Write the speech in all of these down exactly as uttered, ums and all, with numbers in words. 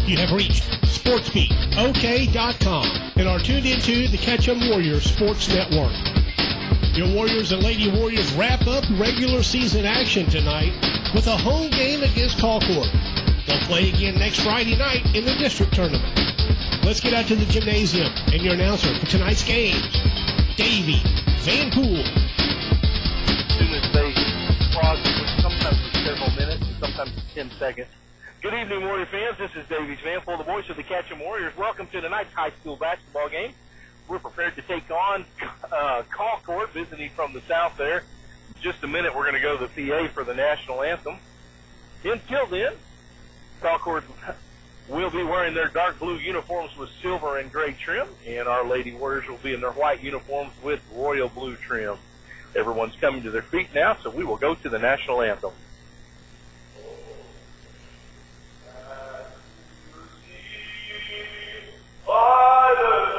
You have reached sportsbeat O K dot com and are tuned into the Ketchum Warriors Sports Network. Your Warriors and Lady Warriors wrap up regular season action tonight with a home game against Concord. They'll play again next Friday night in the district tournament. Let's get out to the gymnasium and your announcer for tonight's games, Davey Van Pool. As soon as they pause, sometimes for several minutes and sometimes ten seconds. Good evening, Warrior fans. This is Davey Van Pool, the voice of the Ketchum Warriors. Welcome to tonight's high school basketball game. We're prepared to take on uh, Concord, visiting from the south there. In just a minute, we're going to go to the P A for the national anthem. Until then, Concord will be wearing their dark blue uniforms with silver and gray trim, and our Lady Warriors will be in their white uniforms with royal blue trim. Everyone's coming to their feet now, so we will go to the national anthem. By the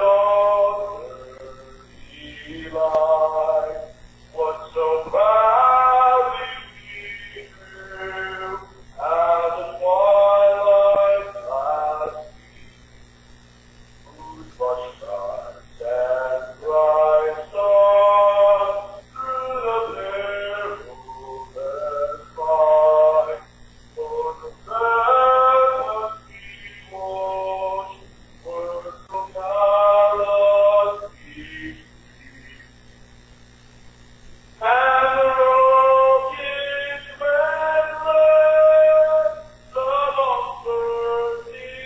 dawn's light, what so proudly we grew, as the twilight last week, whose flushed stars and bright stars through the perilous fight, for the perilous emotion. And the rocket red red, the monster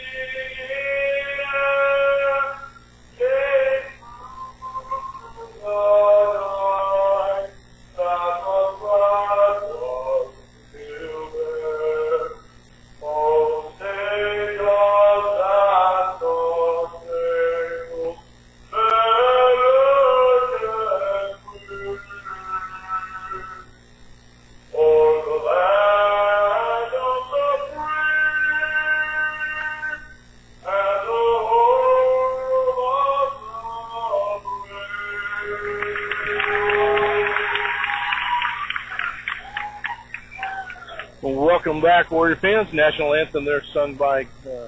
near, came through the night, that the bright was still there. Oh, say does that star-spangled banner yet wave o'er the land of the free and the home of the brave. Well, welcome back, Warrior fans. National anthem there sung by uh,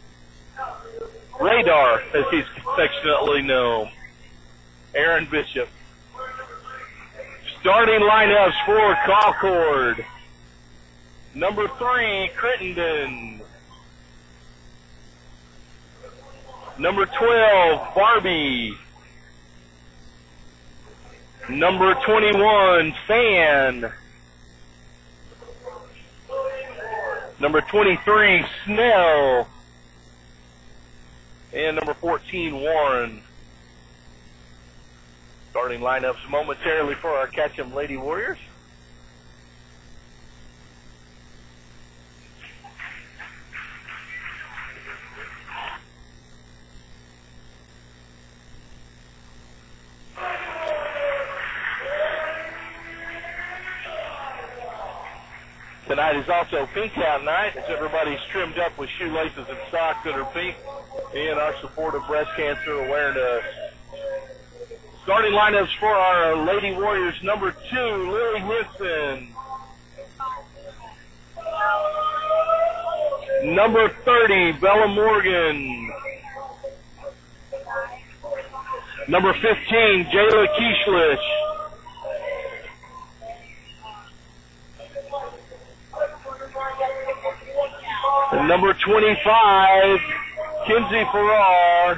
Radar, as he's affectionately known, Aaron Bishop. Starting lineups for Concord. Number three, Crittenden. Number twelve, Barbie. Number twenty-one, Fan. Number twenty-three, Snell. And number fourteen, Warren. Starting lineups momentarily for our Ketchum Lady Warriors. Tonight is also Pink Out Night, as everybody's trimmed up with shoelaces and socks that are pink in our support of breast cancer awareness. Starting lineups for our Lady Warriors, number two, Lily Henson. Number thirty, Bella Morgan. Number fifteen, Jayla Kieshlich. And number twenty-five, Kinsey Farrar.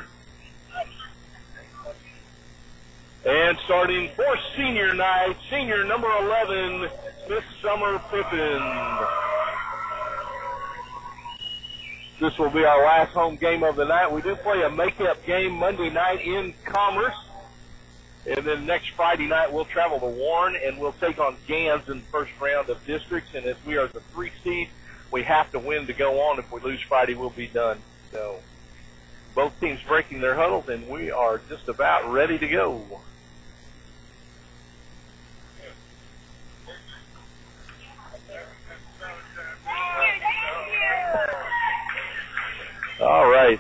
And starting for senior night, senior number eleven, Miss Summer Pippin. This will be our last home game of the night. We do play a makeup game Monday night in Commerce. And then next Friday night we'll travel to Warren and we'll take on Gans in the first round of districts. And as we are the three seed, we have to win to go on. If we lose Friday, we'll be done. So both teams breaking their huddles, and we are just about ready to go. All right.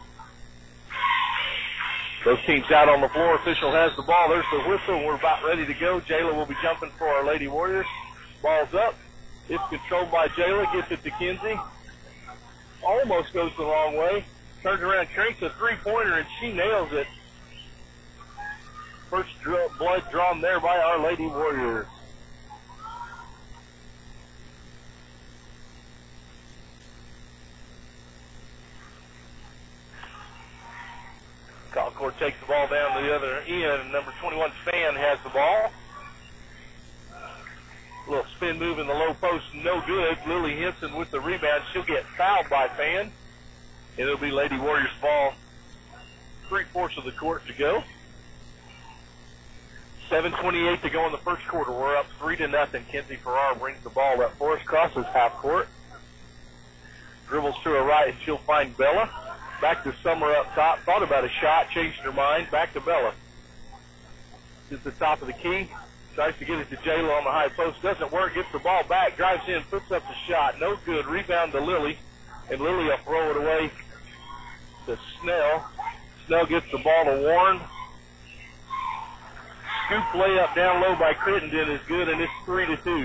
Those teams out on the floor. Official has the ball. There's the whistle. We're about ready to go. Jayla will be jumping for our Lady Warriors. Ball's up. It's controlled by Jayla. Gets it to Kinsey. almost goes the wrong way. Turns around, cranks a three-pointer, and she nails it. First dr- blood drawn there by Our Lady Warriors. Concord takes the ball down to the other end. Number twenty-one, Fan, has the ball. A little spin move in the low post, no good. Lily Henson with the rebound. She'll get fouled by Fan. And it'll be Lady Warriors ball. Three-fourths of the court to go. seven twenty-eight to go in the first quarter. We're up three to nothing. Kenzie Farrar brings the ball up for us, crosses half court. Dribbles to her right, and she'll find Bella. Back to Summer up top. Thought about a shot, changed her mind. Back to Bella. At the top of the key. Tries to get it to Jayla on the high post. Doesn't work. Gets the ball back. Drives in. Puts up the shot. No good. Rebound to Lily. And Lily will throw it away to Snell. Snell gets the ball to Warren. Scoop layup down low by Crittenden is good, and it's three to two.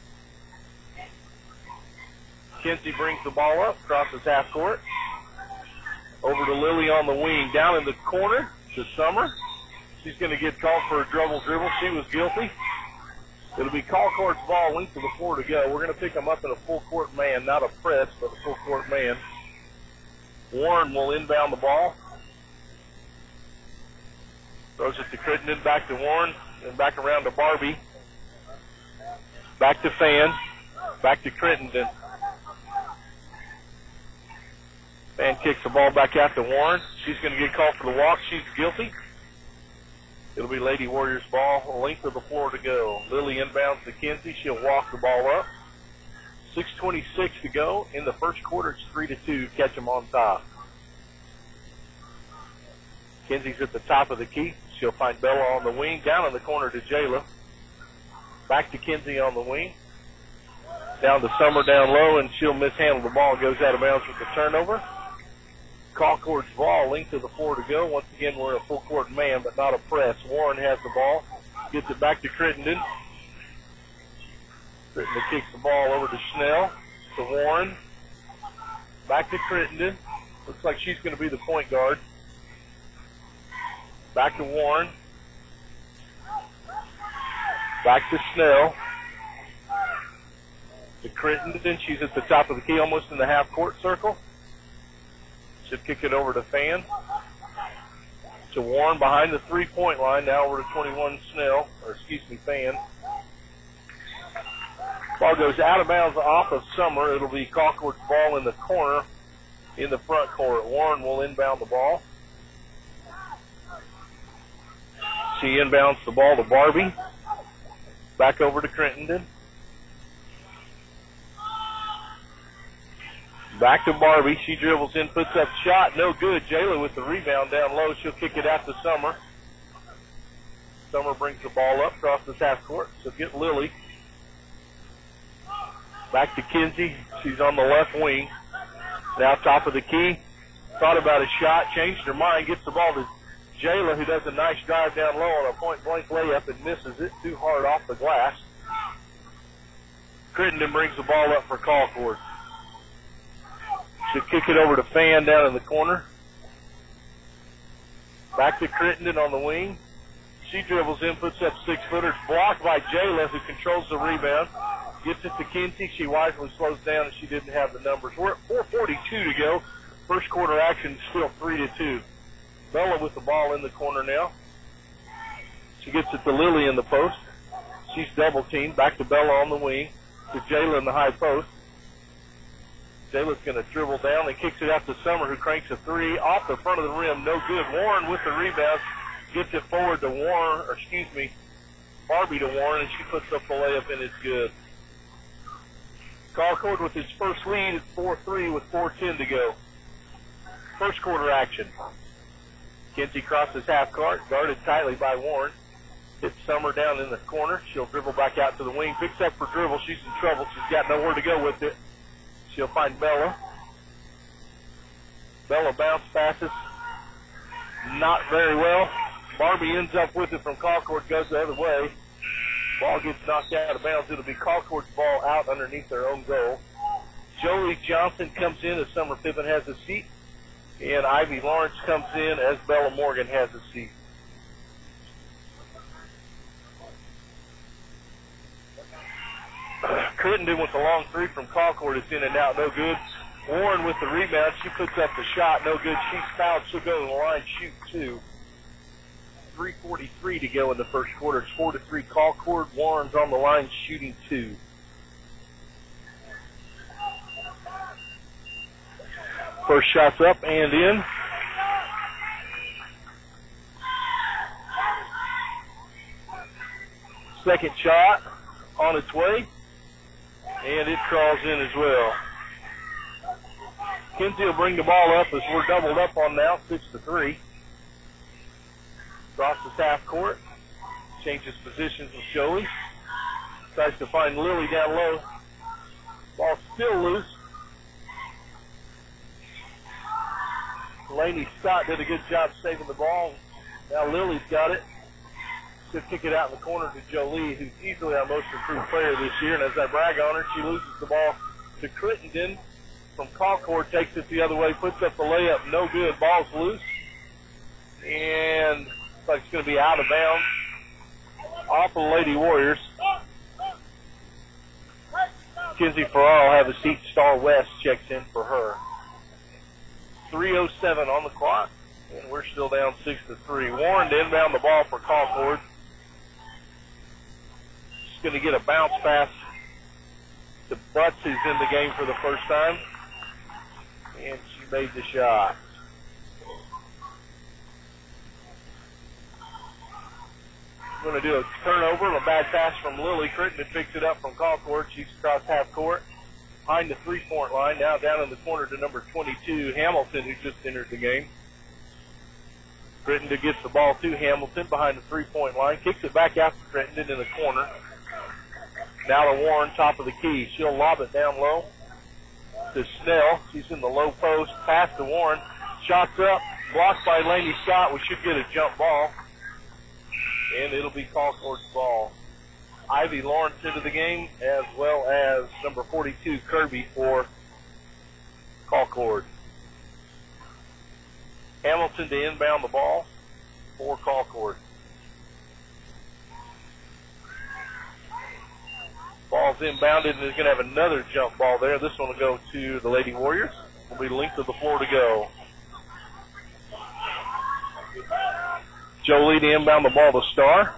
Kenzie brings the ball up, crosses half court. Over to Lily on the wing, down in the corner to Summer. She's going to get called for a double dribble. She was guilty. It'll be Colcourt's ball, length of the floor to go. We're going to pick them up in a full court man, not a press, but a full court man. Warren will inbound the ball. Throws it to Crittenden, back to Warren, and back around to Barbie. Back to Fan, back to Crittenden. Fan kicks the ball back out to Warren. She's going to get called for the walk. She's guilty. It'll be Lady Warriors ball, length of the floor to go. Lily inbounds to Kenzie. She'll walk the ball up. six twenty-six to go. In the first quarter, it's three to two. Catch them on top. Kenzie's at the top of the key. She'll find Bella on the wing. Down in the corner to Jayla. Back to Kenzie on the wing. Down to Summer down low, and she'll mishandle the ball. Goes out of bounds with the turnover. Colcourt's ball, length of the floor to go. Once again, we're a full court man, but not a press. Warren has the ball. Gets it back to Crittenden. Crittenden kicks the ball over to Snell. To Warren. Back to Crittenden. Looks like she's going to be the point guard. Back to Warren. Back to Snell. To Crittenden. She's at the top of the key, almost in the half-court circle. Should kick it over to Fan. To Warren behind the three-point line. Now over to twenty-one Snell, or excuse me, Fan. Ball goes out of bounds off of Summer. It'll be Colcourt's ball in the corner in the front court. Warren will inbound the ball. She inbounds the ball to Barbie. Back over to Crittenden. Back to Barbie. She dribbles in, puts up shot. No good. Jayla with the rebound down low. She'll kick it out to Summer. Summer brings the ball up, crosses half court. So get Lily. Back to Kenzie. She's on the left wing. Now top of the key. Thought about a shot, changed her mind, gets the ball to Jayla, who does a nice drive down low on a point-blank layup and misses it too hard off the glass. Crittenden brings the ball up for Colcourt. She'll kick it over to Fan down in the corner. Back to Crittenden on the wing. She dribbles in, puts up six-footers, blocked by Jayla, who controls the rebound. Gets it to Kenzie. She wisely slows down, and she didn't have the numbers. We're at four forty-two to go. First quarter action still three to two. Bella with the ball in the corner now. She gets it to Lily in the post. She's double-teamed. Back to Bella on the wing. To Jayla in the high post. Jayla's going to dribble down and kicks it out to Summer, who cranks a three off the front of the rim. No good. Warren with the rebound. Gets it forward to Warren, or excuse me, Barbie to Warren, and she puts up the layup, and it's good. Colcourt with his first lead at four three with four ten to go. First quarter action. Kenzie crosses half court, guarded tightly by Warren. Hits Summer down in the corner. She'll dribble back out to the wing. Picks up her dribble. She's in trouble. She's got nowhere to go with it. She'll find Bella. Bella bounce passes. Not very well. Barbie ends up with it from Colcourt, goes the other way. Ball gets knocked out of bounds. It'll be Colcourt's ball out underneath their own goal. Jolie Johnson comes in as Summer Pippin has a seat. And Ivy Lawrence comes in as Bella Morgan has a seat. Crittenden with the long three from Concord is in and out, no good. Warren with the rebound. She puts up the shot, no good. She's fouled. She'll go to the line, shoot two. three forty-three to go in the first quarter. It's four to three Concord. Warren's on the line shooting two. First shot's up and in. Second shot on its way. And it crawls in as well. Kinsey will bring the ball up as we're doubled up on now, six to three. Crosses half court. Changes positions with Joey. Tries to find Lily down low. Ball still loose. Laney Scott did a good job saving the ball. Now Lily's got it. Should kick it out in the corner to Jolie, who's easily our most improved player this year. And as I brag on her, she loses the ball to Crittenden from Concord, takes it the other way, puts up the layup, no good. Ball's loose. And looks like it's going to be out of bounds off the Lady Warriors. Kinsey Farrar will have a seat. Star West checks in for her. three oh seven on the clock, and we're still down six to three. Warren to inbound the ball for Concord. She's going to get a bounce pass to Butts, who's in the game for the first time, and she made the shot. We're going to do a turnover, a bad pass from Lily. Crittenden picks it up from Concord. She's across half court. Behind the three-point line, now down in the corner to number twenty-two, Hamilton, who just entered the game. Crittenden gets the ball to Hamilton behind the three-point line, kicks it back out to Crittenden in the corner. Now to Warren, top of the key. She'll lob it down low to Snell. She's in the low post. Pass to Warren. Shots up, blocked by Laney Scott. We should get a jump ball, and it'll be Concord's ball. Ivy Lawrence into the game, as well as number forty-two, Kirby, for Concord. Hamilton to inbound the ball for Concord. Ball's inbounded, and is going to have another jump ball there. This one will go to the Lady Warriors. Will be length of the floor to go. Jolie to inbound the ball to Star.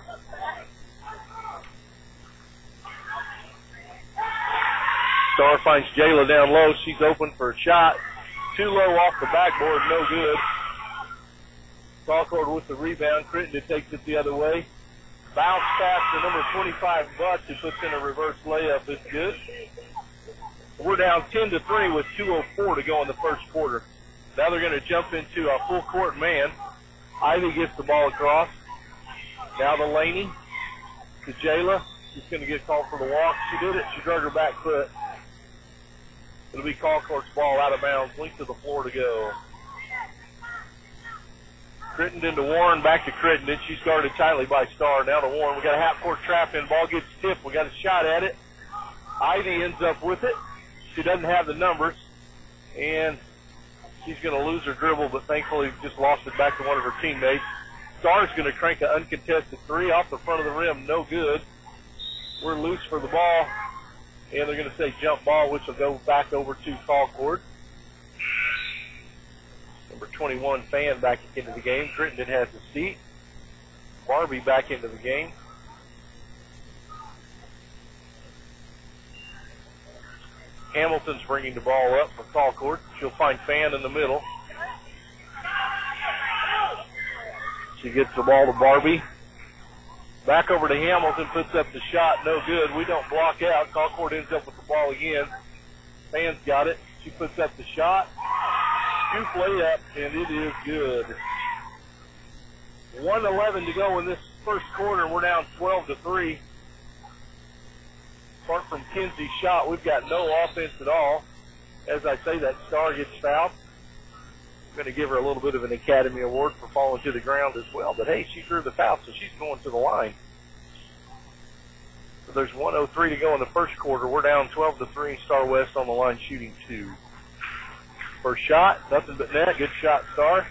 Star finds Jayla down low. She's open for a shot. Too low off the backboard, no good. Concord with the rebound. Crittenden takes it the other way. Bounce pass to number twenty-five, Butts, who puts in a reverse layup. It's good. We're down ten to three with two oh four to go in the first quarter. Now they're going to jump into a full court man. Ivy gets the ball across. Now to Laney, to Jayla. She's going to get called for the walk. She did it. She drug her back foot. It'll be Concord's ball out of bounds. Length of the floor to go. Crittenden to Warren, back to Crittenden. She's guarded tightly by Star. Now to Warren. We got a half-court trap in. Ball gets tipped. We got a shot at it. Ivy ends up with it. She doesn't have the numbers, and she's going to lose her dribble, but thankfully just lost it back to one of her teammates. Star's going to crank an uncontested three off the front of the rim. No good. We're loose for the ball, and they're going to say jump ball, which will go back over to Concord. Number twenty-one, Fan, back into the game. Crittenden has a seat. Barbie back into the game. Hamilton's bringing the ball up for Concord. She'll find Fan in the middle. She gets the ball to Barbie. Back over to Hamilton, puts up the shot, no good. We don't block out. Concord ends up with the ball again. Fan's got it. She puts up the shot. Scoop layup, and it is good. one eleven to go in this first quarter. We're down twelve to three. Apart from Kinsey's shot, we've got no offense at all. As I say, that Star gets fouled. I'm going to give her a little bit of an Academy Award for falling to the ground as well. But, hey, she drew the foul, so she's going to the line. There's one oh three to go in the first quarter. We're down twelve to three. Star West on the line shooting two. First shot, nothing but net. Good shot, Star.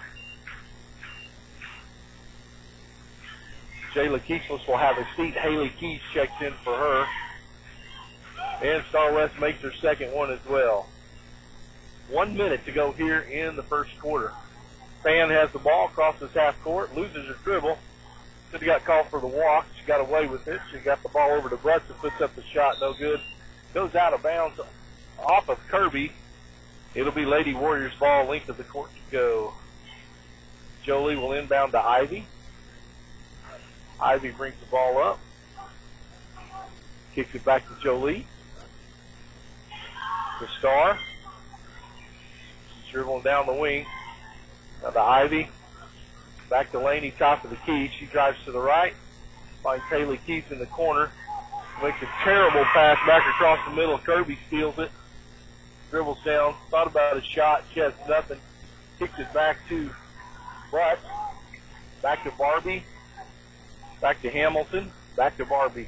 Jayla Keesless will have a seat. Haley Keys checks in for her. And Star West makes her second one as well. One minute to go here in the first quarter. Fan has the ball, crosses half court, loses her dribble. Should have got called for the walk. She got away with it. She got the ball over to Brutz and puts up the shot. No good. Goes out of bounds off of Kirby. It'll be Lady Warriors ball, length of the court to go. Jolie will inbound to Ivy. Ivy brings the ball up. Kicks it back to Jolie. The Star. She's dribbling down the wing. Now to Ivy. Back to Laney, top of the key. She drives to the right. Finds Haley Keith in the corner. Makes a terrible pass back across the middle. Kirby steals it. Dribbles down. Thought about a shot. She has nothing. Kicks it back to Brutz. Back to Barbie. Back to Hamilton. Back to Barbie.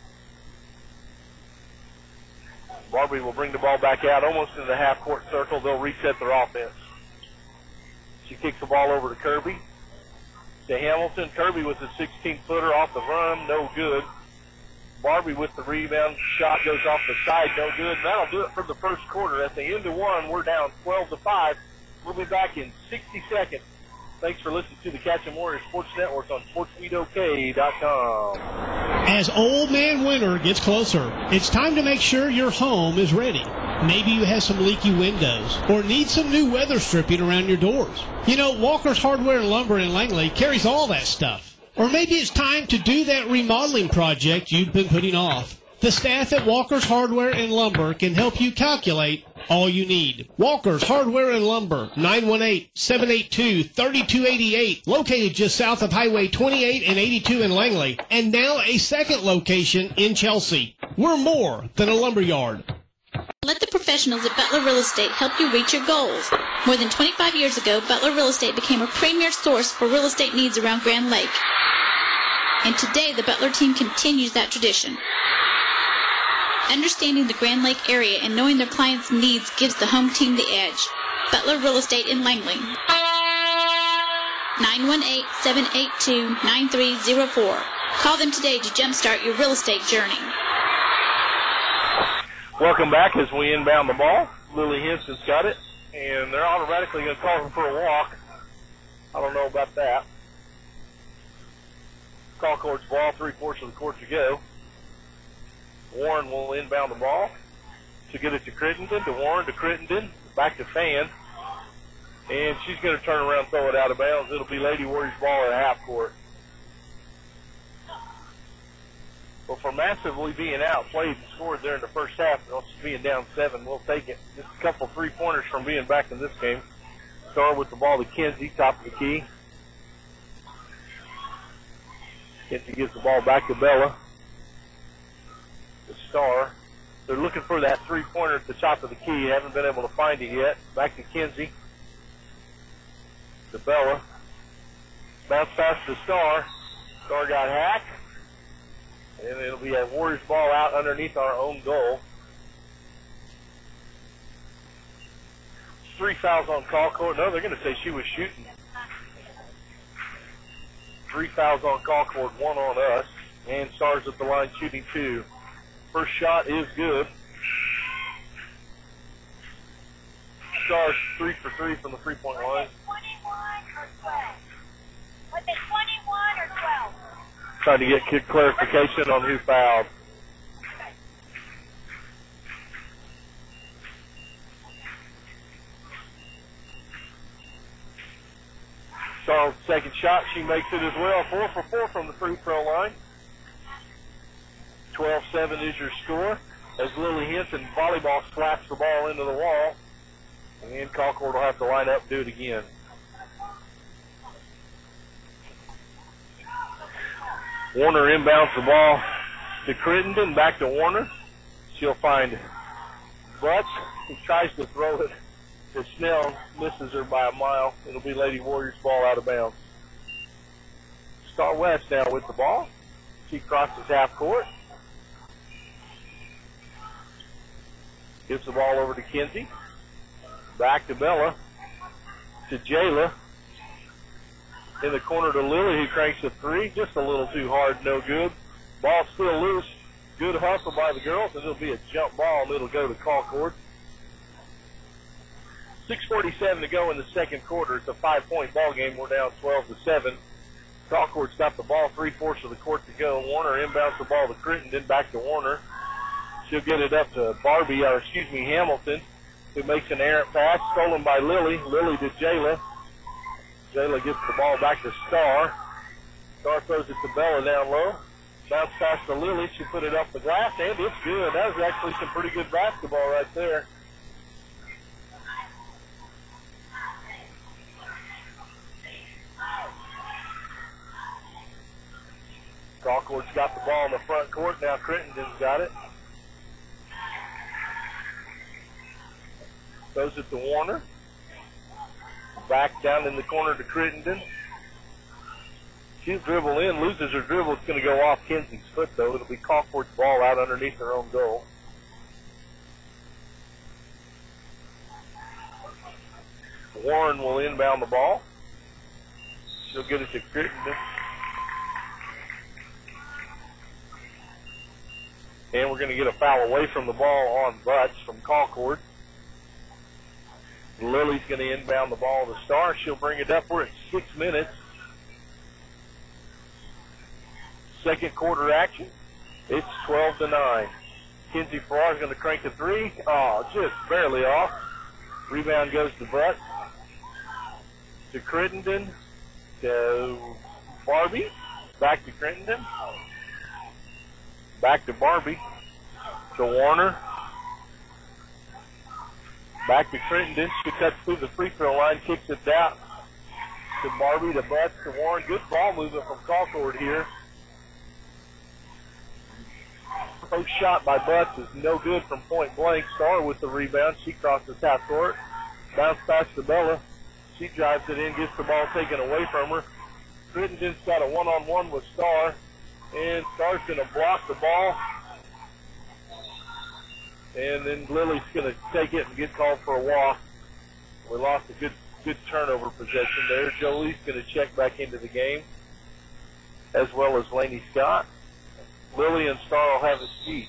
Barbie will bring the ball back out almost into the half-court circle. They'll reset their offense. She kicks the ball over to Kirby. To Hamilton. Kirby with a sixteen-footer off the run. No good. Barbie with the rebound. Shot goes off the side. No good. And that'll do it for the first quarter. At the end of one, we're down twelve to five. We'll be back in sixty seconds. Thanks for listening to the Catchin' Warriors Sports Network on sports meet o k dot com. As Old Man Winter gets closer, it's time to make sure your home is ready. Maybe you have some leaky windows or need some new weather stripping around your doors. You know, Walker's Hardware and Lumber in Langley carries all that stuff. Or maybe it's time to do that remodeling project you've been putting off. The staff at Walker's Hardware and Lumber can help you calculate all you need. Walker's Hardware and Lumber, nine one eight, seven eight two, three two eight eight, located just south of Highway twenty-eight and eighty-two in Langley, and now a second location in Chelsea. We're more than a lumber yard. Let the professionals at Butler Real Estate help you reach your goals. More than twenty-five years ago, Butler Real Estate became a premier source for real estate needs around Grand Lake. And today, the Butler team continues that tradition. Understanding the Grand Lake area and knowing their clients' needs gives the home team the edge. Butler Real Estate in Langley. nine one eight, seven eight two, nine three zero four. Call them today to jumpstart your real estate journey. Welcome back as we inbound the ball. Lily Henson's got it, and they're automatically going to call her for a walk. I don't know about that. Call court's ball, three-fourths of the court to go. Warren will inbound the ball to get it to Crittenden, to Warren, to Crittenden, back to Fan. And she's going to turn around and throw it out of bounds. It'll be Lady Warriors ball at half court. Well, for massively being outplayed and scored there in the first half, and us being down seven, we'll take it. Just a couple three-pointers from being back in this game. Star with the ball to Kinsey, top of the key. Kinsey gives the ball back to Bella. The Star. They're looking for that three-pointer at the top of the key. Haven't been able to find it yet. Back to Kinsey. To Bella. Bounce pass to Star. Star got hacked. And it'll be a Warriors ball out underneath our own goal. Three fouls on call court. No, they're going to say she was shooting. Three fouls on call court, one on us. And Stars at the line shooting two. First shot is good. Stars three for three from the three-point line. twenty-one or twelve? Was it twenty-one or twelve? Trying to get kick clarification on who fouled. Charles' second shot, she makes it as well. Four for four from the free throw line. twelve seven is your score as Lily Henson volleyball slaps the ball into the wall. And Colcord will have to line up and do it again. Warner inbounds the ball to Crittenden, back to Warner. She'll find Brutz, who tries to throw it to Snell, misses her by a mile. It'll be Lady Warriors ball out of bounds. Star West now with the ball. She crosses half court. Gives the ball over to Kinsey. Back to Bella. To Jayla. In the corner to Lily, who cranks a three. Just a little too hard, no good. Ball still loose. Good hustle by the girls, and it'll be a jump ball, and it'll go to Colcord. six forty-seven to go in the second quarter. It's a five-point ball game. We're down twelve to seven. Colcord's got the ball three-fourths of the court to go. Warner inbounds the ball to Crittenden, back to Warner. She'll get it up to Barbie, or excuse me, Hamilton, who makes an errant pass, stolen by Lily. Lily to Jayla. Jayla gets the ball back to Star. Star throws it to Bella down low. Bounce pass to Lily. She put it up the glass, and it's good. That was actually some pretty good basketball right there. Colcord's got the ball in the front court. Now Crittenden's got it. Throws it to Warner. Back down in the corner to Crittenden. She'll dribble in, loses her dribble. It's going to go off Kinsey's foot, though. It'll be Colcord's ball out underneath her own goal. Warren will inbound the ball. She'll get it to Crittenden. And we're going to get a foul away from the ball on Butts from Colcord. Lily's going to inbound the ball to Star. She'll bring it up. We're at six minutes. Second quarter action. It's twelve to nine. Kinsey Farrar is going to crank a three. Oh, just barely off. Rebound goes to Butts. To Crittenden. To Barbie. Back to Crittenden. Back to Barbie. To Warner. Back to Crittenden. She cuts through the free throw line, kicks it down to Barbie, to Butts, to Warren. Good ball movement from Colcord here. Post shot by Butts is no good from point blank. Star with the rebound. She crosses half court. Bounce pass to Bella. She drives it in, gets the ball taken away from her. Crittenden's got a one-on-one with Star. And Star's going to block the ball. And then Lily's going to take it and get called for a walk. We lost a good good turnover possession there. Jolie's going to check back into the game, as well as Laney Scott. Lily and Star will have a seat.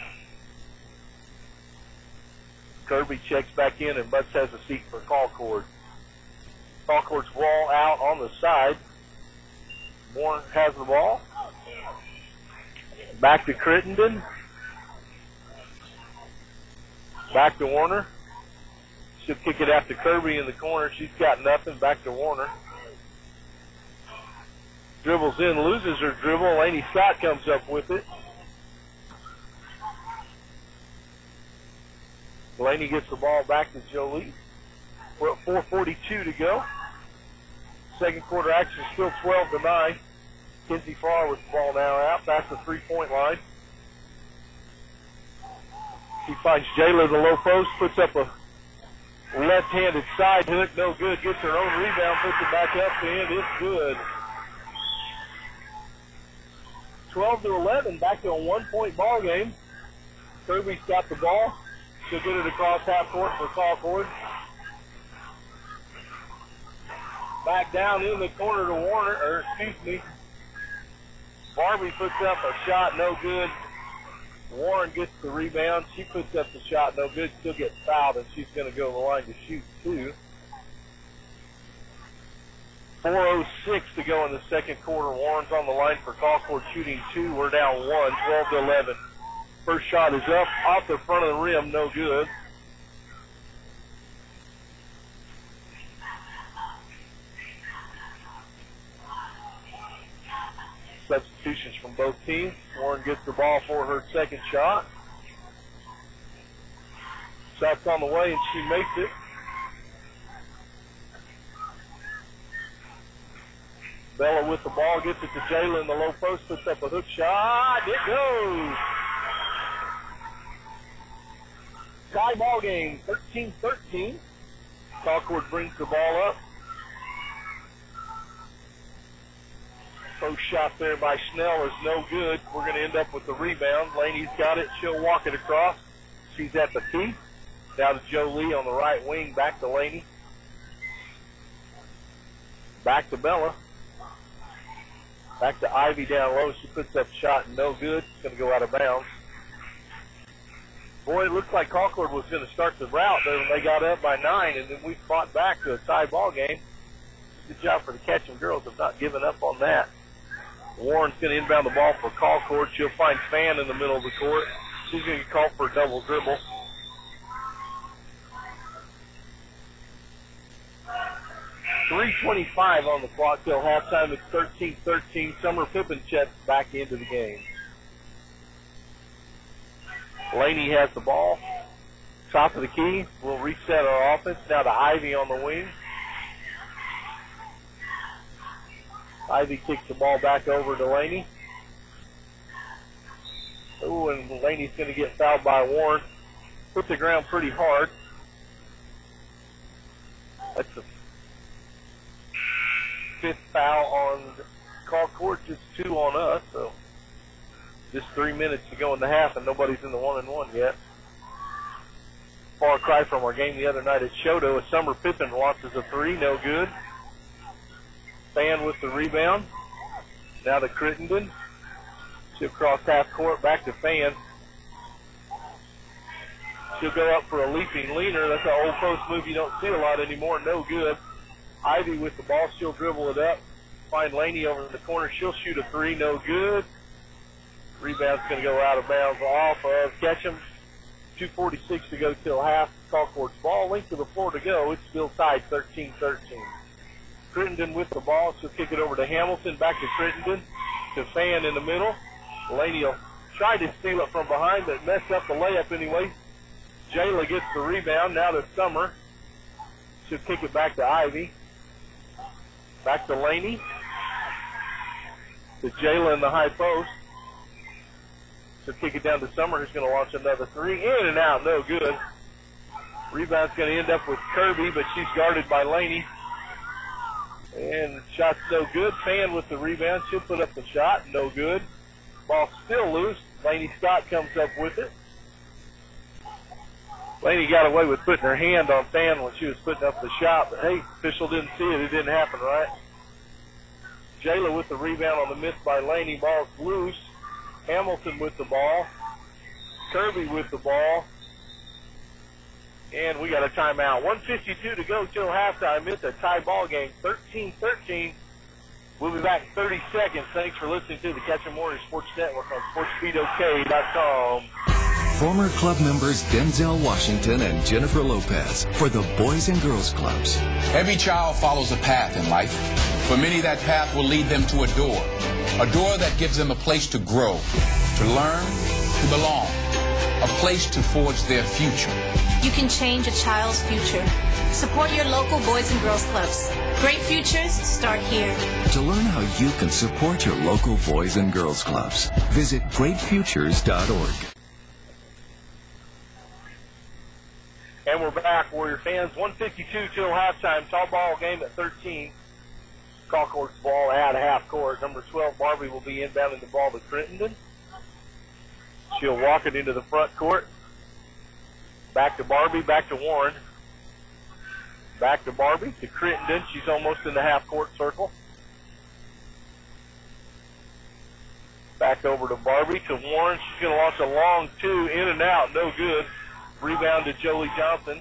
Kirby checks back in, and Butts has a seat for Colcord. Colcord's ball out on the side. Warren has the ball. Back to Crittenden. Back to Warner. She'll kick it out to Kirby in the corner. She's got nothing. Back to Warner. Dribbles in, loses her dribble. Laney Scott comes up with it. Laney gets the ball back to Jolie. We're at four forty-two to go. Second quarter action still twelve to nine. Kinsey Farrar with the ball now out past the three-point line. He finds Jayla the low post, puts up a left-handed side hook, no good. Gets her own rebound, puts it back up, and it's good. twelve to eleven, back to a one-point ball game. Kirby's got the ball. She'll get it across half court for Colcord. Back down in the corner to Warner, or excuse me. Barbie puts up a shot, no good. Warren gets the rebound. She puts up the shot, no good. She'll get fouled, and she's going to go to the line to shoot two. four oh six to go in the second quarter. Warren's on the line for Colcord shooting two. We're down one, twelve to eleven. First shot is up off the front of the rim, no good. Substitutions from both teams. Warren gets the ball for her second shot. Shot's on the way, and she makes it. Bella with the ball, gets it to Jayla in the low post, puts up a hook shot. It goes. Tie ball game, thirteen thirteen. Colcord brings the ball up. Post shot there by Snell is no good. We're going to end up with the rebound. Laney's got it. She'll walk it across. She's at the tee. Now to Jolie on the right wing. Back to Laney. Back to Bella. Back to Ivy down low. She puts up a shot, no good. It's going to go out of bounds. Boy, it looks like Concord was going to start the route there when they got up by nine, and then we fought back to a tie ball game. Good job for the Ketchum girls of not giving up on that. Warren's going to inbound the ball for Concord. She'll find Fan in the middle of the court. She's going to get called for a double dribble. three twenty-five on the clock till halftime. It's thirteen thirteen. Summer Pippin checks back into the game. Laney has the ball. Top of the key. We'll reset our offense. Now to Ivy on the wing. Ivy kicks the ball back over to Laney. Ooh, and Laney's going to get fouled by Warren. Hit the ground pretty hard. That's the fifth foul on Concord, just two on us, so just three minutes to go in the half, and nobody's in the one and one yet. Far cry from our game the other night at Shoto. A Summer Pippin launches a three, no good. Fan with the rebound. Now to Crittenden. She'll cross half court, back to Fan. She'll go up for a leaping leaner. That's an old post move you don't see a lot anymore, no good. Ivy with the ball, she'll dribble it up. Find Laney over in the corner. She'll shoot a three, no good. Rebound's going to go out of bounds off of Ketchum. two forty-six to go till half. Concord's ball. Length of the floor to go. It's still tied thirteen thirteen. Crittenden with the ball. She'll kick it over to Hamilton. Back to Crittenden. To Fan in the middle. Laney will try to steal it from behind, but mess up the layup anyway. Jayla gets the rebound. Now to Summer. She'll kick it back to Ivy. Back to Laney. To Jayla in the high post. She'll kick it down to Summer, who's going to launch another three. In and out, no good. Rebound's going to end up with Kirby, but she's guarded by Laney. And the shot's no good. Fan with the rebound. She'll put up the shot. No good. Ball still loose. Laney Scott comes up with it. Laney got away with putting her hand on Fan when she was putting up the shot, but hey, official didn't see it. It didn't happen, right? Jayla with the rebound on the miss by Laney. Ball's loose. Hamilton with the ball. Kirby with the ball. And we got a timeout. one fifty-two to go till halftime. It's a tie ball game, thirteen thirteen. We'll be back in thirty seconds. Thanks for listening to the Ketchum Warriors Sports Network on sports speed O K dot com. Former club members Denzel Washington and Jennifer Lopez for the Boys and Girls Clubs. Every child follows a path in life. For many, that path will lead them to a door. A door that gives them a place to grow, to learn, to belong. A place to forge their future. You can change a child's future. Support your local Boys and Girls Clubs. Great futures start here. To learn how you can support your local Boys and Girls Clubs, visit great futures dot org. And we're back, Warrior fans. one fifty-two till halftime. Tall ball game at thirteen. Concord's ball at half court. Number twelve, Barbie, will be inbounding the ball to Crittenden. She'll walk it into the front court. Back to Barbie, back to Warren. Back to Barbie, to Crittenden. She's almost in the half court circle. Back over to Barbie, to Warren. She's going to launch a long two, in and out, no good. Rebound to Jolie Johnson.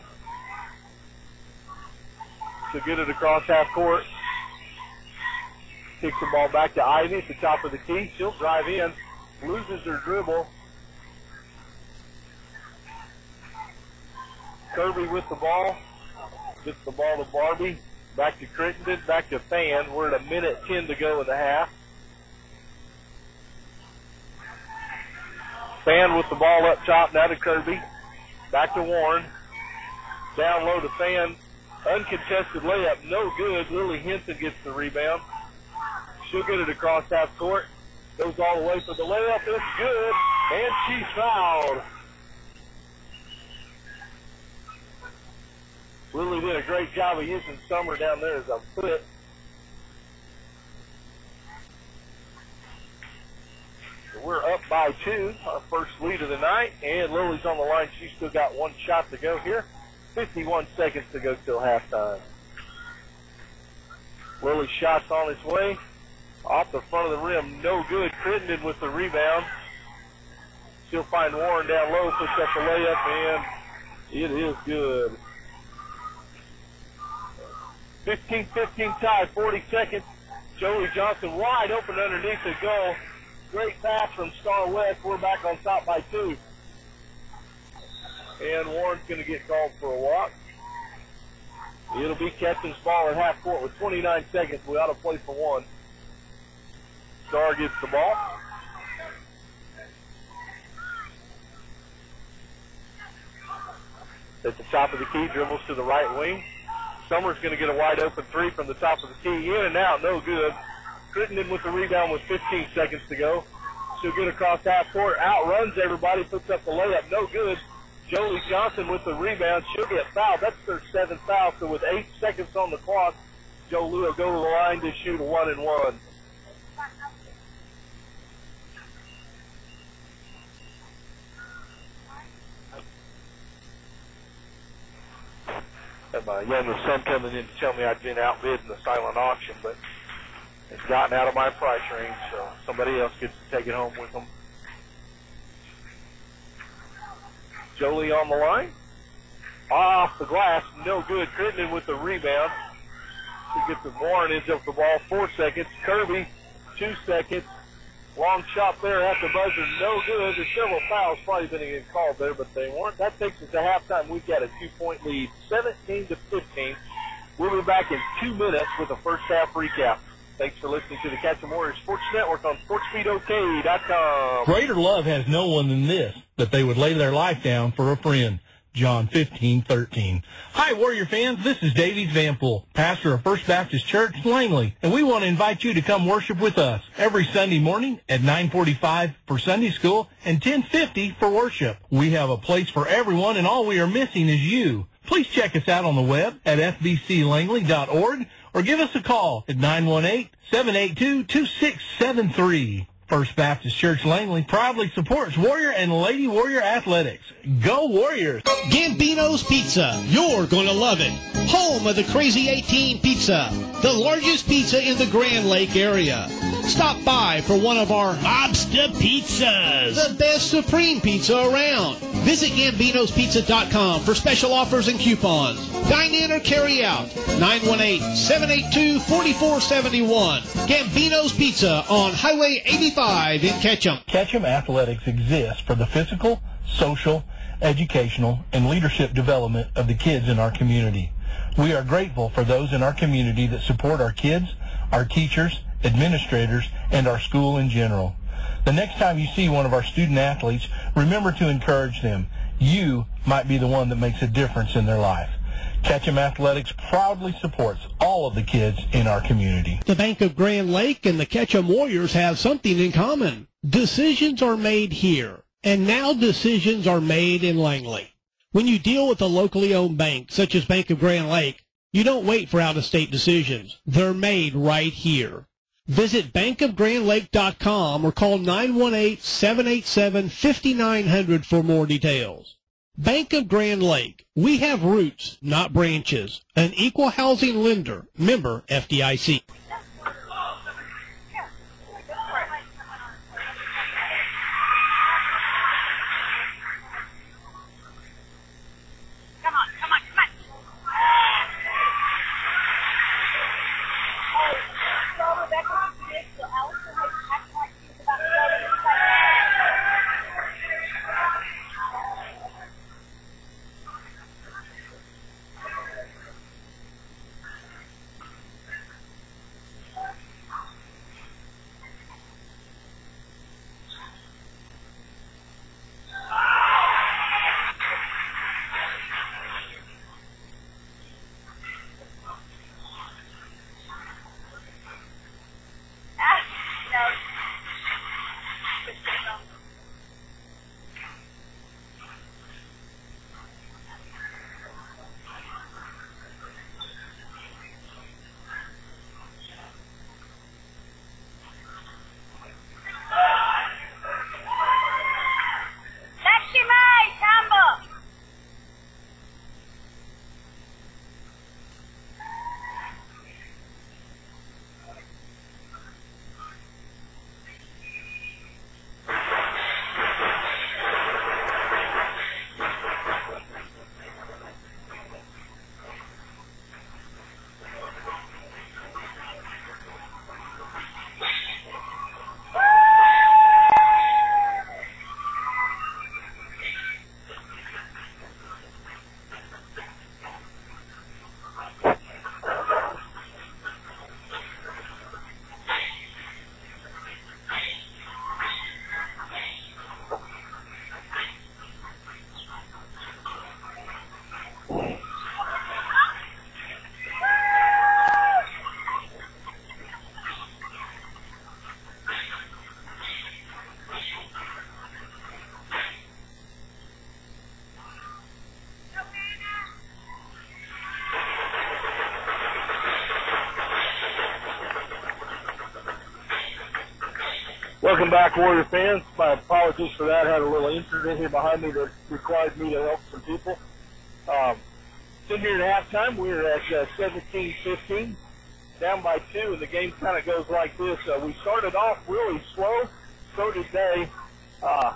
She'll get it across half court. Kicks the ball back to Ivy at the top of the key. She'll drive in, loses her dribble. Kirby with the ball. Gets the ball to Barbie. Back to Crittenden, back to Fan. We're at a minute ten to go in the half. Fan with the ball up top, now to Kirby. Back to Warren. Down low to Fan. Uncontested layup, no good. Lily Henson gets the rebound. She'll get it across half court. Goes all the way for the layup. It's good. And she's fouled. Lily did a great job of using Summer down there as a foot. So we're up by two, our first lead of the night, and Lily's on the line. She's still got one shot to go here. fifty-one seconds to go till halftime. Lily's shot's on its way. Off the front of the rim, no good. Crittenden with the rebound. She'll find Warren down low, puts up the layup, and it is good. fifteen fifteen tie, forty seconds. Jolie Johnson wide open underneath the goal. Great pass from Star West. We're back on top by two. And Warren's going to get called for a walk. It'll be Ketchum's ball at half court with twenty-nine seconds. We ought to play for one. Star gets the ball. At the top of the key, dribbles to the right wing. Summer's going to get a wide open three from the top of the key. In and out, no good. Crittenden with the rebound with fifteen seconds to go. She'll get across half court, outruns everybody, puts up the layup, no good. Jolie Johnson with the rebound. She'll get fouled. That's their seventh foul. So with eight seconds on the clock, Jolie will go to the line to shoot a one and one. And my younger son coming in to tell me I'd been outbid in the silent auction, but it's gotten out of my price range, so somebody else gets to take it home with them. Jolie on the line. Off the glass, no good. Crittenden with the rebound. She gets the Warren, ends up the ball, four seconds. Kirby, two seconds. Long shot there at the buzzer, no good. There's several fouls probably going to get called there, but they weren't. That takes us to halftime. We've got a two-point lead, seventeen to fifteen. We'll be back in two minutes with a first half recap. Thanks for listening to the Ketchum Warriors Sports Network on sports beat O K dot com. Greater love has no one than this, that they would lay their life down for a friend. John fifteen thirteen. Hi, Warrior fans. This is Davies Vanpool, pastor of First Baptist Church, Langley, and we want to invite you to come worship with us every Sunday morning at nine forty-five for Sunday school and ten fifty for worship. We have a place for everyone, and all we are missing is you. Please check us out on the web at f b c langley dot org or give us a call at nine one eight, seven eight two, two six seven three. First Baptist Church Langley proudly supports Warrior and Lady Warrior athletics. Go Warriors! Gambino's Pizza. You're going to love it. Home of the Crazy eighteen Pizza, the largest pizza in the Grand Lake area. Stop by for one of our Lobster Pizzas, the best supreme pizza around. Visit Gambinos Pizza dot com for special offers and coupons. Dine in or carry out. nine one eight, seven eight two, four four seven one. Gambino's Pizza on Highway eighty-five in Ketchum. Ketchum Athletics exists for the physical, social, educational, and leadership development of the kids in our community. We are grateful for those in our community that support our kids, our teachers, administrators, and our school in general. The next time you see one of our student athletes, remember to encourage them. You might be the one that makes a difference in their life. Ketchum Athletics proudly supports all of the kids in our community. The Bank of Grand Lake and the Ketchum Warriors have something in common. Decisions are made here, and now decisions are made in Langley. When you deal with a locally owned bank, such as Bank of Grand Lake, you don't wait for out-of-state decisions. They're made right here. Visit bank of grand lake dot com or call nine one eight, seven eight seven, five nine zero zero for more details. Bank of Grand Lake. We have roots, not branches. An equal housing lender. Member F D I C. Welcome back, Warrior fans. My apologies for that. I had a little incident here behind me that required me to help some people. Um, sitting here at halftime, we're at uh, seventeen fifteen, down by two, and the game kind of goes like this. Uh, we started off really slow, so did they. Uh,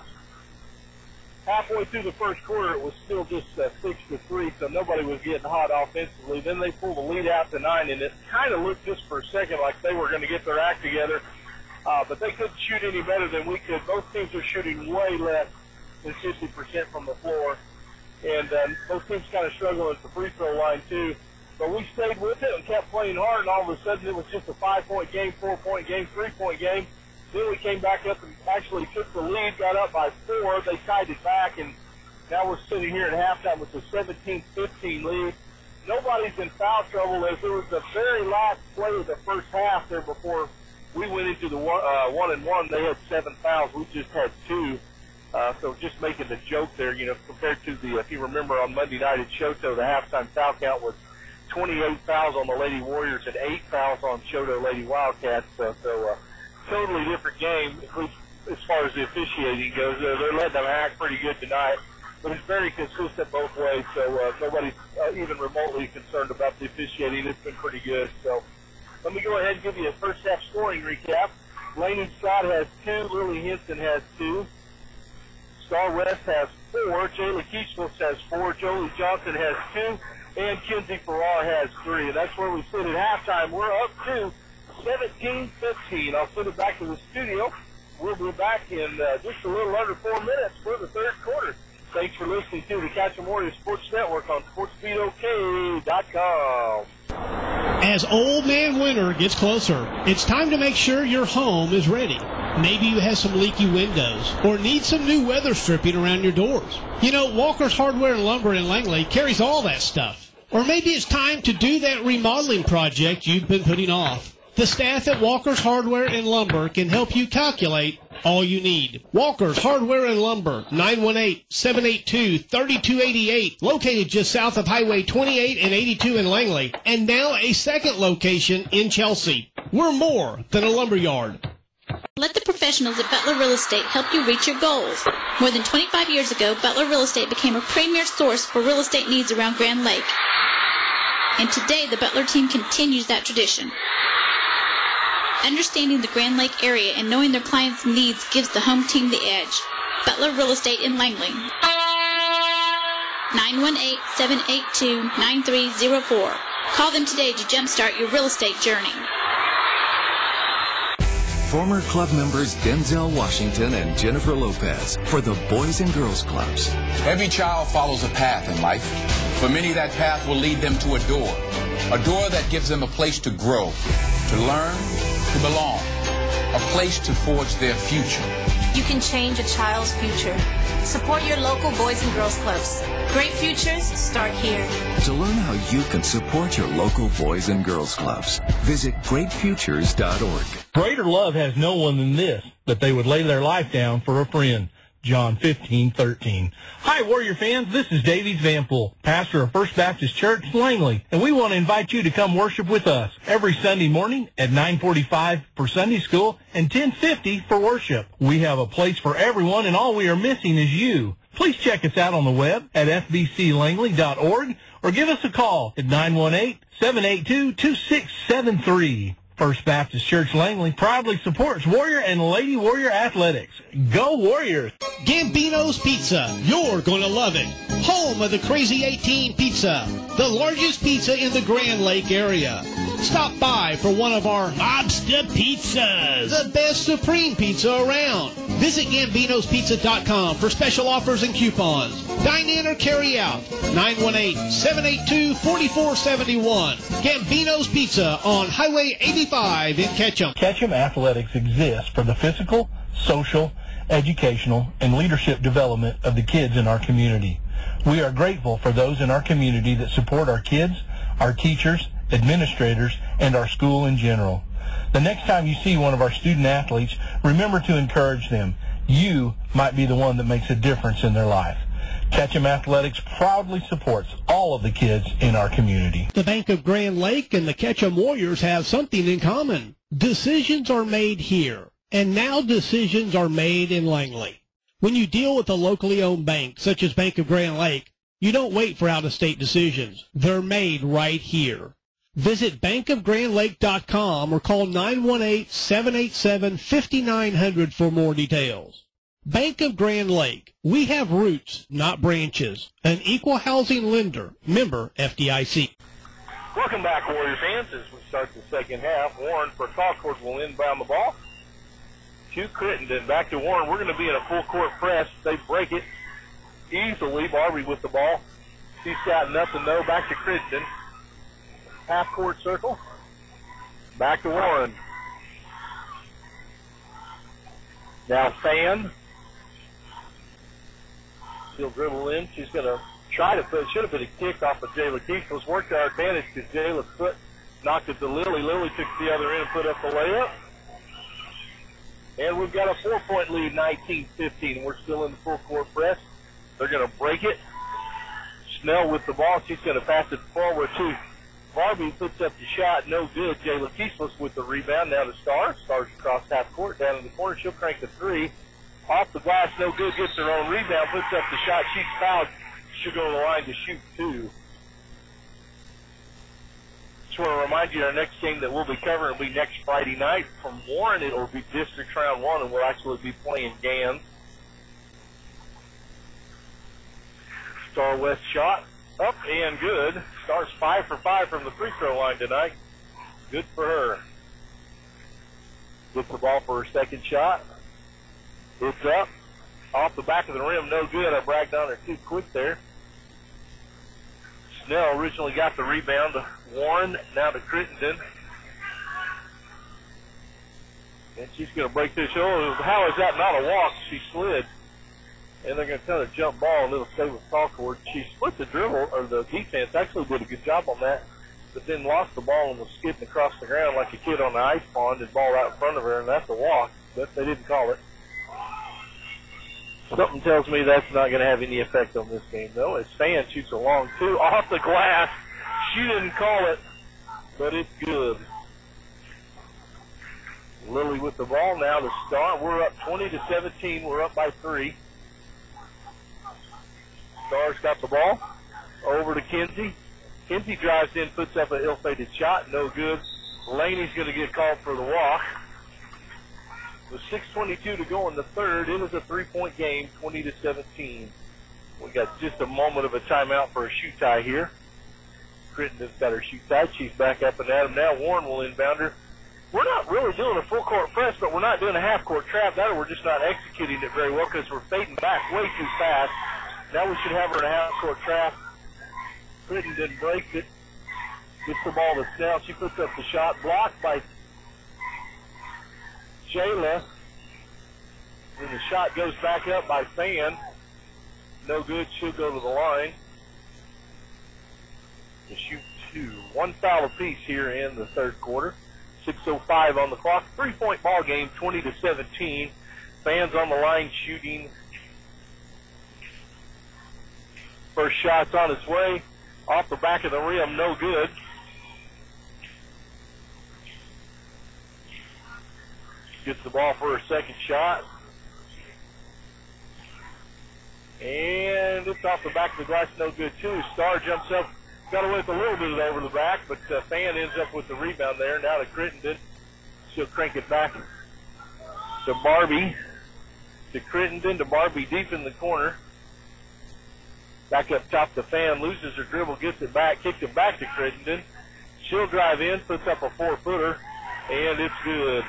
halfway through the first quarter, it was still just uh, six to three, so nobody was getting hot offensively. Then they pulled the lead out to nine, and it kind of looked just for a second like they were going to get their act together. Uh, but they couldn't shoot any better than we could. Both teams are shooting way less than fifty percent from the floor. And um, both teams kind of struggle at the free throw line, too. But we stayed with it and kept playing hard, and all of a sudden it was just a five-point game, four-point game, three-point game. Then we came back up and actually took the lead, got up by four. They tied it back, and now we're sitting here at halftime with a seventeen fifteen lead. Nobody's in foul trouble, as there was the very last play of the first half there before we went into the one, uh, one and one. They had seven fouls. We just had two. Uh, so just making the joke there, you know, compared to the, if you remember on Monday night at Shoto, the halftime foul count was twenty-eight fouls on the Lady Warriors and eight fouls on Shoto Lady Wildcats. So, so uh, totally different game, at least as far as the officiating goes. Uh, they're letting them act pretty good tonight, but it's very consistent both ways. So uh, nobody's uh, even remotely concerned about the officiating. It's been pretty good. So let me go ahead and give you a first half scoring recap. Laney Scott has two. Lily Henson has two. Star West has four. Jayla Keachlis has four. Jolie Johnson has two. And Kinsey Farrar has three. And that's where we sit at halftime. We're up to seventeen fifteen. I'll send it back to the studio. We'll be back in uh, just a little under four minutes for the third quarter. Thanks for listening to the Catchem Warriors Sports Network on sports beat O K dot com. As Old Man Winter gets closer, it's time to make sure your home is ready. Maybe you have some leaky windows or need some new weather stripping around your doors. You know, Walker's Hardware and Lumber in Langley carries all that stuff. Or maybe it's time to do that remodeling project you've been putting off. The staff at Walker's Hardware and Lumber can help you calculate all you need. Walker's Hardware and Lumber, nine one eight, seven eight two, three two eight eight, located just south of Highway twenty-eight and eighty-two in Langley, and now a second location in Chelsea. We're more than a lumber yard. Let the professionals at Butler Real Estate help you reach your goals. More than twenty-five years ago, Butler Real Estate became a premier source for real estate needs around Grand Lake. And today, the Butler team continues that tradition. Understanding the Grand Lake area and knowing their clients' needs gives the home team the edge. Butler Real Estate in Langley. nine one eight, seven eight two, nine three zero four. Call them today to jumpstart your real estate journey. Former club members Denzel Washington and Jennifer Lopez for the Boys and Girls Clubs. Every child follows a path in life. For many, that path will lead them to a door. A door that gives them a place to grow, to learn, to belong. A place to forge their future. You can change a child's future. Support your local Boys and Girls Clubs. Great futures start here. To learn how you can support your local Boys and Girls Clubs, visit great futures dot org. Greater love has no one than this, that they would lay their life down for a friend. John fifteen thirteen. Hi, Warrior fans. This is Davies Vanpool, pastor of First Baptist Church, Langley, and we want to invite you to come worship with us every Sunday morning at nine forty-five for Sunday school and ten fifty for worship. We have a place for everyone, and all we are missing is you. Please check us out on the web at f b c langley dot org or give us a call at nine one eight, seven eight two, two six seven three. First Baptist Church Langley proudly supports Warrior and Lady Warrior athletics. Go Warriors! Gambino's Pizza. You're going to love it. Home of the Crazy eighteen Pizza, the largest pizza in the Grand Lake area. Stop by for one of our lobster pizzas, the best supreme pizza around. Visit gambinos pizza dot com for special offers and coupons. Dine in or carry out. nine one eight, seven eight two, four four seven one. Gambino's Pizza on Highway eighty-five in Ketchum. Ketchum Athletics exists for the physical, social, educational, and leadership development of the kids in our community. We are grateful for those in our community that support our kids, our teachers, administrators, and our school in general. The next time you see one of our student athletes, remember to encourage them. You might be the one that makes a difference in their life. Ketchum Athletics proudly supports all of the kids in our community. The Bank of Grand Lake and the Ketchum Warriors have something in common. Decisions are made here. And now decisions are made in Langley. When you deal with a locally owned bank, such as Bank of Grand Lake, you don't wait for out-of-state decisions. They're made right here. Visit bank of grand lake dot com or call nine one eight, seven eight seven, five nine zero zero for more details. Bank of Grand Lake. We have roots, not branches. An equal housing lender. Member F D I C. Welcome back, Warrior fans, as we start the second half. Warren for Concord will inbound the ball to Crittenden. Back to Warren. We're going to be in a full court press. They break it easily. Barbie with the ball. She's got nothing, though. Back to Crittenden. Half court circle. Back to Warren. Now Fan. She'll dribble in. She's going to try to put, should have been a kick off of Jayla Keefles. Worked our advantage because Jayla's foot knocked it to Lily. Lily took the other end and put up the layup. And we've got a four-point lead, nineteen fifteen. We're still in the full court press. They're going to break it. Snell with the ball. She's going to pass it forward to Barbie. Puts up the shot. No good. Jayla Keefles with the rebound. Now to Stars. Stars across half court. Down in the corner. She'll crank the three. Off the glass. No good. Gets her own rebound. Puts up the shot. She's fouled. She'll go to the line to shoot two. Just want to remind you, our next game that we'll be covering will be next Friday night. From Warren, it will be District Round one, and we'll actually be playing Gans. Star West shot up and good. Star's five for five from the free throw line tonight. Good for her. Gets the ball for her second shot. It's up. Off the back of the rim, no good. I bragged on her too quick there. Snell originally got the rebound to Warren, now to Crittenden. And she's going to break this. Oh, how is that not a walk? She slid. And they're going to tell her jump ball, and it'll stay with Concord. She split the dribble, or the defense actually did a good job on that, but then lost the ball and was skipping across the ground like a kid on the ice pond and ball out in front of her, and that's a walk. But they didn't call it. Something tells me that's not going to have any effect on this game, though. As Fan shoots a long two off the glass. She didn't call it, but it's good. Lily with the ball now to start. We're up twenty to seventeen. We're up by three. Stars got the ball. Over to Kinsey. Kinsey drives in, puts up an ill-fated shot. No good. Laney's going to get called for the walk. With six twenty-two to go in the third, it is a three-point game, twenty to seventeen. We got just a moment of a timeout for a shoot tie here. Crittenden's got her shoot tie. She's back up and at him now. Warren will inbound her. We're not really doing a full court press, but we're not doing a half court trap. That or we're just not executing it very well because we're fading back way too fast. Now we should have her in a half court trap. Crittenden breaks it. Gets the ball to Snell. She puts up the shot. Blocked by Jayla. And the shot goes back up by Fan. No good. She'll go to the line to shoot two. One foul apiece here in the third quarter. six oh five on the clock. Three-point ball game, twenty to seventeen. Fans on the line shooting. First shot's on its way. Off the back of the rim, no good. Gets the ball for her second shot. And it's off the back of the glass, no good too. Star jumps up, got away with a little bit of it over the back, but uh, Fan ends up with the rebound there. Now to Crittenden. She'll crank it back to Barbie. To Crittenden, to Barbie deep in the corner. Back up top to Fan, loses her dribble, gets it back, kicks it back to Crittenden. She'll drive in, puts up a four-footer, and it's good.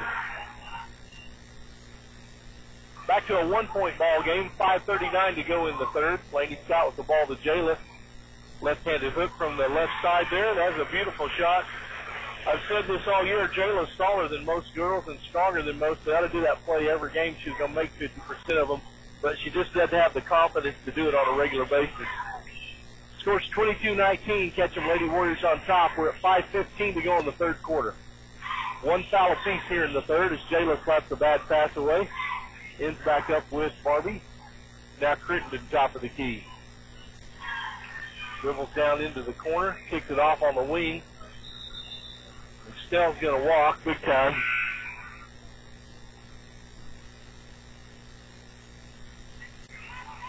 Back to a one-point ball game, five thirty-nine to go in the third. Laney Scott with the ball to Jayla. Left-handed hook from the left side there. That's a beautiful shot. I've said this all year. Jayla's taller than most girls and stronger than most. They ought to do that play every game. She's going to make fifty percent of them. But she just doesn't have the confidence to do it on a regular basis. Scores twenty-two nineteen. Catch them Lady Warriors on top. We're at five fifteen to go in the third quarter. One foul apiece here in the third as Jayla slaps the bad pass away. Ends back up with Barbie. Now Crittenden top of the key. Dribbles down into the corner. Kicks it off on the wing. And Stell's going to walk big time.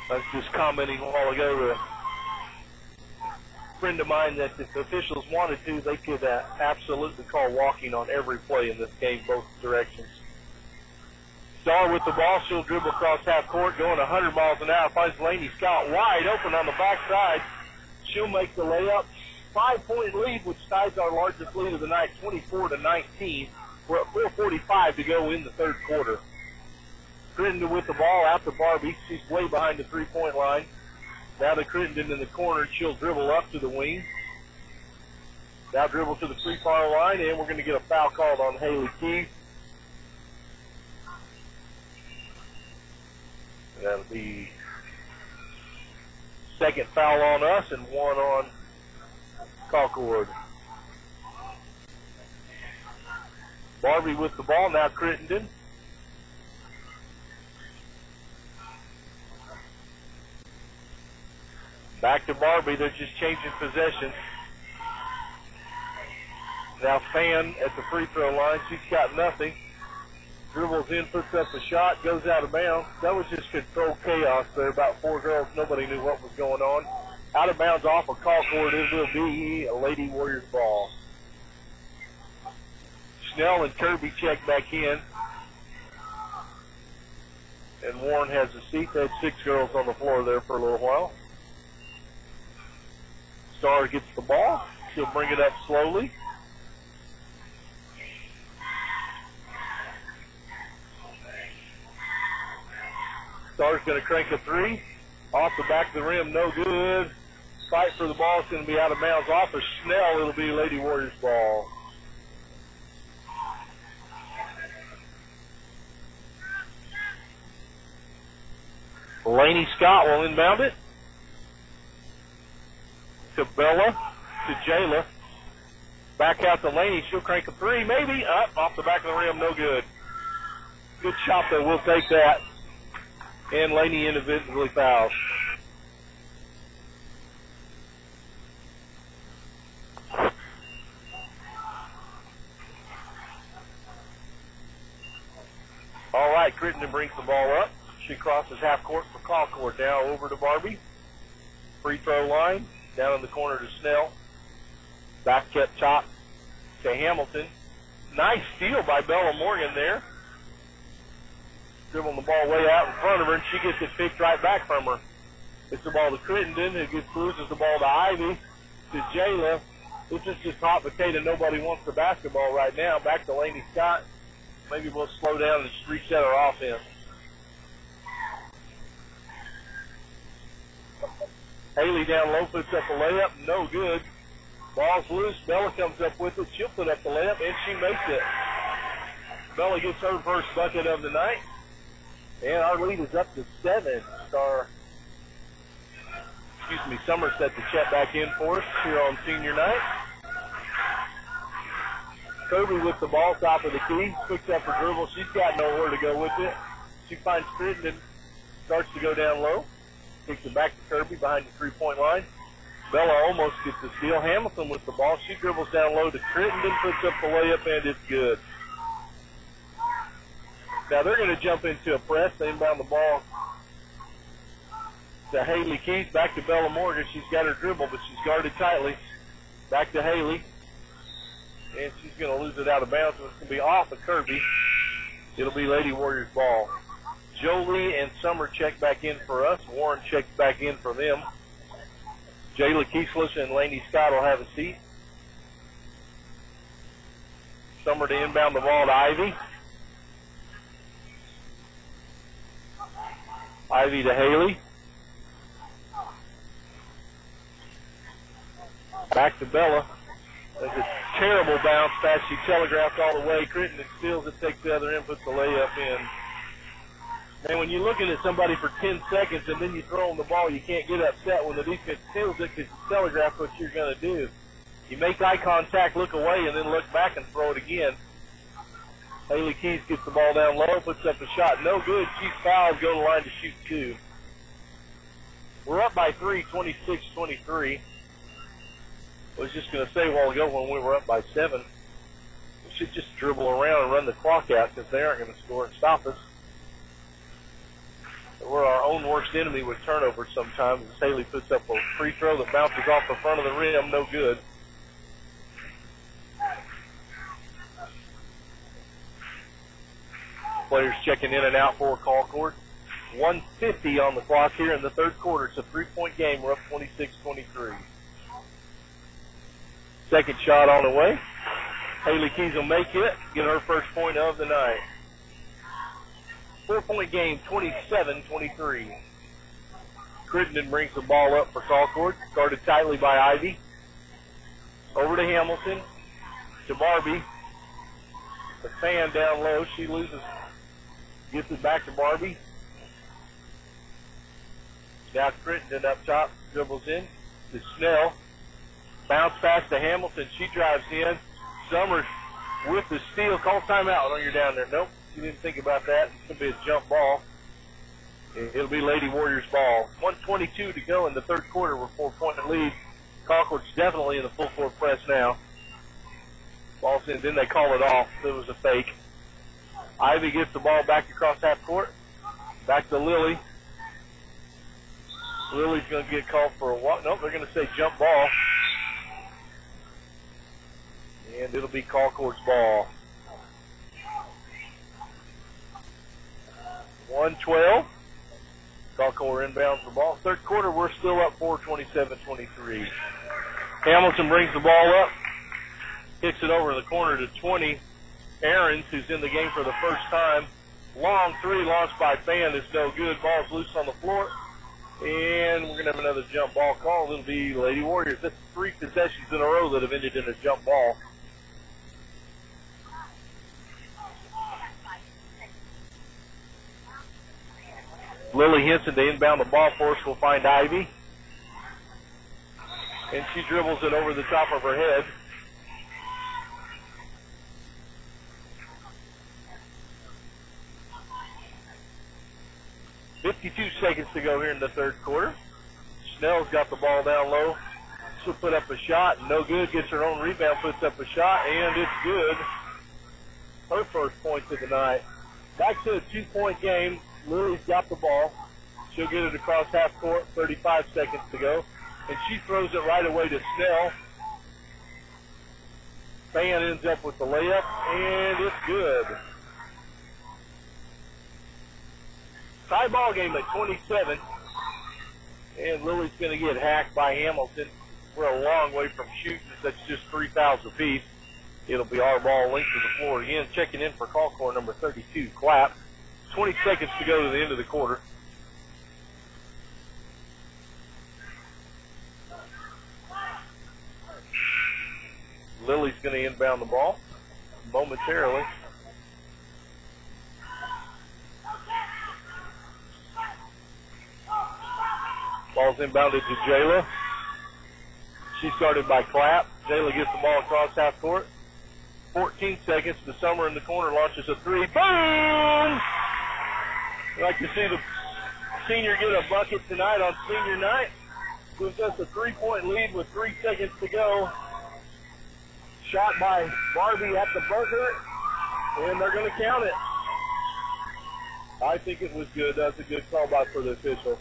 I was just commenting a while ago to a friend of mine that if the officials wanted to, they could uh, absolutely call walking on every play in this game, both directions. Starr with the ball. She'll dribble across half court, going one hundred miles an hour. Finds Laney Scott wide open on the backside. She'll make the layup. Five-point lead, which ties our largest lead of the night, twenty-four to nineteen. We're at four forty-five to go in the third quarter. Crittenden with the ball out to Barbie. She's way behind the three-point line. Now to Crittenden in the corner. She'll dribble up to the wing. Now dribble to the free-throw line, and we're going to get a foul called on Haley Keith. That'll be second foul on us and one on Concord. Barbie with the ball. Now Crittenden. Back to Barbie. They're just changing possession. Now Fan at the free throw line. She's got nothing. Dribbles in, puts up a shot, goes out of bounds. That was just controlled chaos there. About four girls. Nobody knew what was going on. Out of bounds off of Concord. It will be a Lady Warriors ball. Snell and Kirby check back in. And Warren has a seat. They had six girls on the floor there for a little while. Starr gets the ball. She'll bring it up slowly. Starr's going to crank a three. Off the back of the rim, no good. Fight for the ball. It's going to be out of bounds. Off of Snell, it'll be Lady Warriors ball. Laney Scott will inbound it. To Bella. To Jayla. Back out to Laney. She'll crank a three. Maybe. Up off the back of the rim. No good. Good shot, though. We'll take that. And Laney individually fouls. All right, Crittenden brings the ball up. She crosses half court for Concord. Now over to Barbie. Free throw line. Down in the corner to Snell. Back kept top to Hamilton. Nice steal by Bella Morgan there. Dribbling the ball way out in front of her, and she gets it picked right back from her. It's the ball to Crittenden, who gets loses the ball to Ivy, to Jayla. This is just hot potato. Nobody wants the basketball right now. Back to Laney Scott. Maybe we'll slow down and just reset our offense. Haley down low puts up a layup. No good. Ball's loose. Bella comes up with it. She'll put up the layup, and she makes it. Bella gets her first bucket of the night. And our lead is up to seven. Starr, excuse me, Somerset to check back in for us here on senior night. Kirby with the ball, top of the key, picks up her dribble. She's got nowhere to go with it. She finds Crittenden, starts to go down low, kicks it back to Kirby behind the three-point line. Bella almost gets the steal. Hamilton with the ball. She dribbles down low to Crittenden, puts up the layup, and it's good. Now they're going to jump into a press. They inbound the ball to Haley Keith. Back to Bella Morgan. She's got her dribble, but she's guarded tightly. Back to Haley. And she's going to lose it out of bounds. It's going to be off of Kirby. It'll be Lady Warriors ball. Jolie and Summer check back in for us. Warren checks back in for them. Jayla Keeslish and Laney Scott will have a seat. Summer to inbound the ball to Ivy. Ivy to Haley. Back to Bella. That's a terrible bounce pass. She telegraphed all the way. Crittenden steals it, takes the other end, puts the layup in. And when you're looking at somebody for ten seconds and then you throw them the ball, you can't get upset when the defense steals it because you telegraph what you're going to do. You make eye contact, look away, and then look back and throw it again. Haley Keys gets the ball down low, puts up a shot. No good. She's fouled, go to the line to shoot two. We're up by three, twenty-six twenty-three. I was just going to say a while ago when we were up by seven, we should just dribble around and run the clock out because they aren't going to score and stop us. we're our own worst enemy with turnovers sometimes. As Haley puts up a free throw that bounces off the front of the rim, no good. Players checking in and out for Colcord. one fifty on the clock here in the third quarter. It's a three-point game. We're up twenty-six twenty-three. Second shot on the way. Haley Keys will make it, get her first point of the night. Four-point game, twenty-seven twenty-three. Crittenden brings the ball up for Colcord. Guarded tightly by Ivy. Over to Hamilton. To Barbie. The fan down low. She loses. Gets it back to Barbie. Now Crittenden up top. Dribbles in to Snell. Bounce pass to Hamilton. She drives in. Summers with the steal. Call timeout when you're down there. Nope. You didn't think about that. It's going to be a jump ball. It'll be Lady Warriors ball. one twenty-two to go in the third quarter. We're four-point lead. Colcord's definitely in the full court press now. Ball's in. Then they call it off. It was a fake. Ivy gets the ball back across half court. Back to Lily. Lily's going to get called for a walk. Nope, they're going to say jump ball. And it'll be Colcord's ball. one twelve. Colcord inbounds the ball. Third quarter, we're still up four, twenty-seven twenty-three. Hamilton brings the ball up. Kicks it over the corner to twenty. Aarons, who's in the game for the first time. Long three, launched by Fan, is no good. Ball's loose on the floor. And we're going to have another jump ball call. It'll be Lady Warriors. That's three possessions in a row that have ended in a jump ball. Lily Henson to inbound the ball for us will find Ivy. And she dribbles it over the top of her head. fifty-two seconds to go here in the third quarter. Snell's got the ball down low. She'll put up a shot. No good. Gets her own rebound. Puts up a shot. And it's good. Her first points of the night. Back to a two-point game. Lily's got the ball. She'll get it across half court. thirty-five seconds to go. And she throws it right away to Snell. Fan ends up with the layup. And it's good. Tie ball game at twenty-seven. And Lily's going to get hacked by Hamilton. We're a long way from shooting. That's just three fouls apiece. It'll be our ball linked to the floor again. Checking in for Colcord number thirty-two, Clapp. twenty seconds to go to the end of the quarter. Lily's going to inbound the ball momentarily. Ball's inbounded to Jayla. She's guarded by Clapp. Jayla gets the ball across half court. fourteen seconds. The Summer in the corner launches a three. Boom! I'd like to see the senior get a bucket tonight on senior night. Gives us a three-point lead with three seconds to go. Shot by Barbie at the buzzer, and they're going to count it. I think it was good. That's a good call by for the official.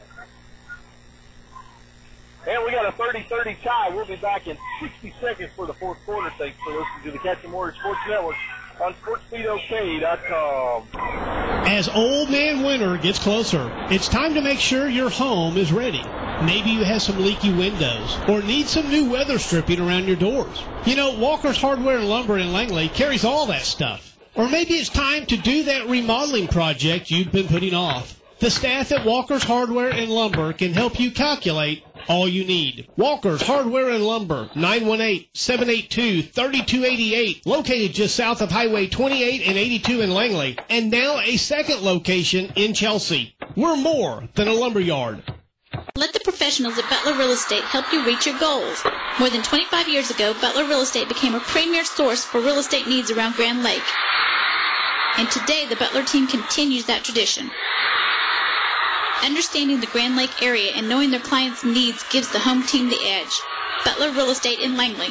And we got a thirty thirty tie. We'll be back in sixty seconds for the fourth quarter. Thanks for listening to the Catching Warriors Sports Network on sports beat O K dot com. As Old Man Winter gets closer, it's time to make sure your home is ready. Maybe you have some leaky windows or need some new weather stripping around your doors. You know, Walker's Hardware and Lumber in Langley carries all that stuff. Or maybe it's time to do that remodeling project you've been putting off. The staff at Walker's Hardware and Lumber can help you calculate all you need. Walker's Hardware and Lumber, nine one eight, seven eight two, three two eight eight, located just south of Highway twenty-eight and eighty-two in Langley, and now a second location in Chelsea. We're more than a lumber yard. Let the professionals at Butler Real Estate help you reach your goals. More than twenty-five years ago, Butler Real Estate became a premier source for real estate needs around Grand Lake. And today, the Butler team continues that tradition. Understanding the Grand Lake area and knowing their clients' needs gives the home team the edge. Butler Real Estate in Langley.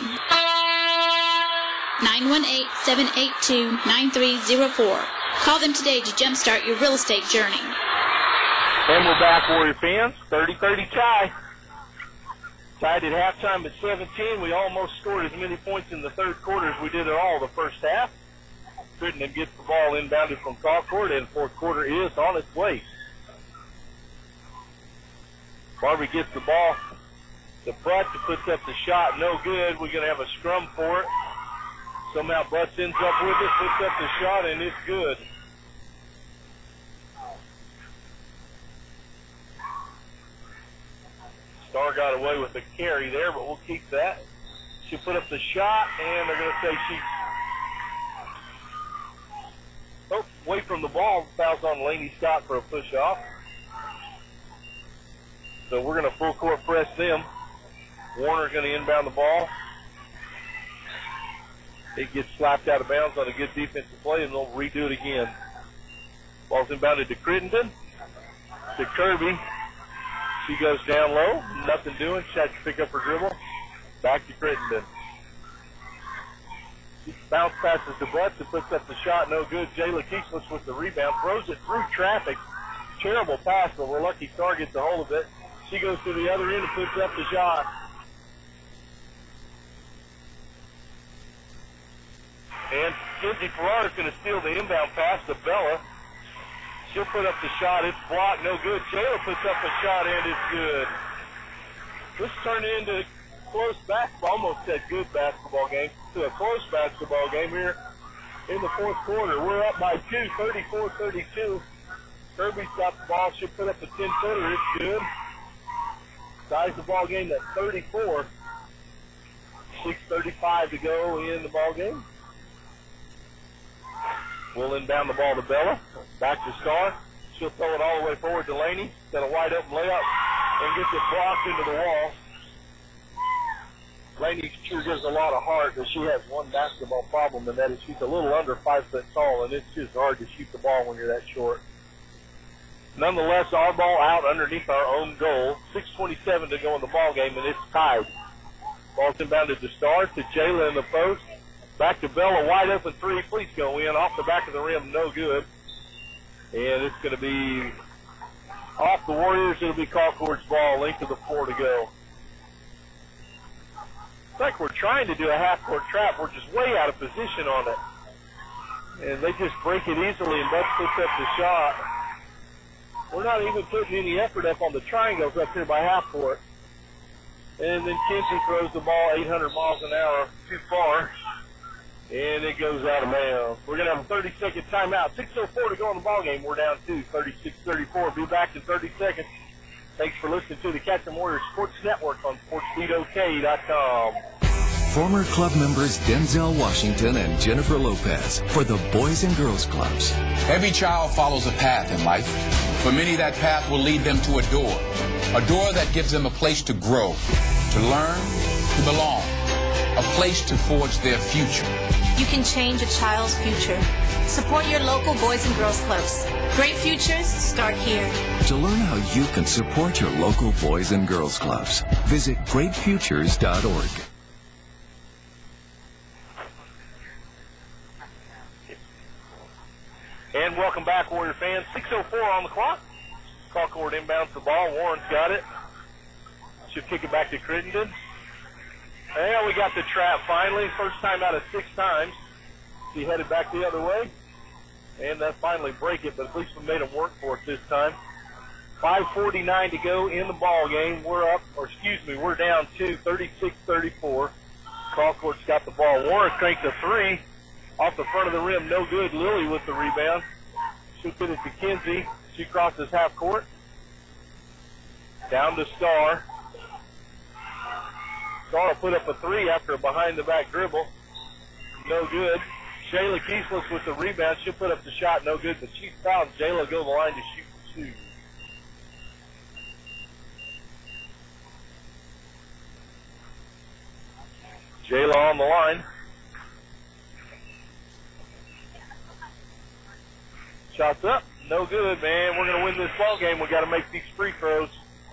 nine one eight, seven eight two, nine three zero four. Call them today to jumpstart your real estate journey. And we're back, Warrior fans. thirty thirty tie. Tied at halftime at seventeen. We almost scored as many points in the third quarter as we did at all the first half. Crittenden gets the ball inbounded from Concord, and fourth quarter is on its way. Barbie gets the ball to Butts, puts up the shot, no good. We're going to have a scrum for it. Somehow Butts ends up with it, puts up the shot, and it's good. Star got away with the carry there, but we'll keep that. She put up the shot, and they're going to say she... Oh, away from the ball, fouls on Laney Scott for a push-off. So we're going to full court press them. Warner's going to inbound the ball. It gets slapped out of bounds on a good defensive play, and they'll redo it again. Ball's inbounded to Crittenden. To Kirby. She goes down low. Nothing doing. She has to pick up her dribble. Back to Crittenden. She bounce passes to Butts and puts up the shot. No good. Jayla Keeslis with the rebound. Throws it through traffic. Terrible pass, but we're lucky Star gets a hold of it. She goes to the other end and puts up the shot. And Kenzie Farrar is going to steal the inbound pass to Bella. She'll put up the shot. It's blocked. No good. Taylor puts up a shot, and it's good. This turned into close basketball. Almost said good basketball game. To a close basketball game here in the fourth quarter. We're up by two, thirty-four thirty-two. Kirby's got the ball. She'll put up a ten-footer. It's good. Ties the ball game at thirty-four. six thirty-five to go in the ball game. We'll inbound the ball to Bella. Back to Star. She'll throw it all the way forward to Laney. Got a wide open layup and gets it blocked into the wall. Laney sure gives a lot of heart, but she has one basketball problem, and that is she's a little under five foot tall, and it's just hard to shoot the ball when you're that short. Nonetheless, our ball out underneath our own goal. six twenty-seven to go in the ball game, and it's tied. Ball's inbounded to Star, to Jayla in the post. Back to Bella, wide open three. Please go in. Off the back of the rim, no good. And it's going to be off the Warriors. It'll be Concord's ball. Length of the floor to go. It's like we're trying to do a half-court trap. We're just way out of position on it. And they just break it easily, and Butts puts up the shot. We're not even putting any effort up on the triangles up here by half court. And then Kinsey throws the ball eight hundred miles an hour too far. And it goes out of bounds. We're going to have a thirty second timeout. six oh four to go in the ballgame. We're down two, thirty-six thirty-four. Be back in thirty seconds. Thanks for listening to the Catchem Warriors Sports Network on sports beat O K dot com. Former club members Denzel Washington and Jennifer Lopez for the Boys and Girls Clubs. Every child follows a path in life. For many, that path will lead them to a door. A door that gives them a place to grow, to learn, to belong. A place to forge their future. You can change a child's future. Support your local Boys and Girls Clubs. Great futures start here. To learn how you can support your local Boys and Girls Clubs, visit great futures dot org. And welcome back, Warrior fans. six oh four on the clock. Concord inbounds the ball. Warren's got it. Should kick it back to Crittenden. And we got the trap finally. First time out of six times. She headed back the other way. And that finally break it, but at least we made them work for it this time. five forty-nine to go in the ball game. We're up, or excuse me, we're down two, thirty-six thirty-four. Concord's got the ball. Warren cranked a three off the front of the rim. No good. Lily with the rebound. She'll get it to Kinsey. She crosses half court. Down to Star. Star will put up a three after a behind-the-back dribble. No good. Jayla Keeslis with the rebound. She'll put up the shot. No good. But she's fouled. Jayla go to the line to shoot two. Jayla on the line. Shots up. No good, man. We're going to win this ball game. We got to make these free throws.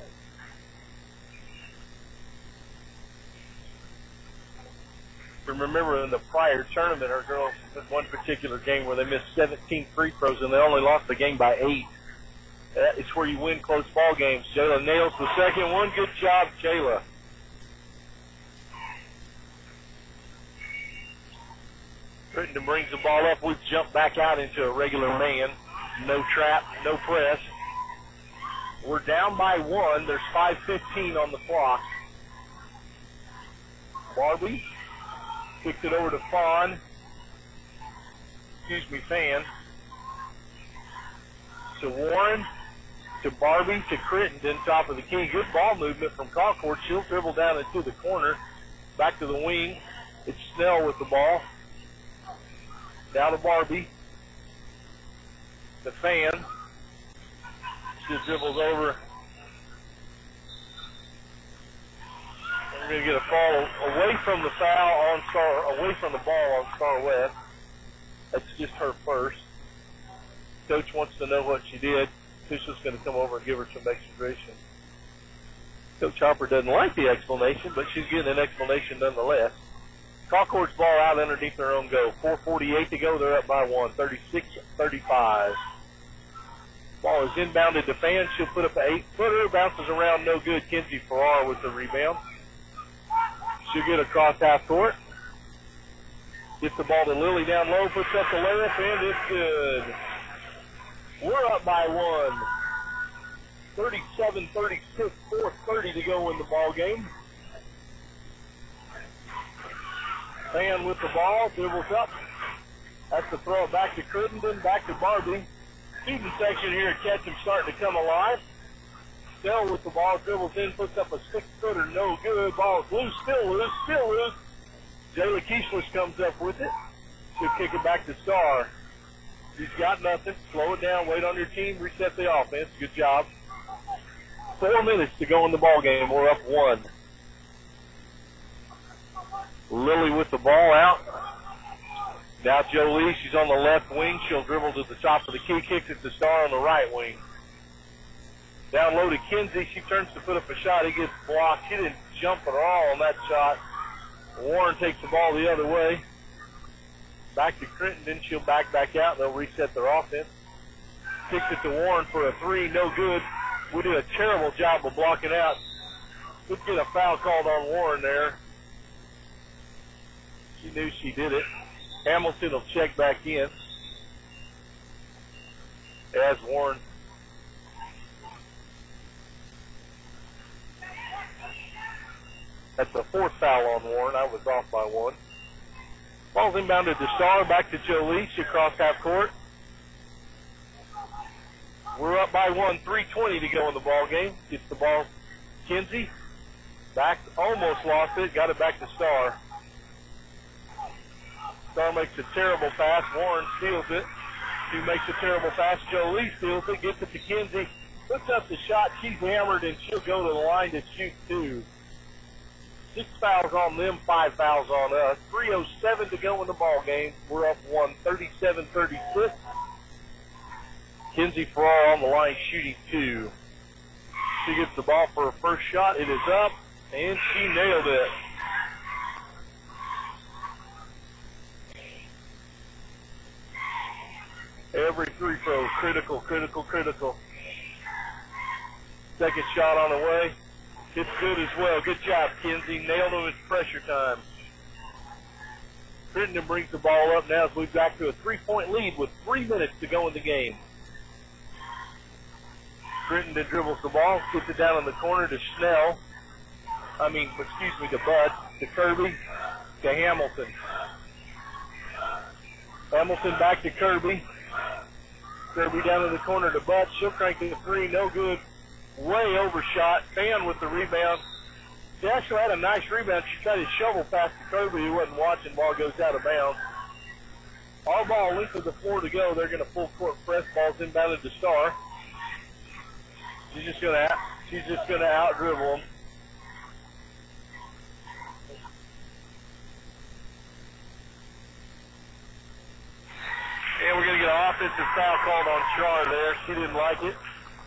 Remember in the prior tournament, our girls had one particular game where they missed seventeen free throws and they only lost the game by eight. That is where you win close ball games. Jayla nails the second one. Good job, Jayla. Crittenden brings the ball up. We've jumped back out into a regular man. No trap, no press. We're down by one. There's five fifteen on the clock. Barbie kicks it over to Fawn. Excuse me, Fan. To Warren. To Barbie. To Crittenden, top of the key. Good ball movement from Concord. She'll dribble down into the corner. Back to the wing. It's Snell with the ball. Down to Barbie. The Fan. She dribbles over. We're going to get a fall away from the foul on Star, away from the ball on Star West. That's just her first. Coach wants to know what she did. Official's going to come over and give her some explanation. Coach Hopper doesn't like the explanation, but she's getting an explanation nonetheless. Concord's ball out underneath their own goal. four forty-eight to go. They're up by one. thirty-six thirty-five. Ball is inbounded to Fan. She'll put up an eight-footer. Bounces around, no good. Kinsey Farrar with the rebound. She'll get across half court. Gets the ball to Lily down low. Puts up the layup, and it's good. We're up by one. thirty-seven thirty-six. four thirty to go in the ball game. Fan with the ball. Dribbles up. Has to throw it back to Crittenden. Back to Barbie. Student section here at Ketchum starting to come alive. Snell with the ball, dribbles in, puts up a six-footer, no good. Ball is loose, still loose, still loose. Jayla Keishlis comes up with it. She'll kick it back to Star. She's got nothing. Slow it down, wait on your team, reset the offense. Good job. Four minutes to go in the ball game. We're up one. Lily with the ball out. Now Jolie, she's on the left wing. She'll dribble to the top of the key, kicks it to Star on the right wing. Down low to Kinsey. She turns to put up a shot. He gets blocked. She didn't jump at all on that shot. Warren takes the ball the other way. Back to Crittenden. She'll back back out. They'll reset their offense. Kicks it to Warren for a three. No good. We did a terrible job of blocking out. Could get a foul called on Warren there. She knew she did it. Hamilton will check back in as Warren. That's the fourth foul on Warren. I was off by one. Ball's inbounded to Star. Back to Jolie. She across half court. We're up by one. three twenty to go in the ball game. Gets the ball. Kinsey. Back. Almost lost it. Got it back to Star. Star makes a terrible pass. Warren steals it. She makes a terrible pass. Jolie steals it. Gets it to Kinsey. Puts up the shot. She's hammered, and she'll go to the line to shoot two. Six fouls on them, five fouls on us. three oh seven to go in the ball game. We're up one, thirty-seven thirty-six. Kinsey Farrar on the line shooting two. She gets the ball for her first shot. It is up, and she nailed it. Every free throw, critical, critical, critical. Second shot on the way. It's good as well. Good job, Kinsey. Nailed him at pressure time. Crittenden brings the ball up now as we back to a three-point lead with three minutes to go in the game. Crittenden dribbles the ball, gets it down in the corner to Snell. I mean, excuse me, to Bud, to Kirby, to Hamilton. Hamilton back to Kirby. Kirby down in the corner to Bud. She'll crank it to three. No good. Way overshot. Fan with the rebound. She actually had a nice rebound. She tried to shovel past to Kirby, who wasn't watching. Ball goes out of bounds. Our ball length of the floor to go. They're going to full court press. Ball's inbounded to Star. She's just going to she's just going to out dribble them. And we're going to get an offensive foul called on Char there. She didn't like it.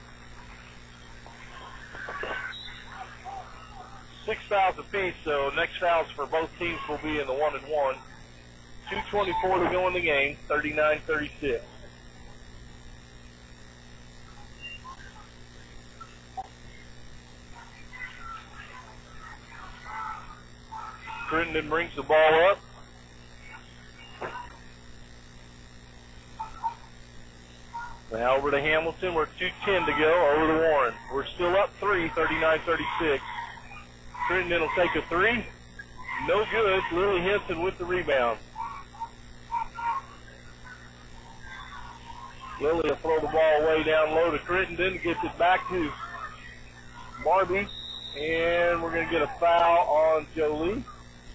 Six fouls apiece, so next fouls for both teams will be in the one and one. two twenty-four to go in the game, thirty-nine thirty-six. Crittenden brings the ball up. Now over to Hamilton. We're two ten to go over to Warren. We're still up three, thirty-nine thirty-six. Crittenden will take a three. No good. Lily Henson with the rebound. Lily will throw the ball way down low to Crittenden. Gets it back to Barbie. And we're going to get a foul on Jolie.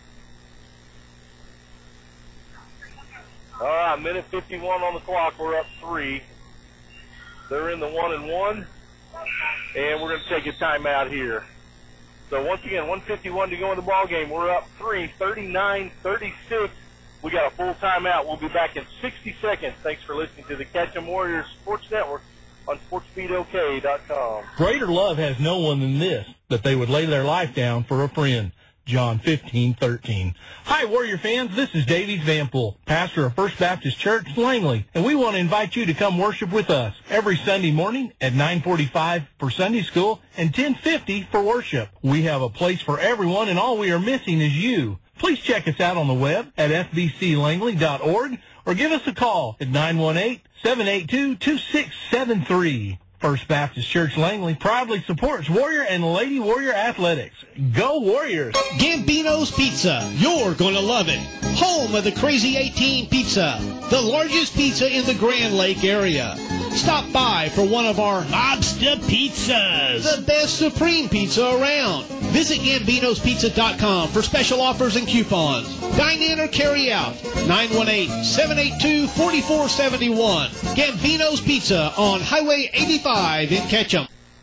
All right, minute fifty-one on the clock. We're up three. They're in the one and one. And we're going to take a timeout here. So once again, one fifty-one to go in the ball game. We're up three, thirty-nine thirty-six. We got a full timeout. We'll be back in sixty seconds. Thanks for listening to the Ketchum Warriors Sports Network on sports beat O K dot com. Greater love has no one than this, that they would lay their life down for a friend. John fifteen thirteen. Hi, Warrior fans. This is Davies Vanpool, pastor of First Baptist Church, Langley, and we want to invite you to come worship with us every Sunday morning at nine forty-five for Sunday school and ten fifty for worship. We have a place for everyone, and all we are missing is you. Please check us out on the web at f b c langley dot org or give us a call at nine one eight, seven eight two, two six seven three. First Baptist Church Langley proudly supports Warrior and Lady Warrior athletics. Go Warriors! Gambino's Pizza. You're going to love it. Home of the Crazy eighteen Pizza, the largest pizza in the Grand Lake area. Stop by for one of our lobster pizzas, the best supreme pizza around. Visit gambinos pizza dot com for special offers and coupons. Dine in or carry out. nine one eight, seven eight two, four four seven one. Gambino's Pizza on Highway eighty-five in Ketchum.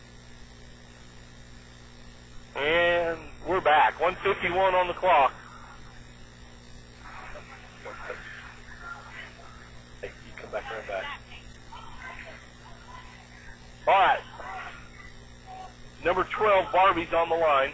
And we're back. one fifty-one on the clock. Hey, you come back right back. All right. Number twelve, Barbie's on the line.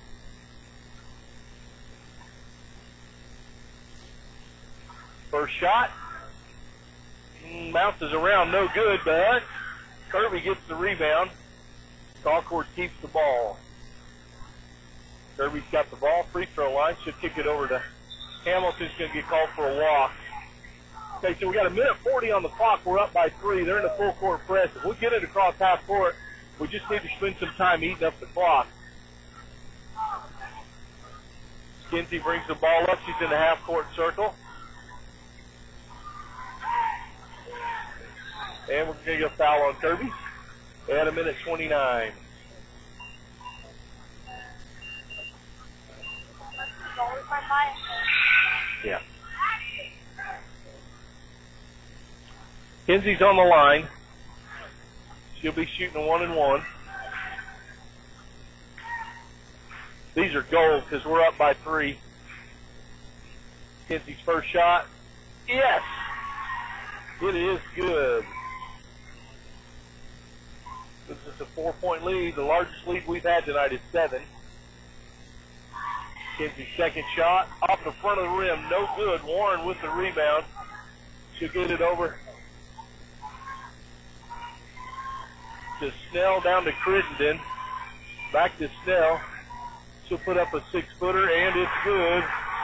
First shot. Bounces around, no good, but Kirby gets the rebound. Dalcourt keeps the ball. Kirby's got the ball, free throw line. Should kick it over to Hamilton's going to get called for a walk. Okay, so we got a minute forty on the clock. We're up by three. They're in the full court press. If we get it across half court, we just need to spend some time eating up the clock. Kinsey brings the ball up. She's in the half court circle. And we're going to get a foul on Kirby at a minute twenty-nine. Yeah. Kinsey's on the line. She'll be shooting one and one. These are goals because we're up by three. Kinsey's first shot. Yes! It is good. This is a four-point lead. The largest lead we've had tonight is seven. Kinsey's second shot. Off the front of the rim. No good. Warren with the rebound. She'll get it over to Snell, down to Crittenden. Back to Snell. She'll put up a six-footer, and it's good.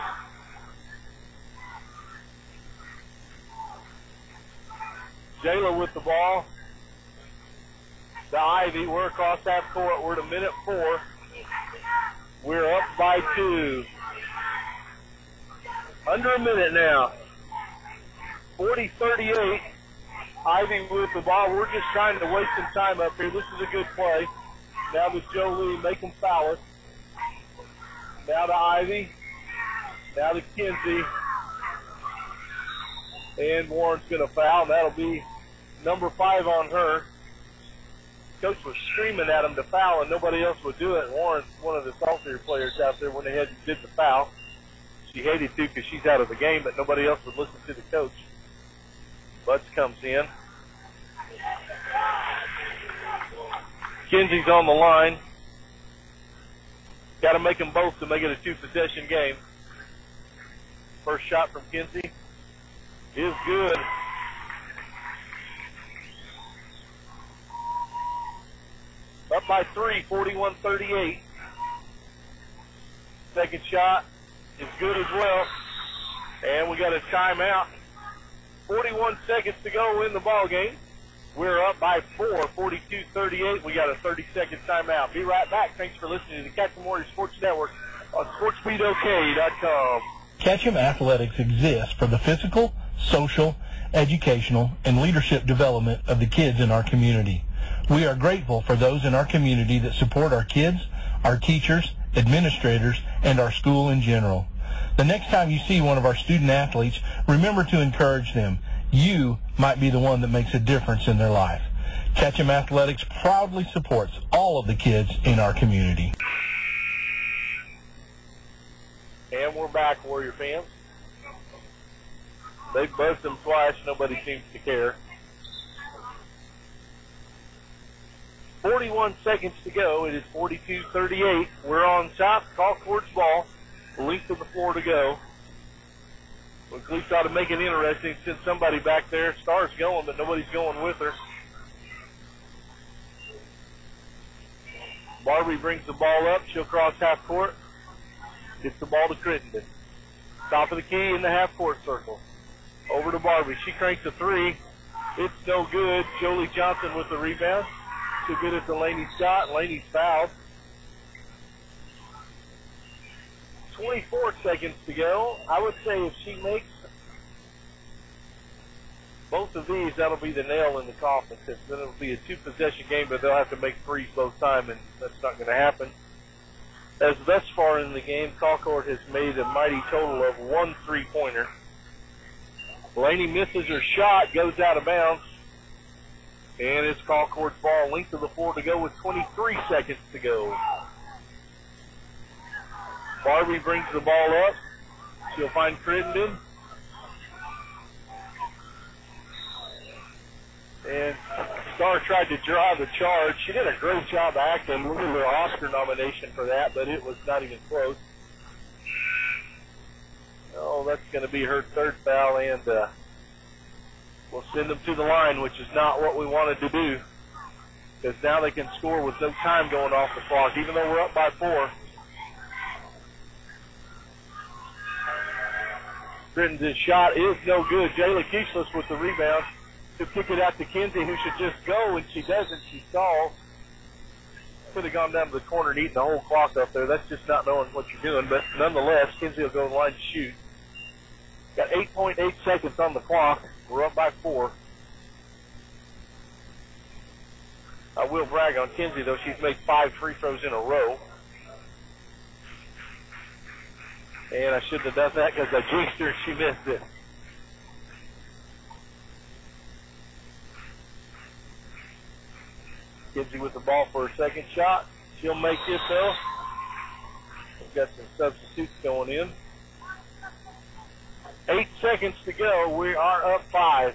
Jayla with the ball. To Ivy. We're across half court. We're at a minute four. We're up by two. Under a minute now. forty thirty-eight. Ivy with the ball. We're just trying to waste some time up here. This is a good play. Now to Jolie. Make them foul us. Now to Ivy. Now to Kinsey. And Warren's going to foul. That'll be number five on her. Coach was screaming at him to foul, and nobody else would do it. Warren's one of the saltier players out there when they had did the foul. She hated to because she's out of the game, but nobody else would listen to the coach. Butts comes in. Kinsey's on the line. Got to make them both to make it a two-possession game. First shot from Kinsey is good. Up by three, forty-one thirty-eight. Second shot is good as well. And we got a timeout. forty-one seconds to go in the ball game. We're up by four, forty-two thirty-eight. We got a thirty-second timeout. Be right back. Thanks for listening to the Ketchum Warriors Sports Network on sports beat O K dot com. Ketchum Athletics exists for the physical, social, educational, and leadership development of the kids in our community. We are grateful for those in our community that support our kids, our teachers, administrators, and our school in general. The next time you see one of our student athletes, remember to encourage them. You might be the one that makes a difference in their life. Ketchum Athletics proudly supports all of the kids in our community. And we're back, Warrior fans. They buzzed them twice. Nobody seems to care. forty-one seconds to go. It is forty-two thirty-eight. We're on top. Call court's ball. Length of the floor to go. We at least ought to make it interesting. Send somebody back there. Star's going, but nobody's going with her. Barbie brings the ball up. She'll cross half court. Gets the ball to Crittenden. Top of the key in the half court circle. Over to Barbie. She cranks a three. It's no good. Jolie Johnson with the rebound. Too good at Delaney Scott. Laney's fouled. twenty-four seconds to go. I would say if she makes both of these, that'll be the nail in the coffin. Then it'll be a two-possession game, but they'll have to make threes both time, and that's not going to happen. As thus far in the game, Colcord has made a mighty total of one three-pointer. Laney misses her shot, goes out of bounds, and it's Colcord's ball. Length of the floor to go with twenty-three seconds to go. Barbie brings the ball up. She'll find Crittenden. And Starr tried to draw the charge. She did a great job acting. Look at her Oscar nomination for that, but it was not even close. Oh, that's going to be her third foul, and uh, we'll send them to the line, which is not what we wanted to do, because now they can score with no time going off the clock, even though we're up by four. Crittenden's shot is no good. Jayla Keishless with the rebound to kick it out to Kinsey, who should just go, and she doesn't. She stalls. Could have gone down to the corner and eaten the whole clock up there. That's just not knowing what you're doing. But nonetheless, Kinsey will go to the line to shoot. Got eight point eight seconds on the clock. We're up by four. I will brag on Kinsey, though. She's made five free throws in a row. And I shouldn't have done that because I jinxed her and she missed it. Kinsey with the ball for her second shot. She'll make this, though. We've got some substitutes going in. Eight seconds to go. We are up five.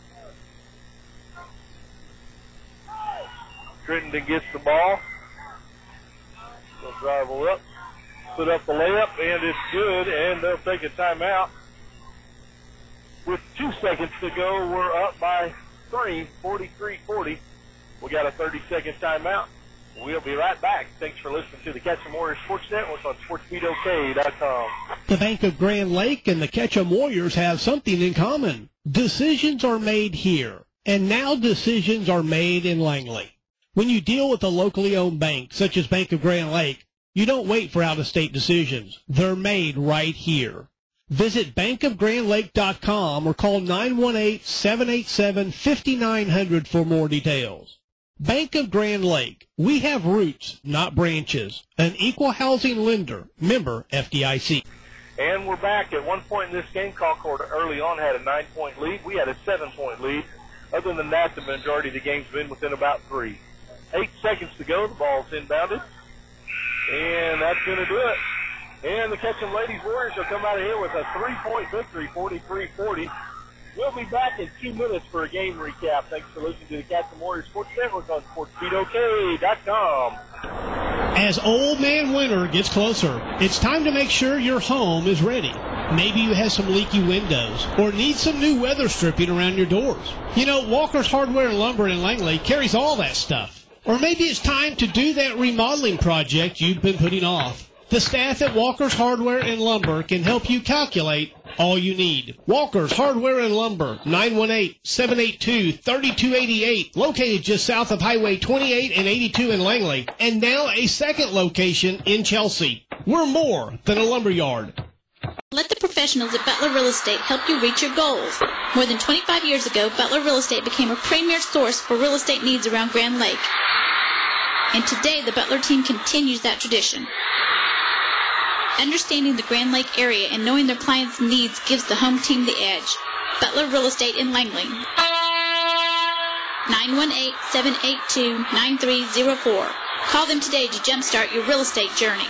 Crittenden gets the ball. She'll drive up. Put up the layup, and it's good, and they'll take a timeout. With two seconds to go, we're up by three, forty-three forty. We got a thirty-second timeout. We'll be right back. Thanks for listening to the Ketchum Warriors Sports Network on sports beat O K dot com. The Bank of Grand Lake and the Ketchum Warriors have something in common. Decisions are made here, and now decisions are made in Langley. When you deal with a locally owned bank, such as Bank of Grand Lake, you don't wait for out-of-state decisions. They're made right here. Visit bank of grand lake dot com or call nine one eight, seven eight seven, five nine zero zero for more details. Bank of Grand Lake. We have roots, not branches. An equal housing lender. Member F D I C. And we're back. At one point in this game, Concord early on had a nine-point lead. We had a seven-point lead. Other than that, the majority of the game's been within about three. Eight seconds to go. The ball's inbounded. And that's going to do it. And the Ketchum Ladies Warriors will come out of here with a three-point victory, forty-three forty. We'll be back in two minutes for a game recap. Thanks for listening to the Ketchum Warriors Sports Network on sports beat O K dot com. As Old Man Winter gets closer, it's time to make sure your home is ready. Maybe you have some leaky windows or need some new weather stripping around your doors. You know, Walker's Hardware and Lumber in Langley carries all that stuff. Or maybe it's time to do that remodeling project you've been putting off. The staff at Walker's Hardware and Lumber can help you calculate all you need. Walker's Hardware and Lumber, nine one eight, seven eight two, three two eight eight, located just south of Highway twenty-eight and eighty-two in Langley, and now a second location in Chelsea. We're more than a lumber yard. Let the professionals at Butler Real Estate help you reach your goals. More than twenty-five years ago, Butler Real Estate became a premier source for real estate needs around Grand Lake. And today, the Butler team continues that tradition. Understanding the Grand Lake area and knowing their clients' needs gives the home team the edge. Butler Real Estate in Langley. nine one eight, seven eight two, nine three zero four. Call them today to jumpstart your real estate journey.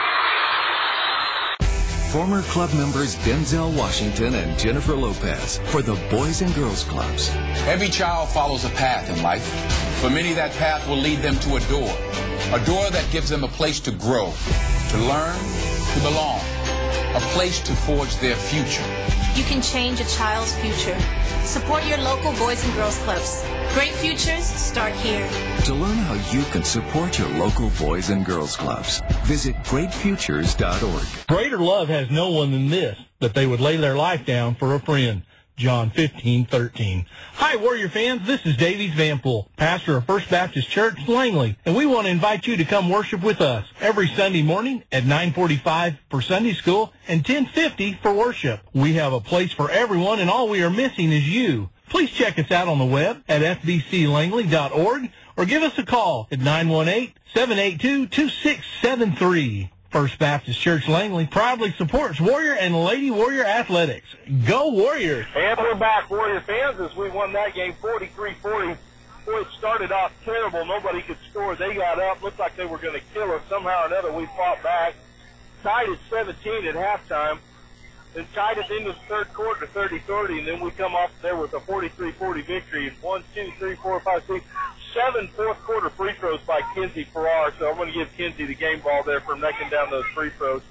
Former club members Denzel Washington and Jennifer Lopez for the Boys and Girls Clubs. Every child follows a path in life. For many, that path will lead them to a door. A door that gives them a place to grow, to learn, to belong. A place to forge their future. You can change a child's future. Support your local Boys and Girls Clubs. Great futures start here. To learn how you can support your local Boys and Girls Clubs, visit great futures dot org. Greater love has no one than this, that they would lay their life down for a friend. John fifteen thirteen. Hi, Warrior fans. This is Davies Vanpool, pastor of First Baptist Church, Langley, and we want to invite you to come worship with us every Sunday morning at nine forty-five for Sunday school and ten fifty for worship. We have a place for everyone, and all we are missing is you. Please check us out on the web at f b c langley dot org or give us a call at nine one eight, seven eight two, two six seven three. First Baptist Church Langley proudly supports Warrior and Lady Warrior athletics. Go Warriors! And we're back, Warrior fans, as we won that game forty-three forty. Boy, it started off terrible. Nobody could score. They got up. Looked like they were going to kill us. Somehow or another, we fought back. Tied at seventeen at halftime. Then tied at the end of the third quarter, thirty thirty, and then we come off there with a forty-three forty victory. One, two, three, four, five, six, seven fourth quarter free throws by Kinsey Farrar. So I'm going to give Kinsey the game ball there for necking down those free throws.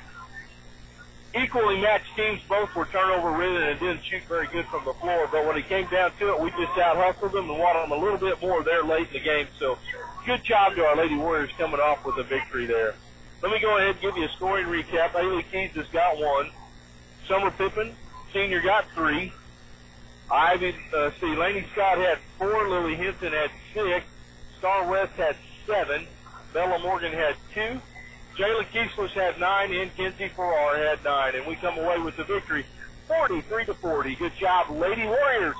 Equally matched teams, both were turnover ridden and didn't shoot very good from the floor. But when it came down to it, we just out hustled them and wanted them a little bit more there late in the game. So good job to our Lady Warriors coming off with a victory there. Let me go ahead and give you a scoring recap. Haley Keys has got one. Summer Pippin, senior, got three. Ivy, uh, see, Laney Scott had four. Lily Hinton had six. Star West had seven. Bella Morgan had two. Jayla Keesler had nine, and Kinsey Farrar had nine. And we come away with the victory, forty-three to forty. Good job, Lady Warriors.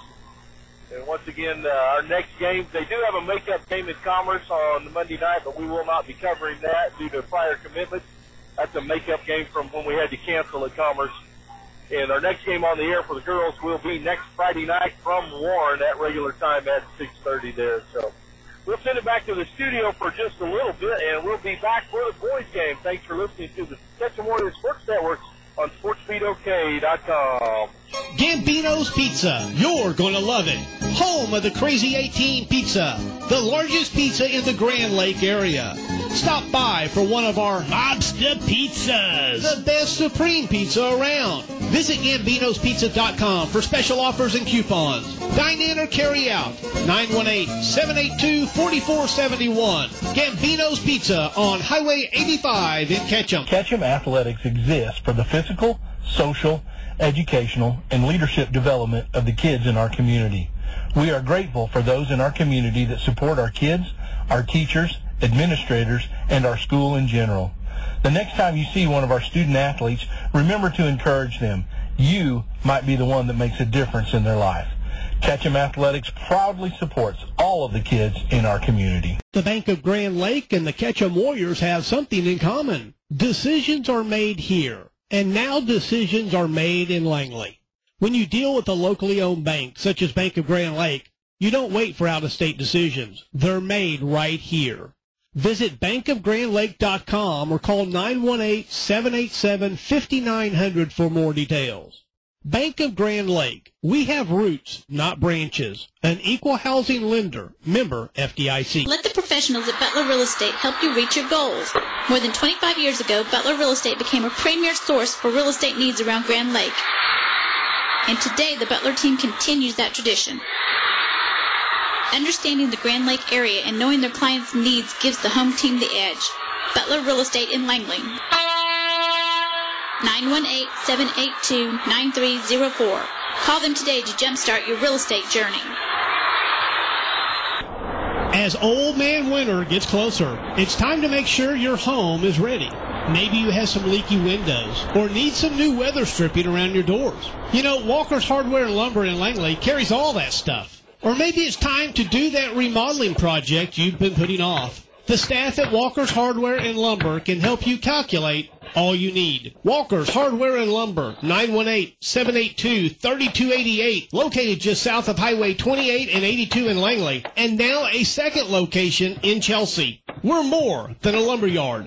And once again, uh, our next game, they do have a makeup game in Commerce on Monday night, but we will not be covering that due to prior commitments. That's a makeup game from when we had to cancel at Commerce. And our next game on the air for the girls will be next Friday night from Warren at regular time at six thirty there. So we'll send it back to the studio for just a little bit, and we'll be back for the boys' game. Thanks for listening to the Ketchum Warriors Sports Network on sports beat o k dot com. Gambino's Pizza. You're going to love it. Home of the Crazy eighteen Pizza, the largest pizza in the Grand Lake area. Stop by for one of our Lobster Pizzas, the best supreme pizza around. Visit gambinos pizza dot com for special offers and coupons. Dine in or carry out. nine one eight, seven eight two, four four seven one. Gambino's Pizza on Highway eighty-five in Ketchum. Ketchum Athletics exists for the physical, social, educational, and leadership development of the kids in our community. We are grateful for those in our community that support our kids, our teachers, administrators, and our school in general. The next time you see one of our student athletes, remember to encourage them. You might be the one that makes a difference in their life. Ketchum Athletics proudly supports all of the kids in our community. The Bank of Grand Lake and the Ketchum Warriors have something in common. Decisions are made here, and now decisions are made in Langley. When you deal with a locally owned bank, such as Bank of Grand Lake, you don't wait for out-of-state decisions. They're made right here. Visit bank of grand lake dot com or call nine one eight, seven eight seven, five nine zero zero for more details. Bank of Grand Lake. We have roots, not branches. An equal housing lender. Member F D I C. Let the professionals at Butler Real Estate help you reach your goals. More than twenty-five years ago, Butler Real Estate became a premier source for real estate needs around Grand Lake. And today, the Butler team continues that tradition. Understanding the Grand Lake area and knowing their clients' needs gives the home team the edge. Butler Real Estate in Langley. nine one eight, seven eight two, nine three zero four. Call them today to jumpstart your real estate journey. As Old Man Winter gets closer, it's time to make sure your home is ready. Maybe you have some leaky windows or need some new weather stripping around your doors. You know, Walker's Hardware and Lumber in Langley carries all that stuff. Or maybe it's time to do that remodeling project you've been putting off. The staff at Walker's Hardware and Lumber can help you calculate all you need. Walker's Hardware and Lumber, nine one eight, seven eight two, three two eight eight, located just south of Highway twenty-eight and eighty-two in Langley, and now a second location in Chelsea. We're more than a lumber yard.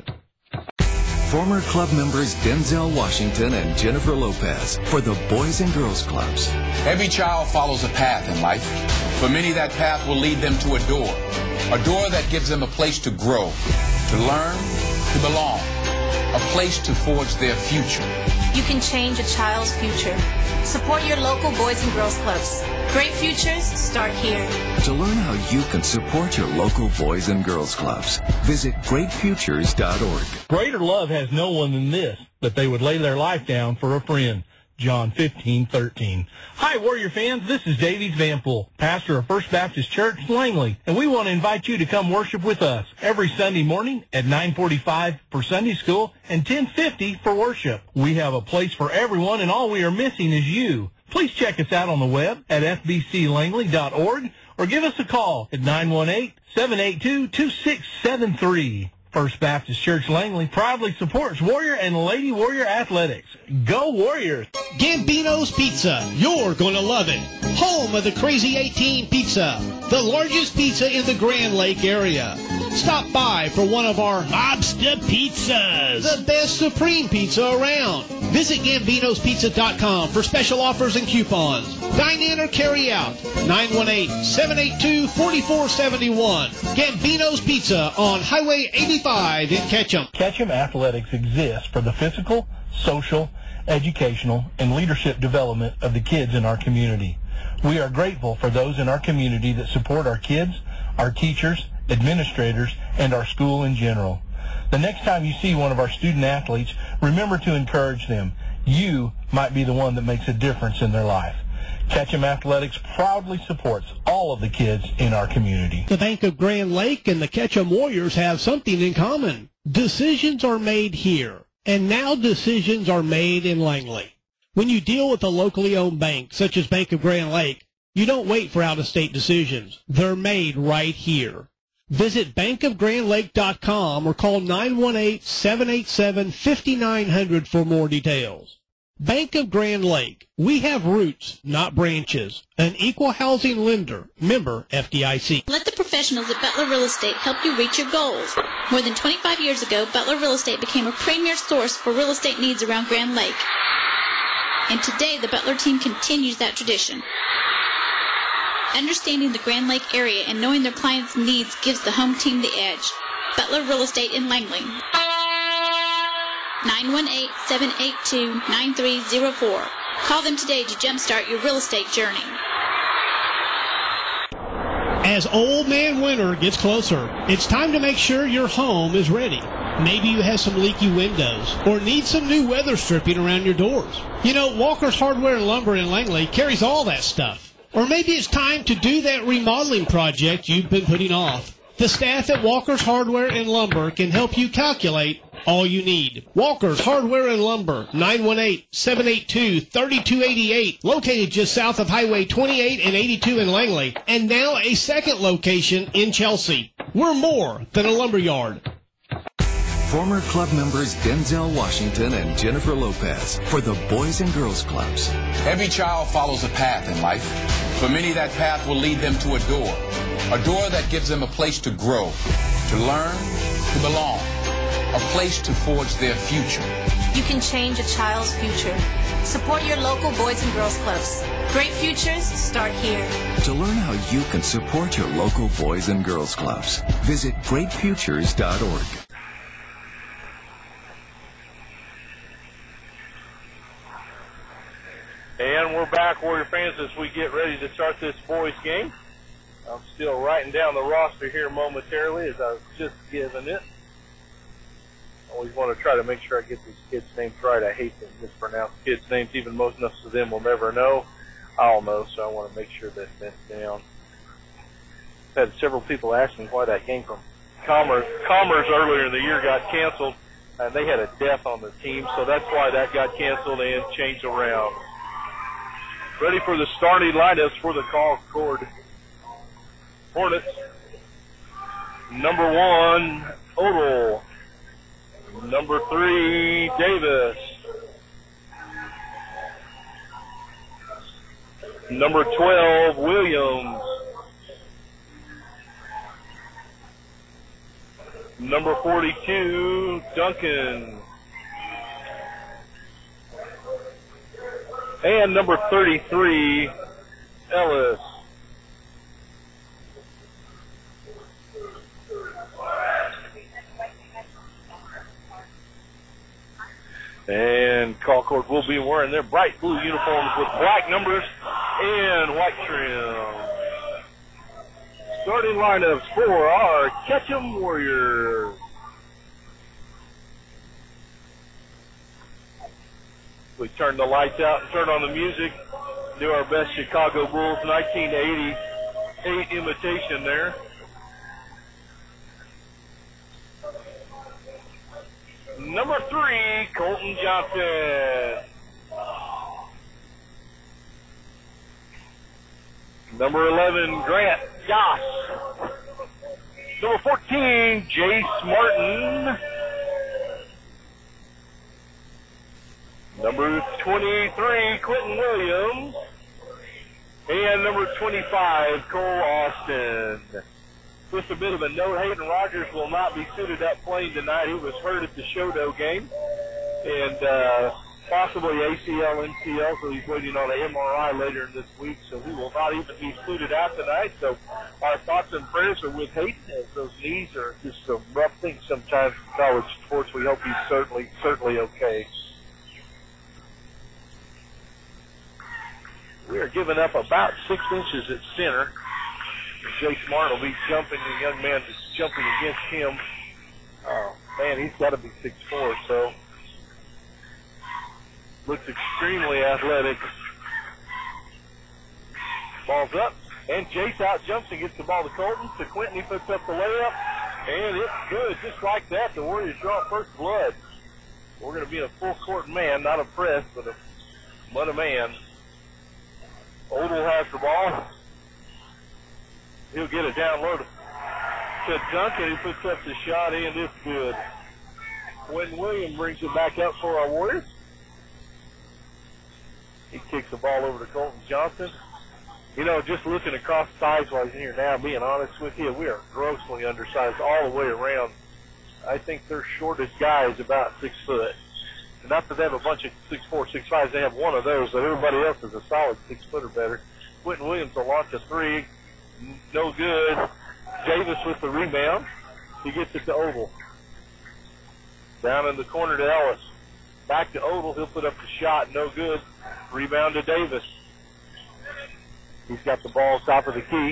Former club members Denzel Washington and Jennifer Lopez for the Boys and Girls Clubs. Every child follows a path in life. For many, that path will lead them to a door. A door that gives them a place to grow, to learn, to belong. A place to forge their future. You can change a child's future. Support your local Boys and Girls Clubs. Great futures start here. To learn how you can support your local Boys and Girls Clubs, visit great futures dot org. Greater love has no one than this, that they would lay their life down for a friend. John fifteen thirteen. Hi, Warrior fans. This is Davies Vanpool, pastor of First Baptist Church, Langley, and we want to invite you to come worship with us every Sunday morning at nine forty-five for Sunday school and ten fifty for worship. We have a place for everyone, and all we are missing is you. Please check us out on the web at f b c langley dot org or give us a call at nine one eight, seven eight two, two six seven three. First Baptist Church Langley proudly supports Warrior and Lady Warrior athletics. Go Warriors! Gambino's Pizza. You're going to love it. Home of the Crazy eighteen Pizza, the largest pizza in the Grand Lake area. Stop by for one of our lobster pizzas, the best supreme pizza around. Visit gambinos pizza dot com for special offers and coupons. Dine in or carry out. nine one eight, seven eight two, four four seven one. Gambino's Pizza on Highway eighty-five in Ketchum. Ketchum Athletics exists for the physical, social, educational, and leadership development of the kids in our community. We are grateful for those in our community that support our kids, our teachers, administrators, and our school in general. The next time you see one of our student athletes, remember to encourage them. You might be the one that makes a difference in their life. Ketchum Athletics proudly supports all of the kids in our community. The Bank of Grand Lake and the Ketchum Warriors have something in common. Decisions are made here, and now decisions are made in Langley. When you deal with a locally owned bank, such as Bank of Grand Lake, you don't wait for out-of-state decisions. They're made right here. Visit bank of grand lake dot com or call nine one eight, seven eight seven, five nine zero zero for more details. Bank of Grand Lake. We have roots, not branches. An equal housing lender. Member F D I C. Let the professionals at Butler Real Estate help you reach your goals. More than twenty-five years ago, Butler Real Estate became a premier source for real estate needs around Grand Lake. And today, the Butler team continues that tradition. Understanding the Grand Lake area and knowing their clients' needs gives the home team the edge. Butler Real Estate in Langley. nine one eight, seven eight two, nine three zero four. Call them today to jumpstart your real estate journey. As Old Man Winter gets closer, it's time to make sure your home is ready. Maybe you have some leaky windows or need some new weather stripping around your doors. You know, Walker's Hardware and Lumber in Langley carries all that stuff. Or maybe it's time to do that remodeling project you've been putting off. The staff at Walker's Hardware and Lumber can help you calculate all you need. Walker's Hardware and Lumber, nine one eight, seven eight two, three two eight eight, located just south of Highway twenty-eight and eighty-two in Langley, and now a second location in Chelsea. We're more than a lumber yard. Former club members Denzel Washington and Jennifer Lopez for the Boys and Girls Clubs. Every child follows a path in life. For many, that path will lead them to a door. A door that gives them a place to grow, to learn, to belong. A place to forge their future. You can change a child's future. Support your local Boys and Girls Clubs. Great futures start here. To learn how you can support your local Boys and Girls Clubs, visit great futures dot org. And we're back, Warrior fans, as we get ready to start this boys game. I'm still writing down the roster here momentarily as I was just given it. Always want to try to make sure I get these kids' names right. I hate to mispronounce kids' names. Even most of them will never know. I'll know, so I want to make sure that's bent down. I've had several people ask me why that came from Commerce. Commerce earlier in the year got canceled, and they had a death on the team, so that's why that got canceled and changed around. Ready for the starting lineups for the Concord Hornets. Number one, Odell. Number three, Davis. Number twelve, Williams. Number forty-two, Duncan. And number thirty-three, Ellis. And Concord will be wearing their bright blue uniforms with black numbers and white trim. Starting lineups for our Ketchum Warriors. We turn the lights out and turn on the music. Do our best Chicago Bulls nineteen eighty-eight imitation there. Number three, Colton Johnson. Number eleven, Grant Goss. Number fourteen, Jace Martin. Number twenty-three, Quentin Williams. And number twenty-five, Cole Austin. Just a bit of a note, Hayden Rogers will not be suited up playing tonight. He was hurt at the Shodo game. And uh, possibly A C L, N C L, so he's waiting on an M R I later this week. So he will not even be suited out tonight. So our thoughts and prayers are with Hayden, as those knees are just some rough things sometimes in college sports. We hope he's certainly, certainly okay. We are giving up about six inches at center. Jace Martin will be jumping, the young man that's jumping against him. Oh, man, he's got to be six foot four, so looks extremely athletic. Ball's up, and Jace out jumps and gets the ball to Colton. To Quentin, he puts up the layup, and it's good. Just like that, the Warriors draw first blood. We're going to be a full court man, not a press, but a, but a man. Odell has the ball. He'll get it down low to, to Duncan. He puts up the shot, and it's good. Quentin Williams brings it back up for our Warriors. He kicks the ball over to Colton Johnson. You know, just looking across size-wise here now, being honest with you, we are grossly undersized all the way around. I think their shortest guy is about six foot. And not that they have a bunch of six four, six fives, they have one of those, but everybody else is a solid six foot or better. Quentin Williams will launch a three. No good. Davis with the rebound. He gets it to Odell. Down in the corner to Ellis. Back to Odell. He'll put up the shot. No good. Rebound to Davis. He's got the ball top of the key.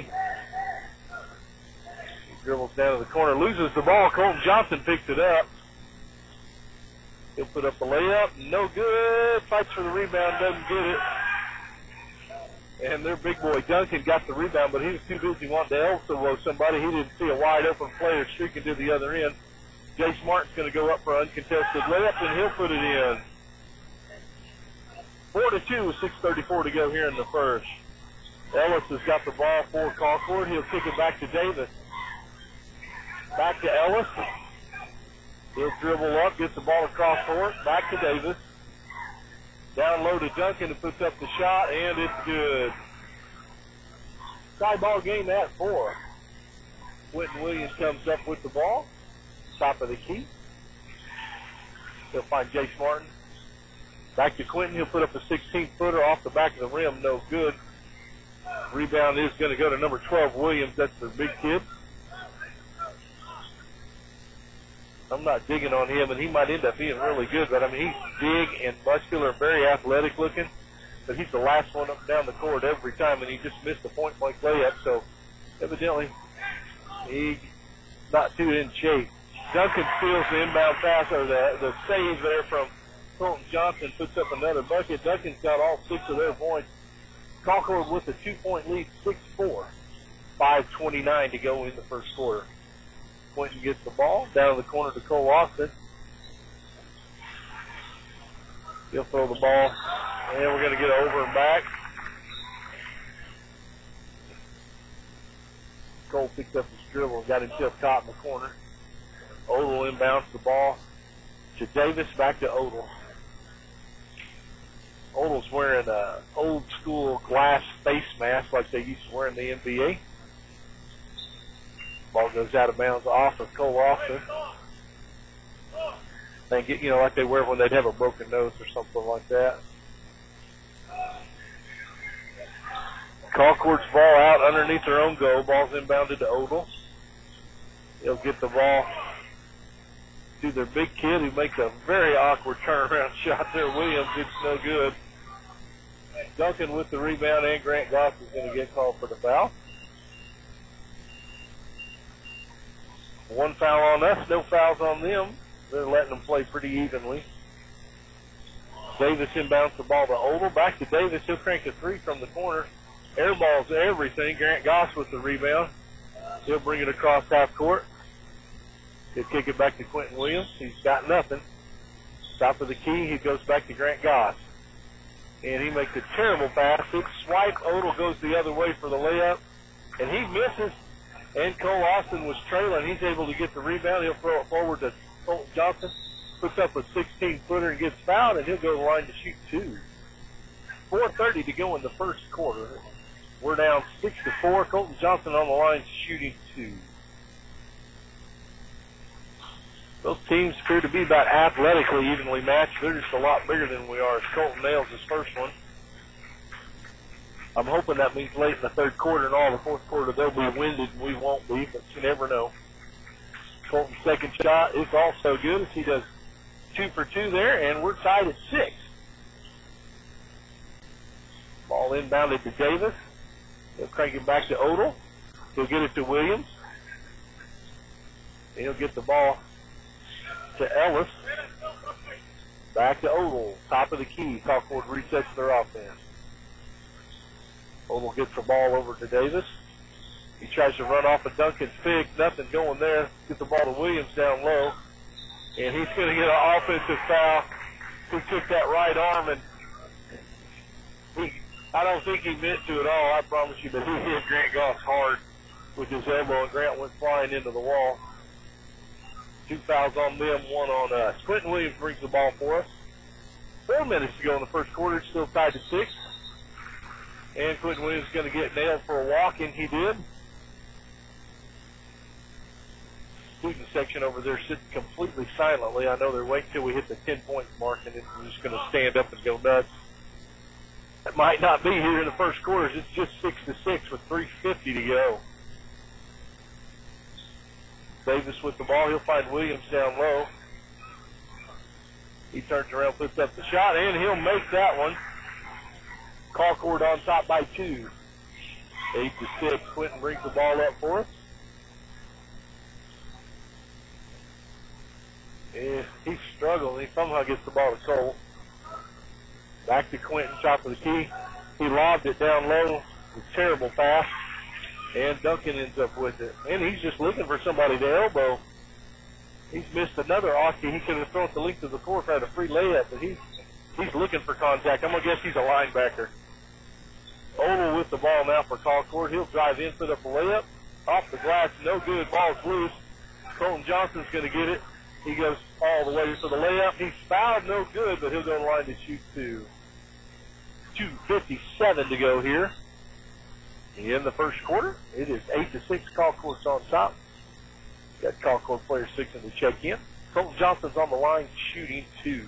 He dribbles down to the corner. Loses the ball. Colton Johnson picks it up. He'll put up the layup. No good. Fights for the rebound. Doesn't get it. And their big boy Duncan got the rebound, but he was too busy wanting to elbow somebody. He didn't see a wide open player streaking to the other end. Jace Martin's going to go up for uncontested layup, and he'll put it in. Four to two, six thirty-four to go here in the first. Ellis has got the ball for Concord. He'll kick it back to Davis. Back to Ellis. He'll dribble up, gets the ball across court. Back to Davis. Down low to Duncan, who puts up the shot, and it's good. Tie ball game at four. Quentin Williams comes up with the ball. Top of the key. He'll find Jace Martin. Back to Quentin. He'll put up a sixteen-footer off the back of the rim. No good. Rebound is going to go to number twelve, Williams. That's the big kid. I'm not digging on him, and he might end up being really good, but I mean, he's big and muscular and very athletic looking, but he's the last one up and down the court every time, and he just missed a point-blank layup, so evidently he's not too in shape. Duncan steals the inbound pass, or the, the save there from Colton Johnson, puts up another bucket. Duncan's got all six of their points. Concord with a two-point lead, six four. five twenty-nine to go in the first quarter. Quentin gets the ball down the corner to Cole Austin. He'll throw the ball, and we're going to get over and back. Cole picked up his dribble and got himself caught in the corner. Odell inbounds the ball to Davis, back to Odell. Odell's wearing a old school glass face mask like they used to wear in the N B A. Ball goes out of bounds off of Cole Austin. They get, you know, like they wear when they'd have a broken nose or something like that. Concord's ball out underneath their own goal. Ball's inbounded to Odell. They'll get the ball to their big kid who makes a very awkward turnaround shot there. Williams, it's no good. Duncan with the rebound, and Grant Goss is going to get called for the foul. One foul on us, no fouls on them. They're letting them play pretty evenly. Davis inbounds the ball to Odell. Back to Davis. He'll crank a three from the corner. Airball's everything. Grant Goss with the rebound. He'll bring it across half court. He'll kick it back to Quentin Williams. He's got nothing. Top of the key. He goes back to Grant Goss. And he makes a terrible pass. It's swipe. Odell goes the other way for the layup. And he misses. And Cole Austin was trailing. He's able to get the rebound. He'll throw it forward to Colton Johnson. Puts up a sixteen-footer and gets fouled, and he'll go to the line to shoot two. four thirty to go in the first quarter. We're down six to four. Colton Johnson on the line shooting two. Those teams appear to be about athletically evenly matched. They're just a lot bigger than we are. As Colton nails his first one. I'm hoping that means late in the third quarter and all the fourth quarter they'll be winded and we won't be, but you never know. Colton's second shot is also good as he does two for two there, and we're tied at six. Ball inbounded to Davis. He'll crank it back to Odell. He'll get it to Williams. He'll get the ball to Ellis. Back to Odell. Top of the key. Concord resets their offense. Odell gets the ball over to Davis. He tries to run off a Duncan's pick. Nothing going there. Get the ball to Williams down low. And he's going to get an offensive foul. He took that right arm, and he, I don't think he meant to at all, I promise you, but he hit Grant Goss hard with his elbow, and Grant went flying into the wall. Two fouls on them, one on us. Quentin Williams brings the ball for us. Four minutes to go in the first quarter. It's still tied to six. And Quentin Williams is going to get nailed for a walk, and he did. Student section over there sitting completely silently. I know they're waiting till we hit the ten-point mark, and then we're just going to stand up and go nuts. It might not be here in the first quarter. It's just six to six with three fifty to go. Davis with the ball. He'll find Williams down low. He turns around, puts up the shot, and he'll make that one. Concord on top by two. Eight to six. Quentin brings the ball up for us. Yeah, he's struggling. He somehow gets the ball to Cole. Back to Quentin, top of the key. He lobbed it down low. A terrible pass. And Duncan ends up with it. And he's just looking for somebody to elbow. He's missed another Austin. He could have thrown it the length of the court for a free layup, but he's he's looking for contact. I'm going to guess he's a linebacker. Odell with the ball now for Concord. He'll drive in, put up a layup. Off the glass, no good. Ball's loose. Colton Johnson's going to get it. He goes all the way for the layup. He's fouled, no good, but he'll go to the line to shoot two. two fifty-seven to go here in the first quarter. It is eight to six. Concord's on top. Got Concord player six in to check in. Colton Johnson's on the line shooting two.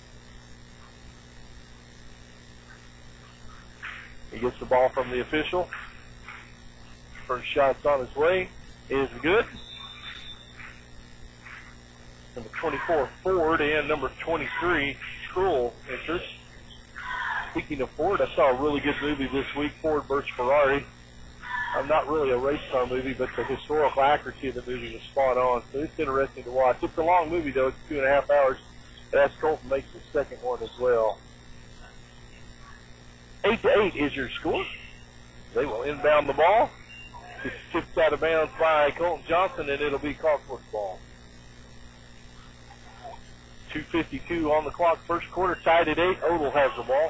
He gets the ball from the official. First shot's on his way. Is good. Number twenty-four, Ford, and number twenty-three, Skrull, enters. Speaking of Ford, I saw a really good movie this week, Ford versus Ferrari. I'm not really a race car movie, but the historical accuracy of the movie was spot on. So it's interesting to watch. It's a long movie, though. It's two and a half hours. That's Colton makes the second one as well. Eight to eight is your score. They will inbound the ball. It's tipped out of bounds by Colton Johnson, and it'll be Colquitt's ball. two fifty-two on the clock. First quarter tied at eight. Odell has the ball.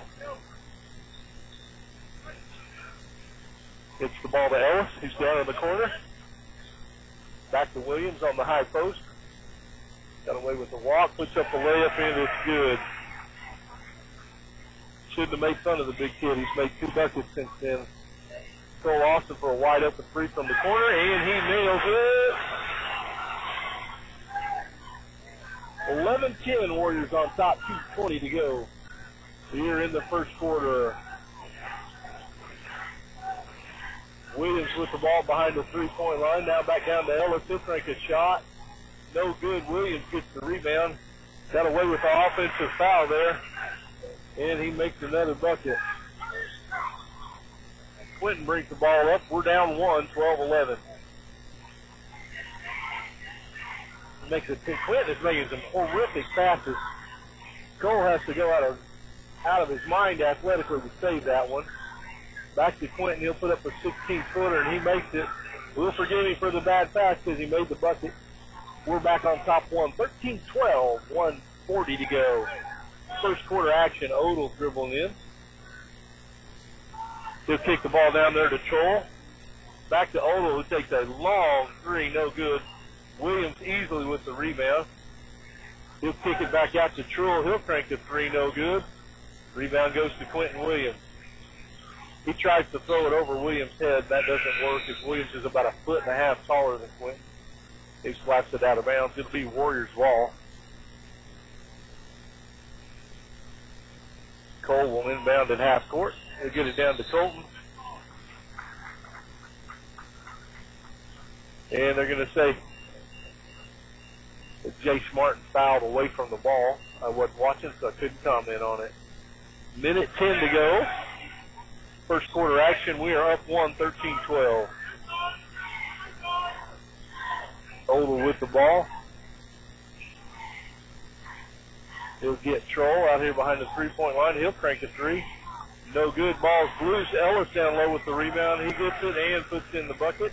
Gets the ball to Ellis, who's down in the corner. Back to Williams on the high post. Got away with the walk, puts up the layup, and it's good. Shouldn't have made fun of the big kid. He's made two buckets since then. Cole Austin for a wide open three from the corner, and he nails it. eleven ten Warriors on top, two twenty to go. Here in the first quarter. Williams with the ball behind the three-point line. Now back down to Ellis. He'll crank a shot. No good. Williams gets the rebound. Got away with the offensive foul there. And he makes another bucket. Quentin brings the ball up. We're down one, twelve eleven. Makes it. Quentin is making some horrific passes. Cole has to go out of out of his mind athletically to save that one. Back to Quentin. He'll put up a sixteen-footer, and he makes it. We'll forgive him for the bad pass because he made the bucket. We're back on top one. thirteen twelve, one forty to go. First quarter action. Odell dribbling in. He'll kick the ball down there to Troll. Back to Odell, who takes a long three. No good. Williams easily with the rebound. He'll kick it back out to Troll. He'll crank the three. No good. Rebound goes to Quentin Williams. He tries to throw it over Williams' head. That doesn't work because Williams is about a foot and a half taller than Quentin. He slaps it out of bounds. It'll be Warriors' ball. Cole will inbound at half court. He'll get it down to Colton. And they're going to say that Jace Martin fouled away from the ball. I wasn't watching, so I couldn't comment on it. Minute ten to go. First quarter action. We are up one, thirteen twelve. Odell with the ball. He'll get Troll out here behind the three-point line. He'll crank a three. No good. Ball's loose. Ellis down low with the rebound. He gets it and puts in the bucket.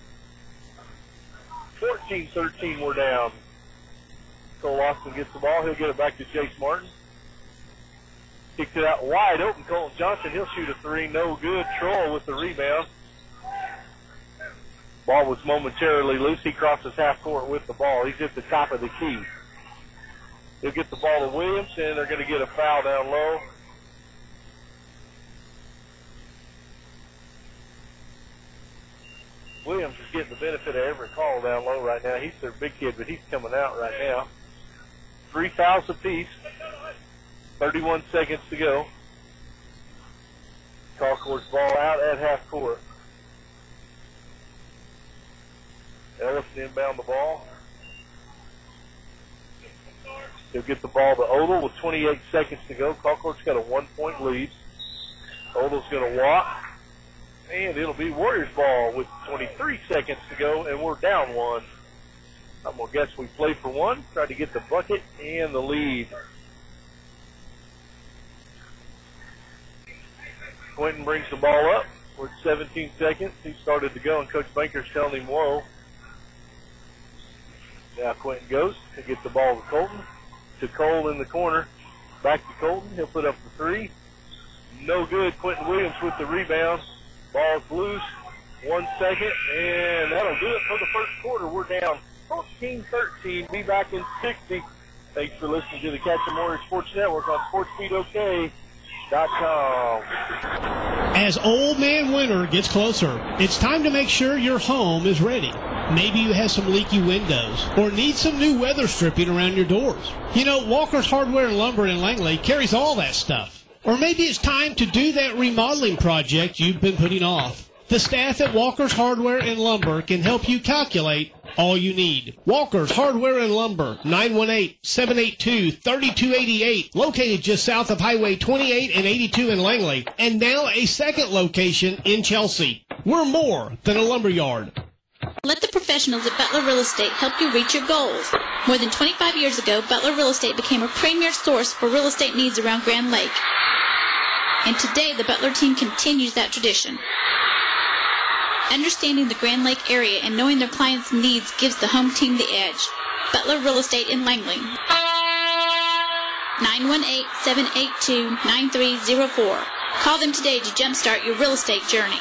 fourteen thirteen, we're down. Cole Austin gets the ball. He'll get it back to Jace Martin. Kicks it out wide open. Colton Johnson, he'll shoot a three. No good. Troll with the rebound. Ball was momentarily loose. He crosses half court with the ball. He's at the top of the key. He'll get the ball to Williams, and they're going to get a foul down low. Williams is getting the benefit of every call down low right now. He's their big kid, but he's coming out right now. Three fouls apiece. thirty-one seconds to go. Colquitt's ball out at half court. Ellis inbound the ball. He'll get the ball to Odell with twenty-eight seconds to go. Colquitt's got a one-point lead. Odell's going to walk. And it'll be Warriors ball with twenty-three seconds to go, and we're down one. I'm going to guess we play for one, try to get the bucket and the lead. Quentin brings the ball up with seventeen seconds. He started to go, and Coach Banker's telling him, whoa. Now Quentin goes to get the ball to Colton. To Cole in the corner. Back to Colton. He'll put up the three. No good. Quentin Williams with the rebound. Ball's loose. One second, and that'll do it for the first quarter. We're down fourteen thirteen. Be back in sixty. Thanks for listening to the Catch 'em Warriors Sports Network on sports beat o k dot com. As Old Man Winter gets closer, it's time to make sure your home is ready. Maybe you have some leaky windows or need some new weather stripping around your doors. You know, Walker's Hardware and Lumber in Langley carries all that stuff. Or maybe it's time to do that remodeling project you've been putting off. The staff at Walker's Hardware and Lumber can help you calculate all you need. Walker's Hardware and Lumber, nine one eight, seven eight two, three two eight eight, located just south of Highway twenty-eight and eighty-two in Langley, and now a second location in Chelsea. We're more than a lumber yard. Let the professionals at Butler Real Estate help you reach your goals. More than twenty-five years ago, Butler Real Estate became a premier source for real estate needs around Grand Lake. And today, the Butler team continues that tradition. Understanding the Grand Lake area and knowing their clients' needs gives the home team the edge. Butler Real Estate in Langley. nine one eight, seven eight two, nine three zero four. Call them today to jumpstart your real estate journey.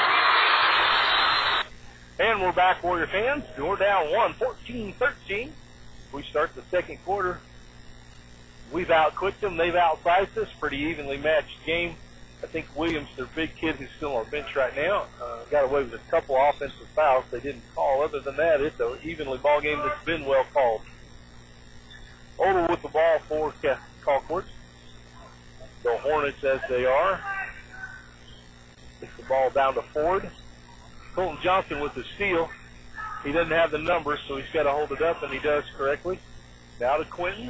And we're back, Warrior fans. We're down one, fourteen thirteen. We start the second quarter. We've outquicked them. They've outsized us. Pretty evenly matched game. I think Williams, their big kid who's still on our bench right now, uh, got away with a couple offensive fouls they didn't call. Other than that, it's an evenly ball game that's been well called. Odell with the ball for Colquitt. The Hornets as they are. Gets the ball down to Ford. Colton Johnson with the steal. He doesn't have the numbers, so he's got to hold it up, and he does correctly. Now to Quentin.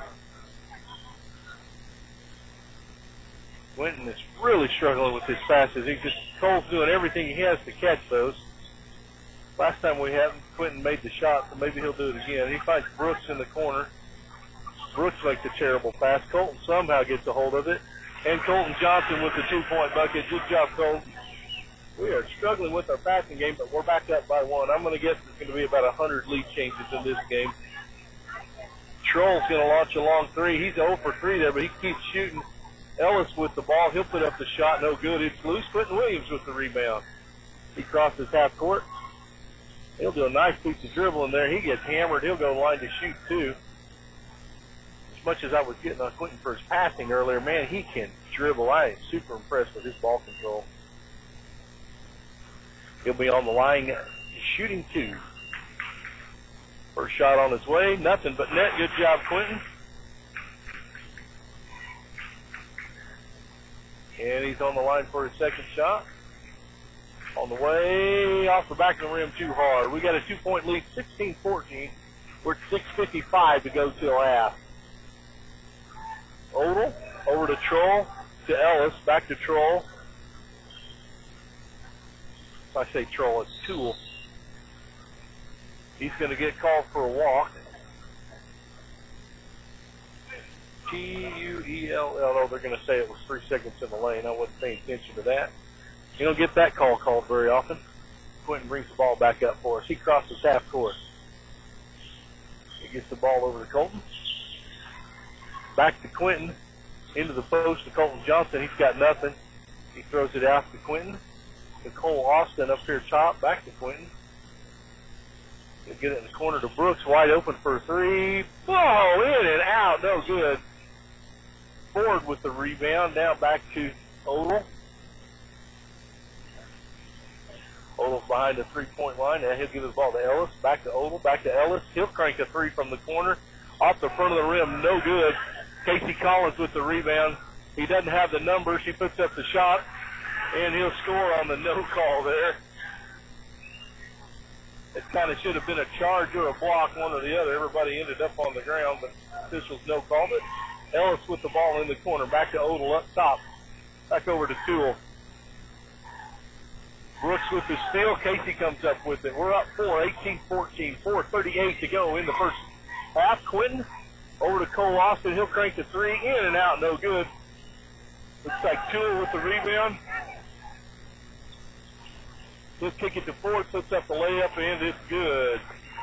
Quentin is really struggling with his passes. He just Cole's doing everything he has to catch those. Last time we had him, Quentin made the shot, so maybe he'll do it again. He finds Brooks in the corner. Brooks makes a terrible pass. Colton somehow gets a hold of it. And Colton Johnson with the two-point bucket. Good job, Colton. We are struggling with our passing game, but we're back up by one. I'm going to guess there's going to be about one hundred lead changes in this game. Troll's going to launch a long three. He's zero for three there, but he keeps shooting. Ellis with the ball. He'll put up the shot. No good. It's loose. Quentin Williams with the rebound. He crosses half court. He'll do a nice piece of dribbling there. He gets hammered. He'll go line to shoot, too. As much as I was getting on Quentin for his passing earlier, man, he can dribble. I am super impressed with his ball control. He'll be on the line shooting two. First shot on his way. Nothing but net. Good job, Quentin. And he's on the line for his second shot. On the way, off the back of the rim too hard. We got a two-point lead, sixteen fourteen. We're at six fifty-five to go till half. Odell over to Troll, to Ellis, back to Troll. If I say Troll, it's Tool. He's going to get called for a walk. T U E L L. Oh, they're going to say it was three seconds in the lane. I wasn't paying attention to that. You don't get that call called very often. Quentin brings the ball back up for us. He crosses half court. He gets the ball over to Colton. Back to Quentin. Into the post to Colton Johnson. He's got nothing. He throws it out to Quentin. To Cole Austin up here top. Back to Quentin. He'll get it in the corner to Brooks. Wide open for a three. Oh, in and out. No good. Ford with the rebound. Now back to Odell. Odell's behind the three-point line. Now he'll give the ball to Ellis. Back to Odell. Back to Ellis. He'll crank a three from the corner. Off the front of the rim. No good. Casey Collins with the rebound. He doesn't have the numbers. He puts up the shot. And he'll score on the no call there. It kind of should have been a charge or a block, one or the other. Everybody ended up on the ground, but officials no called it. Ellis with the ball in the corner. Back to Odell up top. Back over to Toole. Brooks with the steal. Casey comes up with it. We're up four, eighteen fourteen. four thirty-eight to go in the first half. Quentin over to Cole Austin. He'll crank the three. In and out. No good. Looks like Toole with the rebound. He'll kick it to Ford. Puts up the layup, and it's good.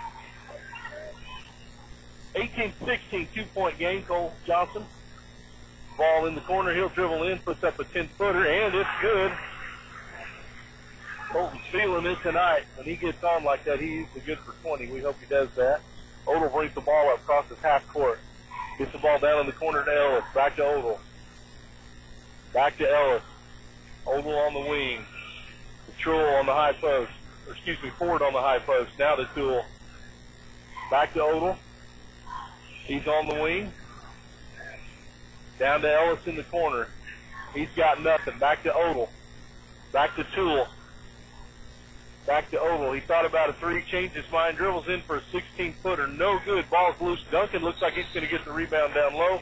eighteen sixteen, two-point game. Cole Johnson. Ball in the corner. He'll dribble in. Puts up a ten-footer, and it's good. Colton's feeling it tonight. When he gets on like that, he's usually good for twenty. We hope he does that. Odell brings the ball up across his half court. Gets the ball down in the corner to Ellis. Back to Odell. Back to Ellis. Odell on the wing. Troll on the high post. Or excuse me, Ford on the high post. Now to Toole. Back to Odell. He's on the wing. Down to Ellis in the corner. He's got nothing. Back to Odell. Back to Toole. Back to Odell. He thought about a three, changed his mind, dribbles in for a sixteen-footer. No good. Ball's loose. Duncan looks like he's going to get the rebound down low.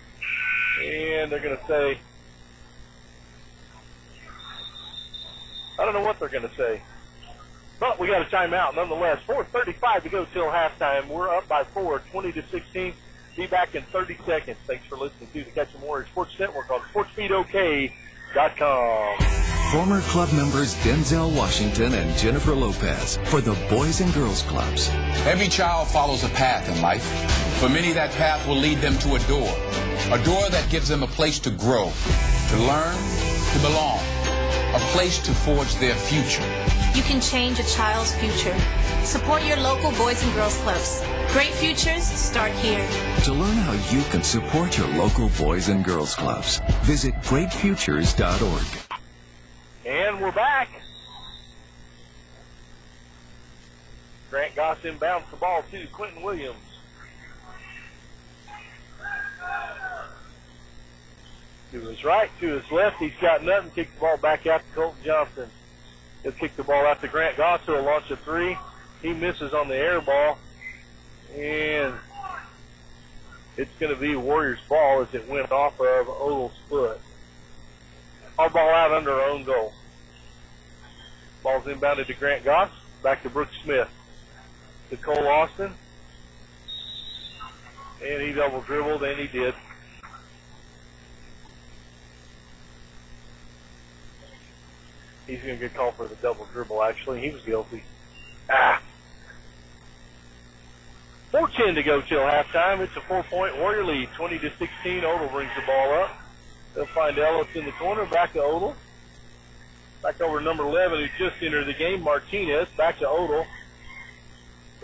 And they're going to say, I don't know what they're going to say. But we got a timeout nonetheless. four thirty-five to go till halftime. We're up by four, twenty to sixteen. Be back in thirty seconds. Thanks for listening to the Catch 'em Warriors Sports Network on sports feed O K dot com. Former club members Denzel Washington and Jennifer Lopez for the Boys and Girls Clubs. Every child follows a path in life. For many, that path will lead them to a door. A door that gives them a place to grow, to learn, to belong. A place to forge their future. You can change a child's future. Support your local Boys and Girls Clubs. Great futures start here. To learn how you can support your local Boys and Girls Clubs, visit great futures dot org. And we're back. Grant Goss inbounds the ball to Quentin Williams. To his right, to his left, he's got nothing. Kicks the ball back out to Colton Johnson. He'll kick the ball out to Grant Goss, who'll launch a three. He misses on the air ball. And it's going to be Warriors' ball as it went off of Odell's foot. Our ball out under our own goal. Ball's inbounded to Grant Goss. Back to Brooks Smith. To Cole Austin. And he double dribbled, and he did. He's going to get called for the double dribble, actually. He was guilty. Ah. four ten to go till halftime. It's a four-point Warrior lead, twenty to sixteen. Odell brings the ball up. They'll find Ellis in the corner. Back to Odell. Back over to number eleven, who just entered the game, Martinez. Back to Odell. He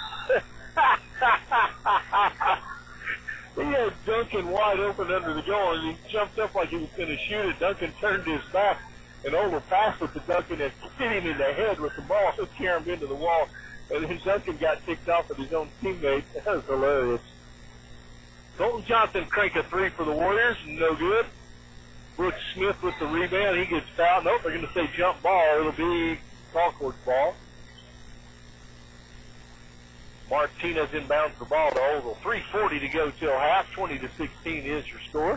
had Duncan wide open under the goal, and he jumped up like he was going to shoot it. Duncan turned his back, and Odell passed it to Duncan and hit him in the head with the ball, so carried him into the wall. And then Duncan got ticked off at his own teammate. That was hilarious. Colton Johnson crank a three for the Warriors. No good. Brooks Smith with the rebound. He gets fouled. Nope, they're going to say jump ball. It'll be Concord ball. Martinez inbounds the ball to Odell. three forty to go till half. twenty to sixteen is your score.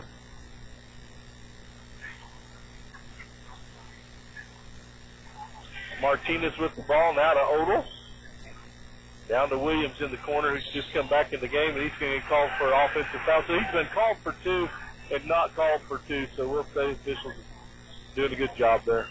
Martinez with the ball now to Odell. Down to Williams in the corner, who's just come back in the game, and he's going to get called for an offensive foul. So he's been called for two and not called for two, so we'll say officials doing a good job there.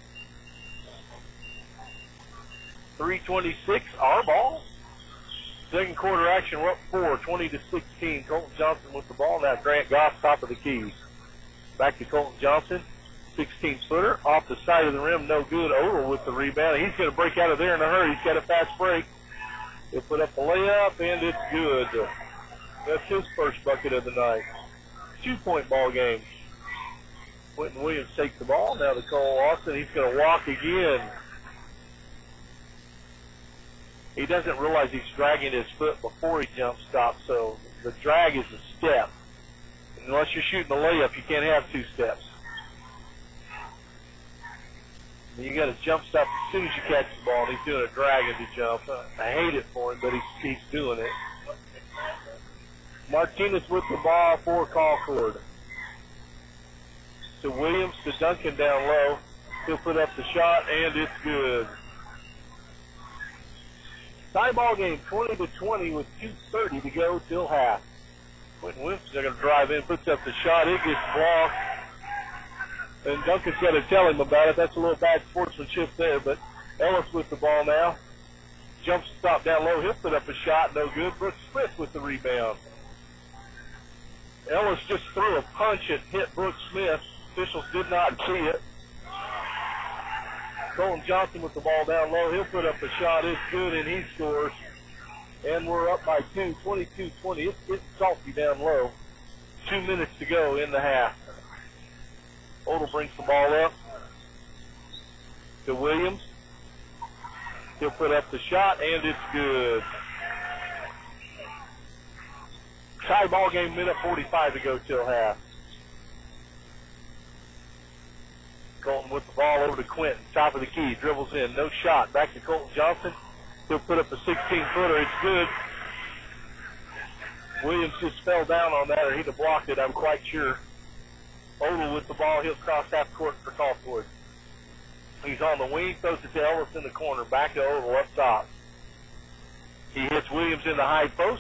three twenty-six, our ball. Second quarter action, we're up four, twenty to sixteen. Colton Johnson with the ball. Now Grant Goss, top of the keys. Back to Colton Johnson. sixteen-footer off the side of the rim, no good. Odell with the rebound. He's going to break out of there in a hurry. He's got a fast break. He'll put up the layup, and it's good. That's his first bucket of the night. Two-point ball game. Quentin Williams takes the ball. Now to Cole Austin. He's going to walk again. He doesn't realize he's dragging his foot before he jump stops, so the drag is a step. Unless you're shooting a layup, you can't have two steps. You got to jump stop as soon as you catch the ball, and he's doing a drag as he jumps. I hate it for him, but he's, he's doing it. Martinez with the ball for Concord. To Williams, to Duncan down low. He'll put up the shot, and it's good. Tie ball game, twenty to twenty with two thirty to go till half. Quentin Williams is going to drive in, puts up the shot. It gets blocked. And Duncan's got to tell him about it. That's a little bad sportsmanship there, but Ellis with the ball now. Jump stop down low. He'll put up a shot. No good. Brooks Smith with the rebound. Ellis just threw a punch and hit Brooks Smith. Officials did not see it. Colton Johnson with the ball down low. He'll put up a shot. It's good, and he scores. And we're up by two, twenty-two twenty. It's getting salty down low. Two minutes to go in the half. Odell brings the ball up to Williams. He'll put up the shot, and it's good. Tie ball game, minute forty-five to go till half. Colton with the ball over to Quentin, top of the key, dribbles in, no shot. Back to Colton Johnson. He'll put up a sixteen-footer. It's good. Williams just fell down on that, or he'd have blocked it, I'm quite sure. Odell with the ball. He'll cross half court for Concord. He's on the wing, throws it to Ellis in the corner, back to Odell up top. He hits Williams in the high post.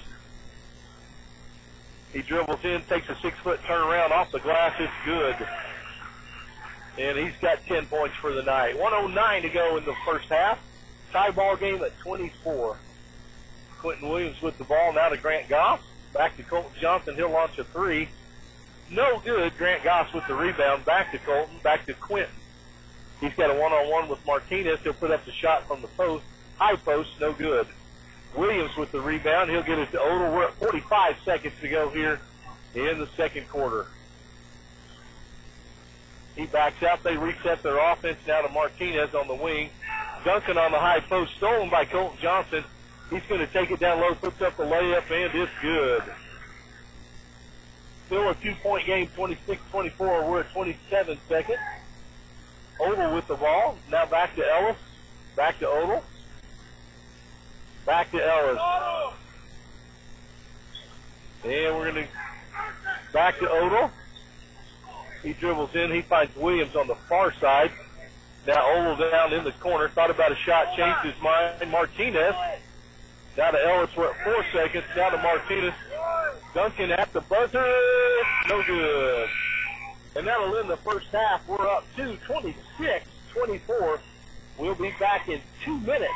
He dribbles in, takes a six-foot turnaround off the glass. It's good. And he's got ten points for the night. one oh nine to go in the first half. Tie ball game at twenty-four. Quentin Williams with the ball now to Grant Goss. Back to Colton Johnson. He'll launch a three. No good. Grant Goss with the rebound. Back to Colton. Back to Quentin. He's got a one-on-one with Martinez. He'll put up the shot from the post. High post. No good. Williams with the rebound. He'll get it to Odell. We're at forty-five seconds to go here in the second quarter. He backs out. They reset their offense now to Martinez on the wing. Duncan on the high post, stolen by Colton Johnson. He's going to take it down low, puts up the layup, and it's good. Still a two-point game, twenty-six twenty-four. We're at twenty-seven seconds. Odell with the ball. Now back to Ellis. Back to Odell. Back to Ellis. And we're going to back to Odell. He dribbles in. He finds Williams on the far side. Now Odell down in the corner. Thought about a shot. Changed his mind. Martinez. Now to Ellis. We're at four seconds. Now to Martinez. Duncan at the buzzer. No good. And that'll end the first half. We're up to twenty-six twenty-four. We'll be back in two minutes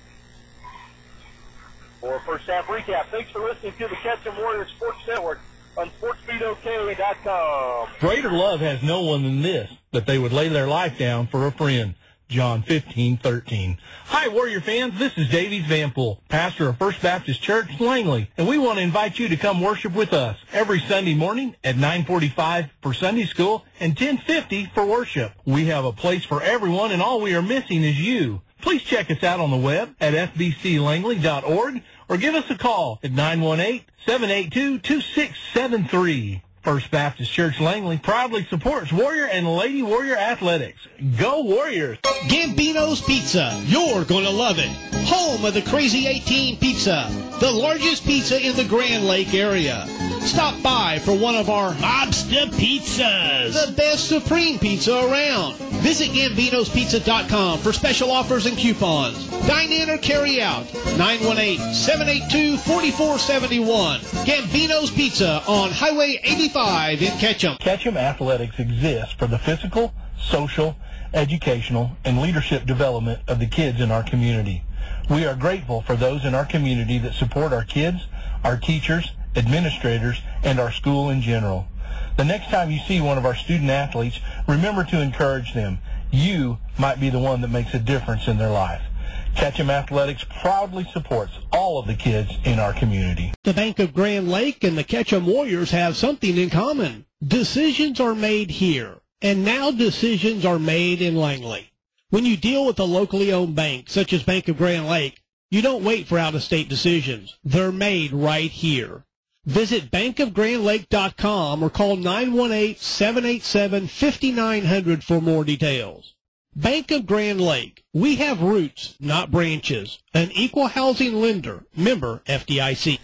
for a first half recap. Thanks for listening to the Ketchum Warriors Sports Network on sports beat O K dot com. Greater love has no one than this, that they would lay their life down for a friend. John fifteen thirteen. Hi, Warrior fans. This is Davies Vanpool, pastor of First Baptist Church, Langley, and we want to invite you to come worship with us every Sunday morning at nine forty-five for Sunday school and ten fifty for worship. We have a place for everyone, and all we are missing is you. Please check us out on the web at f b c langley dot org or give us a call at nine one eight, seven eight two, two six seven three. First Baptist Church Langley proudly supports Warrior and Lady Warrior athletics. Go Warriors! Gambino's Pizza. You're going to love it. Home of the Crazy eighteen Pizza, the largest pizza in the Grand Lake area. Stop by for one of our Mobster Pizzas, the best supreme pizza around. Visit Gambinos Pizza dot com for special offers and coupons. Dine in or carry out. nine one eight, seven eight two, four four seven one. Gambino's Pizza on Highway eighty-five in Ketchum. Ketchum Athletics exists for the physical, social, educational, and leadership development of the kids in our community. We are grateful for those in our community that support our kids, our teachers, administrators, and our school in general. The next time you see one of our student athletes, remember to encourage them. You might be the one that makes a difference in their life. Ketchum Athletics proudly supports all of the kids in our community. The Bank of Grand Lake and the Ketchum Warriors have something in common. Decisions are made here, and now decisions are made in Langley. When you deal with a locally owned bank, such as Bank of Grand Lake, you don't wait for out-of-state decisions. They're made right here. Visit bank of grand lake dot com or call nine one eight, seven eight seven, five nine zero zero for more details. Bank of Grand Lake. We have roots, not branches. An equal housing lender. Member F D I C.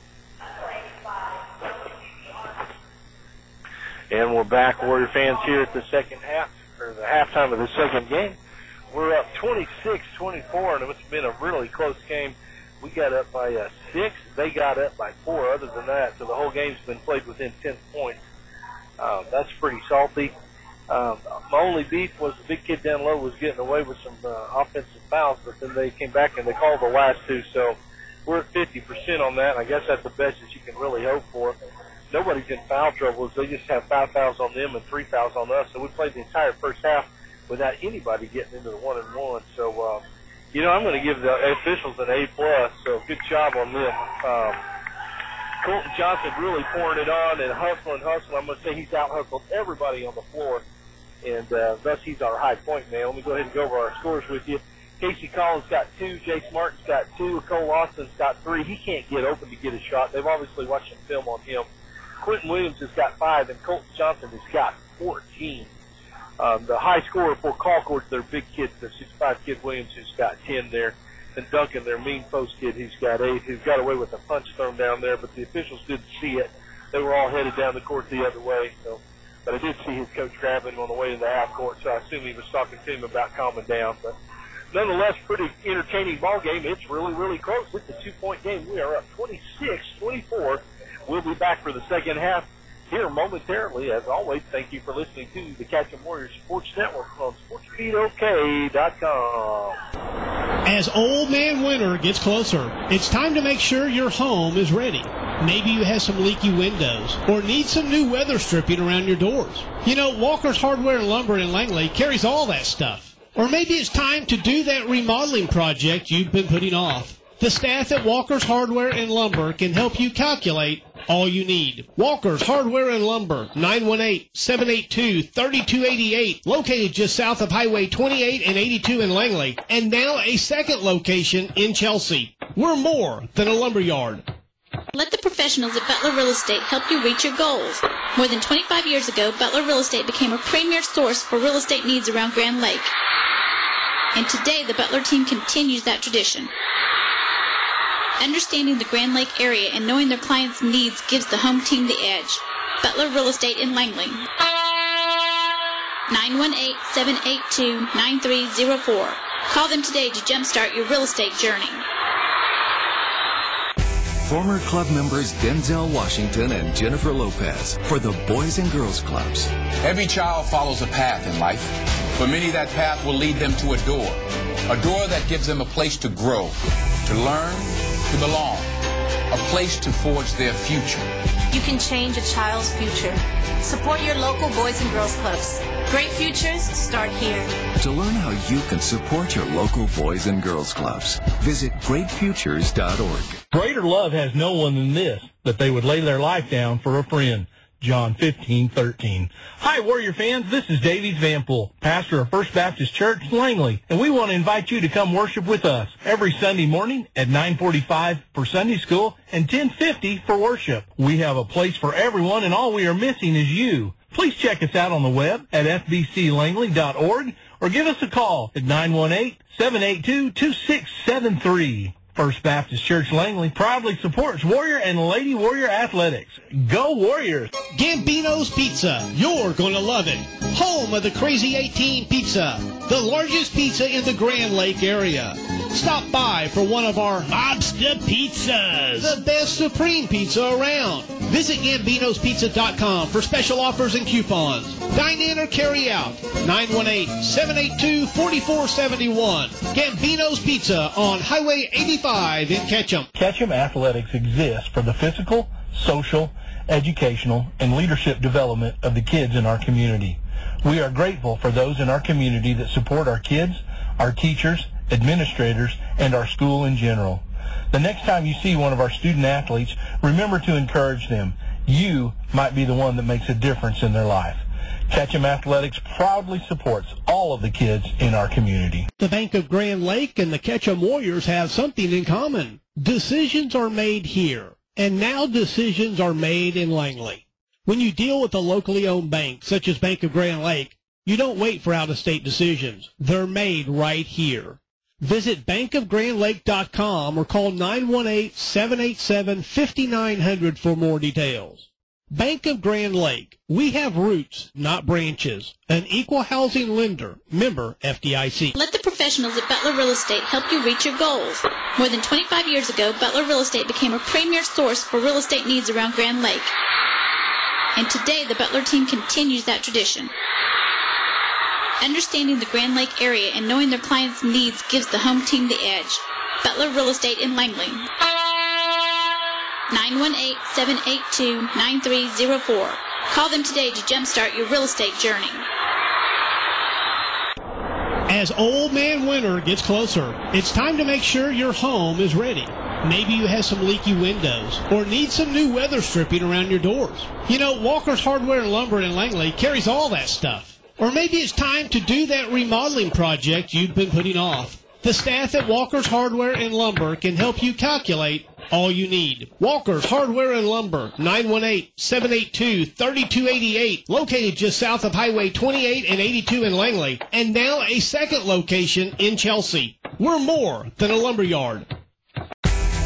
And we're back, Warrior fans, here at the second half, or the halftime of the second game. We're up twenty-six twenty-four, and it's been a really close game. We got up by uh, six. They got up by four. Other than that, so the whole game's been played within ten points. Uh, that's pretty salty. Um, my only beef was the big kid down low was getting away with some uh, offensive fouls, but then they came back and they called the last two. So we're at fifty percent on that. And I guess that's the best that you can really hope for. Nobody's in foul trouble. They just have five fouls on them and three fouls on us. So we played the entire first half without anybody getting into the one and one. So, uh, you know, I'm going to give the officials an A plus. So good job on them. Um, Colton Johnson really pouring it on and hustling, hustling. I'm going to say he's out hustled everybody on the floor, and uh, thus he's our high point man. Let me go ahead and go over our scores with you. Casey Collins got two. Jace Martin's got two. Cole Austin's got three. He can't get open to get a shot. They've obviously watched some film on him. Quentin Williams has got five, and Colton Johnson has got fourteen. Um, the high scorer for Colcourt's their big kid, the six five kid Williams, who's got ten there. And Duncan, their mean post kid, who's got eight, who's got away with a punch thrown down there. But the officials didn't see it. They were all headed down the court the other way. So but I did see his coach grabbing him on the way to the half court, so I assume he was talking to him about calming down. But nonetheless, pretty entertaining ball game. It's really, really close. It's a two-point game. We are up twenty-six twenty-four. We'll be back for the second half here momentarily. As always, thank you for listening to the Catchin' Warriors Sports Network on sports beat O K dot com. As Old Man Winter gets closer, it's time to make sure your home is ready. Maybe you have some leaky windows or need some new weather stripping around your doors. You know, Walker's Hardware and Lumber in Langley carries all that stuff. Or maybe it's time to do that remodeling project you've been putting off. The staff at Walker's Hardware and Lumber can help you calculate all you need. Walker's Hardware and Lumber, nine one eight, seven eight two, three two eight eight, located just south of Highway twenty-eight and eighty-two in Langley, and now a second location in Chelsea. We're more than a lumber yard. Let the professionals at Butler Real Estate help you reach your goals. More than twenty-five years ago, Butler Real Estate became a premier source for real estate needs around Grand Lake. And today, the Butler team continues that tradition. Understanding the Grand Lake area and knowing their clients' needs gives the home team the edge. Butler Real Estate in Langley. nine one eight, seven eight two, nine three zero four. Call them today to jumpstart your real estate journey. Former club members Denzel Washington and Jennifer Lopez for the Boys and Girls Clubs. Every child follows a path in life. For many, that path will lead them to a door. A door that gives them a place to grow, to learn, to belong. A place to forge their future. You can change a child's future. Support your local Boys and Girls Clubs. Great futures start here. To learn how you can support your local Boys and Girls Clubs, visit great futures dot org. Greater love has no one than this, that they would lay their life down for a friend. John fifteen thirteen. Hi, Warrior fans. This is Davies Vanpool, pastor of First Baptist Church, Langley, and we want to invite you to come worship with us every Sunday morning at nine forty-five for Sunday school and ten fifty for worship. We have a place for everyone, and all we are missing is you. Please check us out on the web at f b c langley dot org or give us a call at nine one eight, seven eight two, two six seven three. First Baptist Church Langley proudly supports Warrior and Lady Warrior athletics. Go Warriors! Gambino's Pizza. You're going to love it. Home of the Crazy eighteen Pizza, the largest pizza in the Grand Lake area. Stop by for one of our Lobster Pizzas, the best supreme pizza around. Visit Gambinos Pizza dot com for special offers and coupons. Dine in or carry out. nine one eight, seven eight two, four four seven one. Gambino's Pizza on Highway eighty-five in Ketchum. Ketchum Athletics exists for the physical, social, educational, and leadership development of the kids in our community. We are grateful for those in our community that support our kids, our teachers, administrators, and our school in general. The next time you see one of our student athletes, remember to encourage them. You might be the one that makes a difference in their life. Ketchum Athletics proudly supports all of the kids in our community. The Bank of Grand Lake and the Ketchum Warriors have something in common. Decisions are made here, and now decisions are made in Langley. When you deal with a locally owned bank, such as Bank of Grand Lake, you don't wait for out-of-state decisions. They're made right here. Visit bank of grand lake dot com or call nine one eight, seven eight seven, five nine zero zero for more details. Bank of Grand Lake. We have roots, not branches. An equal housing lender. Member F D I C. Let the professionals at Butler Real Estate help you reach your goals. More than twenty-five years ago, Butler Real Estate became a premier source for real estate needs around Grand Lake. And today, the Butler team continues that tradition. Understanding the Grand Lake area and knowing their clients' needs gives the home team the edge. Butler Real Estate in Langley. nine one eight, seven eight two, nine three zero four. Call them today to jumpstart your real estate journey. As Old Man Winter gets closer, it's time to make sure your home is ready. Maybe you have some leaky windows or need some new weather stripping around your doors. You know, Walker's Hardware and Lumber in Langley carries all that stuff. Or maybe it's time to do that remodeling project you've been putting off. The staff at Walker's Hardware and Lumber can help you calculate all you need. Walker's Hardware and Lumber, nine one eight, seven eight two, three two eight eight, located just south of Highway twenty-eight and eighty-two in Langley, and now a second location in Chelsea. We're more than a lumber yard.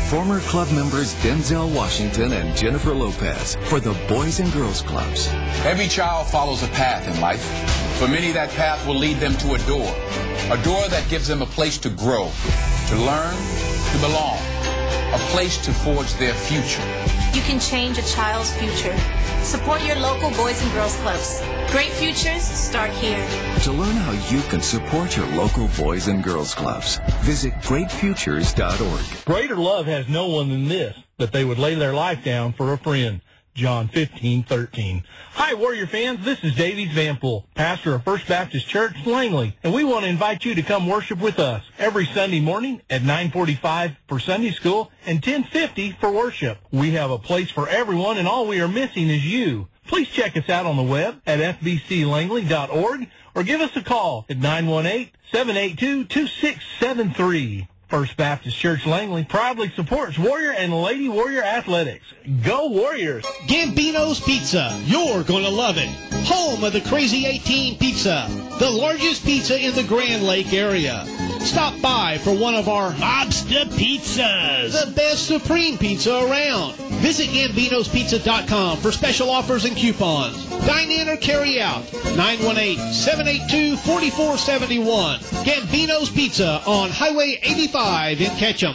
former club members Denzel Washington and Jennifer Lopez for the Boys and Girls Clubs. Every child follows a path in life. For many, that path will lead them to a door. A door that gives them a place to grow, to learn, to belong. A place to forge their future. You can change a child's future. Support your local Boys and Girls Clubs. Great futures start here. To learn how you can support your local Boys and Girls Clubs, visit great futures dot org. Greater love has no one than this, that they would lay their life down for a friend. John fifteen thirteen. Hi, Warrior fans. This is Davies Vanpool, pastor of First Baptist Church, Langley, and we want to invite you to come worship with us every Sunday morning at nine forty-five for Sunday school and ten fifty for worship. We have a place for everyone, and all we are missing is you. Please check us out on the web at f b c langley dot org or give us a call at nine one eight, seven eight two, two six seven three. First Baptist Church Langley proudly supports Warrior and Lady Warrior athletics. Go Warriors! Gambino's Pizza. You're going to love it. Home of the Crazy eighteen Pizza, the largest pizza in the Grand Lake area. Stop by for one of our Mobster Pizzas, the best supreme pizza around. Visit gambinos pizza dot com for special offers and coupons. Dine in or carry out. nine one eight, seven eight two, four four seven one. Gambino's Pizza on Highway eighty-five in Ketchum.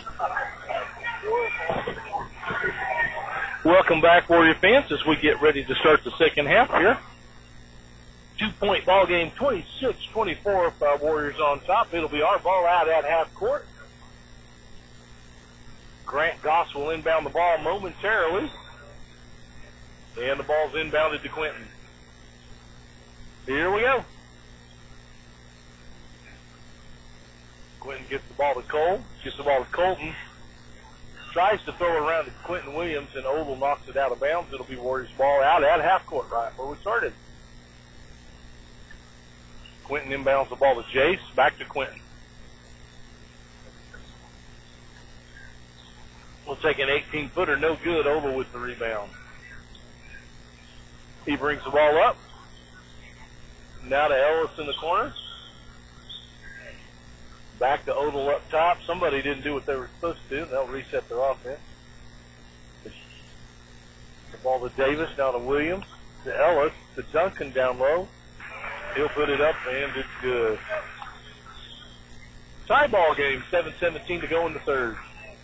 Welcome back, Warrior fans, as we get ready to start the second half here. Two-point ball game, twenty-six twenty-four, uh, Warriors on top. It'll be our ball out at half court. Grant Goss will inbound the ball momentarily. And the ball's inbounded to Quinton. Here we go. Quinton gets the ball to Cole. Gets the ball to Colton. Tries to throw it around to Quinton Williams, and Oval knocks it out of bounds. It'll be Warriors ball out at half court, right where we started. Quinton inbounds the ball to Jace. Back to Quinton. We'll take an eighteen-footer, no good. Oval with the rebound. He brings the ball up. Now to Ellis in the corner. Back to Odell up top. Somebody didn't do what they were supposed to do. They'll reset their offense. The ball to Davis, now to Williams. To Ellis, to Duncan down low. He'll put it up, and it's good. Tie ball game, seven seventeen to go in the third.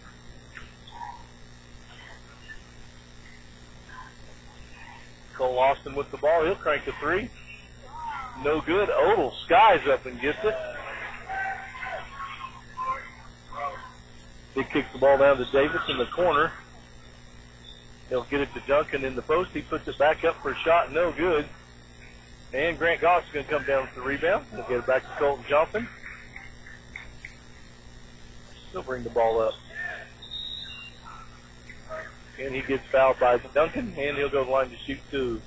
Cole Austin with the ball. He'll crank a three. No good. Odell skies up and gets it. He kicks the ball down to Davis in the corner. He'll get it to Duncan in the post. He puts it back up for a shot. No good. And Grant Goss is going to come down with the rebound. He'll get it back to Colton Johnson. He'll bring the ball up. And he gets fouled by Duncan, and he'll go to the line to shoot two.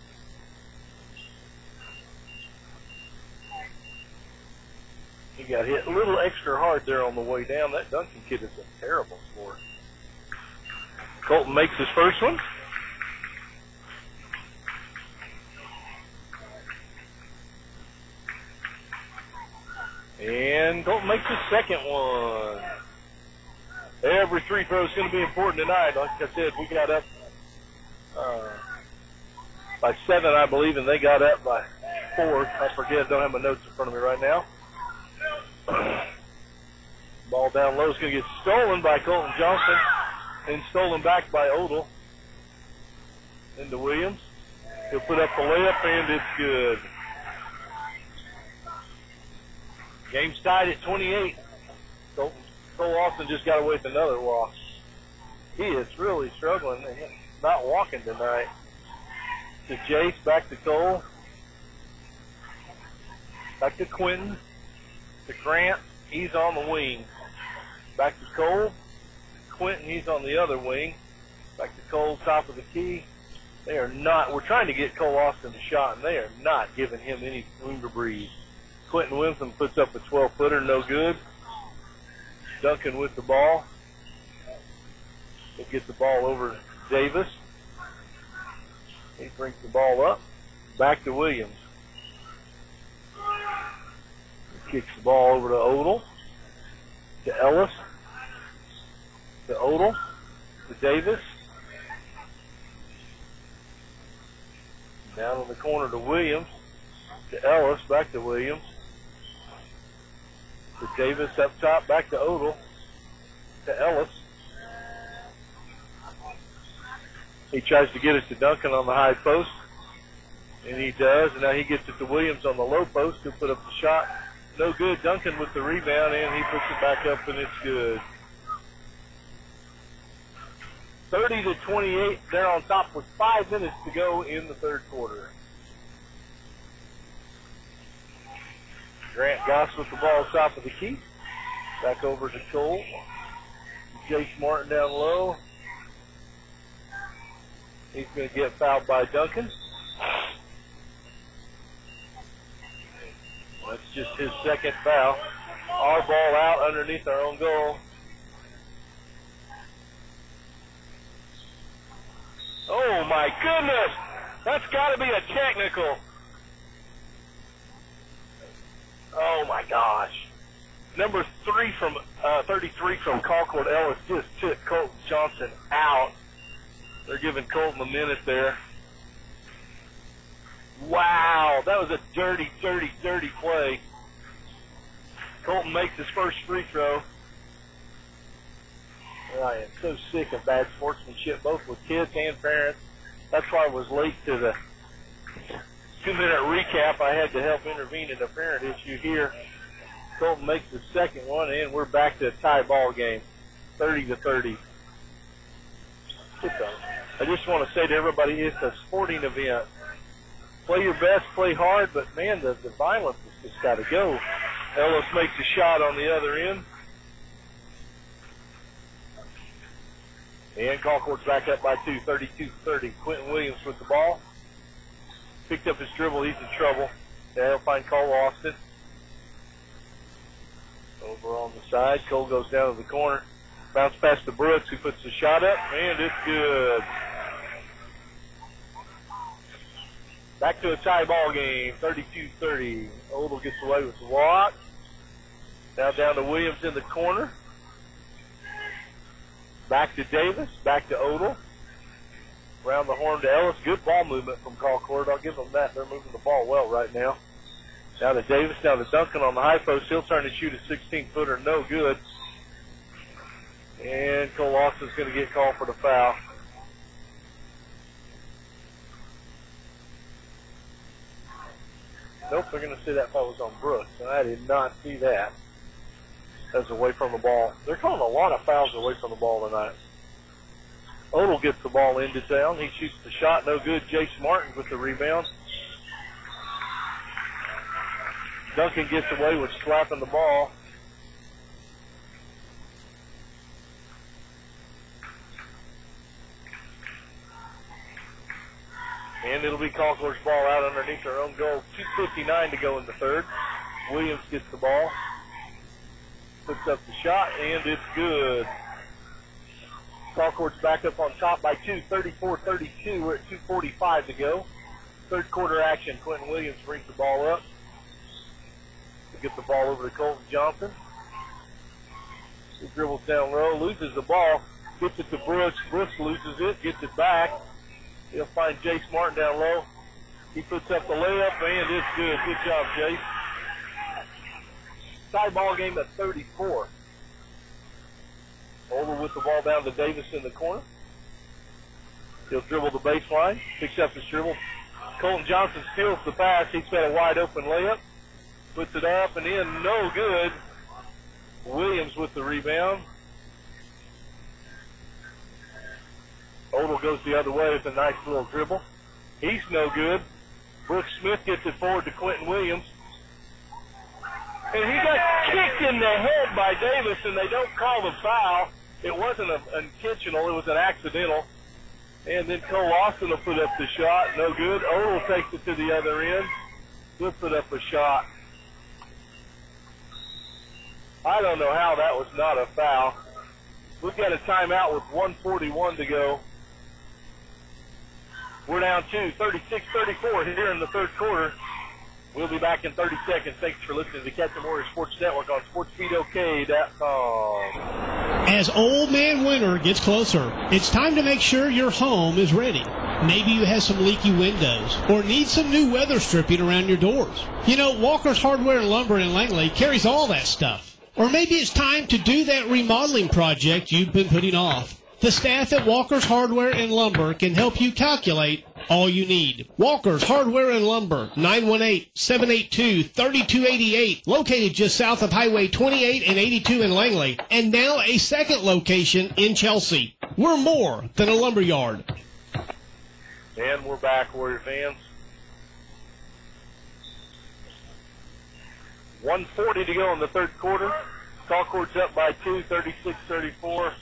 He got hit a little extra hard there on the way down. That Duncan kid is a terrible sport. Colton makes his first one. And Colton makes his second one. Every free throw is going to be important tonight. Like I said, we got up uh, by seven, I believe, and they got up by four. I forget. I don't have my notes in front of me right now. Ball down low is going to get stolen by Colton Johnson and stolen back by Odell. Into Williams. He'll put up the layup, and it's good. Game's tied at twenty-eight. Colton, Cole Austin just got away with another walk. He is really struggling. He's not walking tonight. To Jace, back to Cole. Back to Quinton. To Grant. He's on the wing. Back to Cole. Quinton, he's on the other wing. Back to Cole, top of the key. They are not, we're trying to get Cole Austin a shot, and they are not giving him any room to breathe. Quinton Winston puts up a twelve-footer, no good. Duncan with the ball. He'll get the ball over to Davis. He brings the ball up. Back to Williams. He kicks the ball over to Odell. To Ellis. To Odell. Davis. Down in the corner to Williams. To Ellis, back to Williams. To Davis up top, back to Odell. To Ellis. He tries to get it to Duncan on the high post. And he does, and now he gets it to Williams on the low post. He'll put up the shot. No good. Duncan with the rebound, and he puts it back up, and it's good. thirty to twenty-eight. They're on top with five minutes to go in the third quarter. Grant Goss with the ball top of the key. Back over to Cole. Jace Martin down low. He's going to get fouled by Duncan. That's just his second foul. Our ball out underneath our own goal. Oh my goodness! That's got to be a technical. Oh my gosh. Number three from, uh, thirty-three from Colcord Ellis just took Colton Johnson out. They're giving Colton a minute there. Wow, that was a dirty, dirty, dirty play. Colton makes his first free throw. I am so sick of bad sportsmanship, both with kids and parents. That's why I was late to the two-minute recap. I had to help intervene in a parent issue here. Colton makes the second one, and we're back to a tie ball game, thirty to thirty. I just want to say to everybody, it's a sporting event. Play your best, play hard, but man, the, the violence has just got to go. Ellis makes a shot on the other end. And Colcord's back up by two, thirty-two thirty. Quentin Williams with the ball. Picked up his dribble, he's in trouble. Now he'll find Cole Austin. Over on the side, Cole goes down to the corner. Bounce pass to Brooks, who puts the shot up, and it's good. Back to a tie ball game, thirty-two thirty. Odell gets away with the walk. Now down to Williams in the corner. Back to Davis, back to Odell. Around the horn to Ellis. Good ball movement from Colcord. I'll give them that. They're moving the ball well right now. Now to Davis, now to Duncan on the high post. He'll turn and shoot a sixteen-footer. No good. And Cole Austin's going to get called for the foul. Nope, they're going to say that foul was on Brooks, and I did not see that. That's away from the ball. They're calling a lot of fouls away from the ball tonight. Odell gets the ball into town. He shoots the shot. No good. Jace Martin with the rebound. Duncan gets away with slapping the ball. And it'll be Colcord's ball out underneath their own goal. two fifty-nine to go in the third. Williams gets the ball. Puts up the shot, and it's good. Colcord's back up on top by two, thirty-four thirty-two. We're at two forty-five to go. Third quarter action. Quentin Williams brings the ball up. To get the ball over to Colton Johnson. He dribbles down low, loses the ball, gets it to Brooks. Brooks loses it, gets it back. He'll find Jace Martin down low. He puts up the layup, and it's good. Good job, Jace. Tie ball game at thirty-four. Over with the ball down to Davis in the corner. He'll dribble the baseline, picks up his dribble. Colton Johnson steals the pass. He's got a wide open layup. Puts it up and in, no good. Williams with the rebound. Odell goes the other way with a nice little dribble. He's no good. Brooks Smith gets it forward to Quentin Williams. And he got kicked in the head by Davis, and they don't call the foul. It wasn't a, intentional, it was an accidental. And then Cole Austin will put up the shot, no good. Odell takes it to the other end. He'll put up a shot. I don't know how that was not a foul. We've got a timeout with one forty-one to go. We're down two, thirty-six thirty-four here in the third quarter. We'll be back in thirty seconds. Thanks for listening to the Catch 'em Warriors Sports Network on sports beat O K dot com. As Old Man Winter gets closer, it's time to make sure your home is ready. Maybe you have some leaky windows or need some new weather stripping around your doors. You know, Walker's Hardware and Lumber in Langley carries all that stuff. Or maybe it's time to do that remodeling project you've been putting off. The staff at Walker's Hardware and Lumber can help you calculate all you need. Walker's Hardware and Lumber, nine one eight, seven eight two, three two eight eight, located just south of Highway twenty-eight and eighty-two in Langley, and now a second location in Chelsea. We're more than a lumber yard. And we're back, Warrior fans. one forty to go in the third quarter. Colcourt's up by two, thirty-six thirty-four.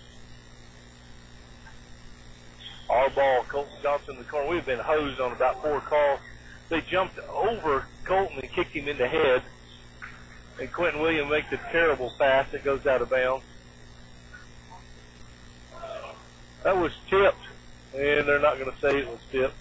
Our ball, Colton Johnson in the corner. We've been hosed on about four calls. They jumped over Colton and kicked him in the head. And Quentin Williams makes a terrible pass that goes out of bounds. That was tipped, and they're not going to say it was tipped.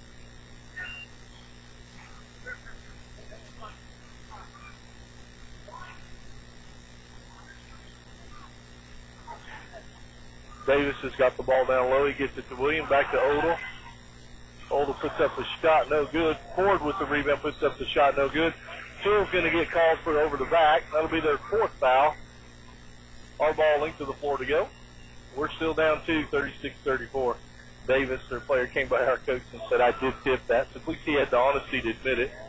Davis has got the ball down low. He gets it to Williams. Back to Odell. Odell puts up the shot. No good. Ford with the rebound puts up the shot. No good. Till's going to get called for it over the back. That'll be their fourth foul. Our ball linked to the floor to go. We're still down two, thirty-six thirty-four. Davis, their player, came by our coach and said, I did tip that. So at least he had the honesty to admit it.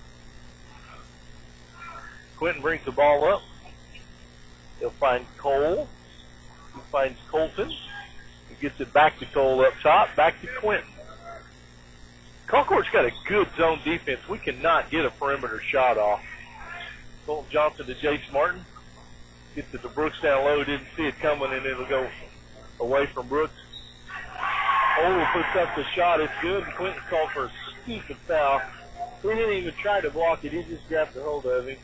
Quentin brings the ball up. He'll find Cole. He finds Colton. He gets it back to Cole up top. Back to Quentin. Colcourt's got a good zone defense. We cannot get a perimeter shot off. Colton Johnson to Jace Martin. Gets it to Brooks down low. Didn't see it coming, and it'll go away from Brooks. Odell puts up the shot. It's good. Quentin called for a stupid foul. He didn't even try to block it. He just grabbed a hold of him.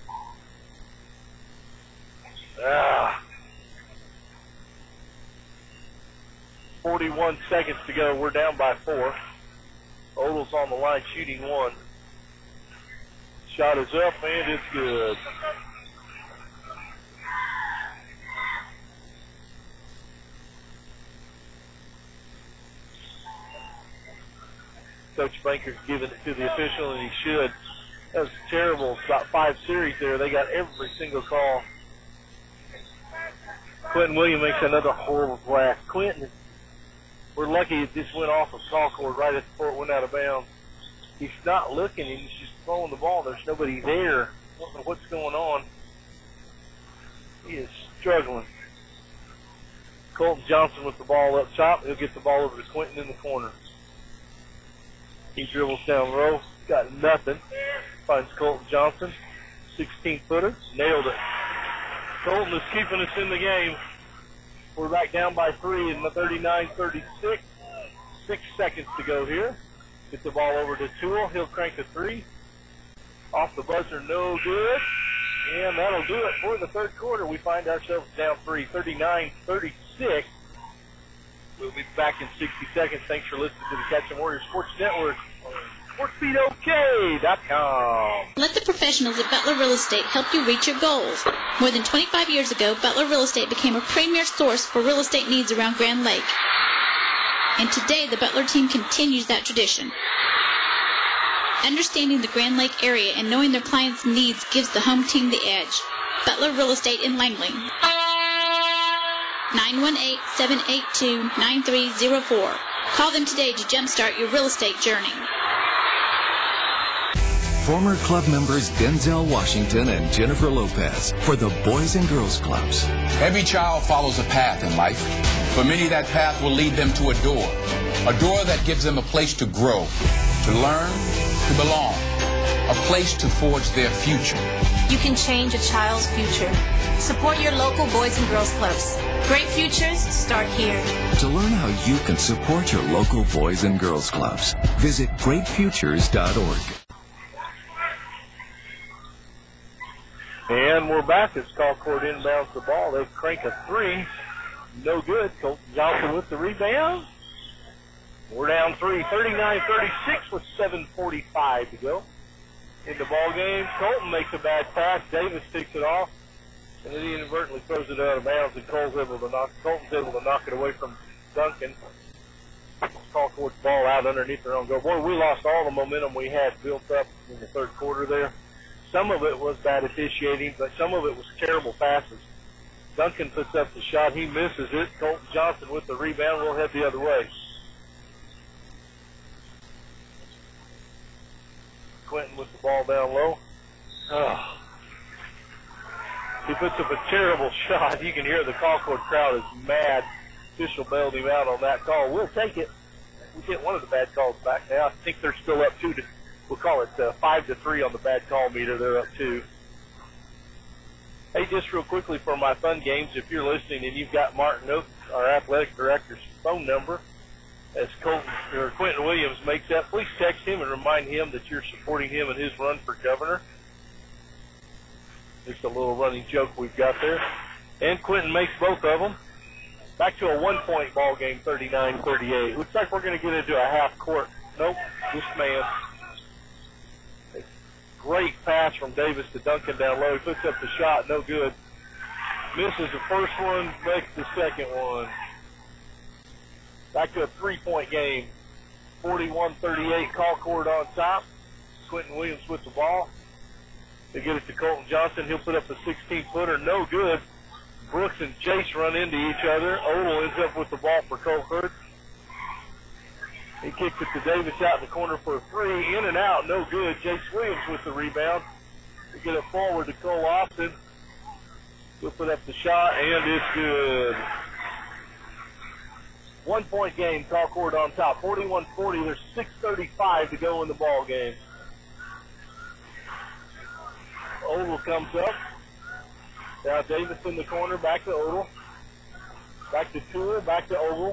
Ah. forty-one seconds to go. We're down by four. Odell's on the line shooting one. Shot is up, and it's good. Coach Banker's giving it to the official, and he should. That was terrible. About five series there. They got every single call. Quentin Williams makes another horrible blast. Quentin, we're lucky it just went off of Colcourt right as before it went out of bounds. He's not looking. He's just throwing the ball. There's nobody there. I don't know what's going on. He is struggling. Colton Johnson with the ball up top. He'll get the ball over to Quentin in the corner. He dribbles down low. Got nothing. Finds Colton Johnson. sixteen-footer. Nailed it. Colton is keeping us in the game. We're back down by three in the thirty-nine thirty-six. Six seconds to go here. Get the ball over to Toole. He'll crank the three. Off the buzzer, no good. And that'll do it for the third quarter. We find ourselves down three, thirty-nine thirty-six. We'll be back in sixty seconds. Thanks for listening to the Catching Warriors Sports Network. sports beat O K dot com. Let the professionals at Butler Real Estate help you reach your goals. More than twenty-five years ago, Butler Real Estate became a premier source for real estate needs around Grand Lake. And today, the Butler team continues that tradition. Understanding the Grand Lake area and knowing their clients' needs gives the home team the edge. Butler Real Estate in Langley. nine one eight, seven eight two, nine three zero four. Call them today to jumpstart your real estate journey. Former club members Denzel Washington and Jennifer Lopez for the Boys and Girls Clubs. Every child follows a path in life. For many, that path will lead them to a door. A door that gives them a place to grow, to learn, to belong. A place to forge their future. You can change a child's future. Support your local Boys and Girls Clubs. Great futures start here. To learn how you can support your local Boys and Girls Clubs, visit great futures dot org. And we're back as Colcourt inbounds the ball. They crank a three. No good. Colton Johnson with the rebound. We're down three, thirty-nine thirty-six with seven forty-five to go in the ball game. Colton makes a bad pass. Davis takes it off. And then he inadvertently throws it out of bounds, and Cole's able to knock, Colton's able to knock it away from Duncan. Colcourt's ball out underneath their own goal. Boy, we lost all the momentum we had built up in the third quarter there. Some of it was bad officiating, but some of it was terrible passes. Duncan puts up the shot. He misses it. Colton Johnson with the rebound. We'll head the other way. Quentin with the ball down low. Oh. He puts up a terrible shot. You can hear the Colcourt crowd is mad. Official bailed him out on that call. We'll take it. We get one of the bad calls back now. I think they're still up two to, we'll call it uh, five to three on the bad call meter. They're up two. Hey, just real quickly for my fun games, if you're listening and you've got Martin Oak, our athletic director's phone number, as Colton or Quentin Williams makes that, please text him and remind him that you're supporting him in his run for governor. Just a little running joke we've got there. And Quentin makes both of them. Back to a one-point ball game, thirty-nine thirty-eight. Looks like we're going to get into a half court. Nope, this man. Great pass from Davis to Duncan down low. He puts up the shot, no good. Misses the first one, makes the second one. Back to a three-point game, forty-one thirty-eight, Colcourt on top. Quentin Williams with the ball. They get it to Colton Johnson. He'll put up a sixteen-footer, no good. Brooks and Chase run into each other. Odell ends up with the ball for Colcourt. He kicks it to Davis out in the corner for a three. In and out, no good. Chase Williams with the rebound. They get it forward to Cole Austin. He'll put up the shot, and it's good. One-point game, Colcourt on top, forty-one forty. There's six thirty-five to go in the ball game. Odell comes up. Now Davis in the corner, back to Odell. Back to Toole, back to Odell.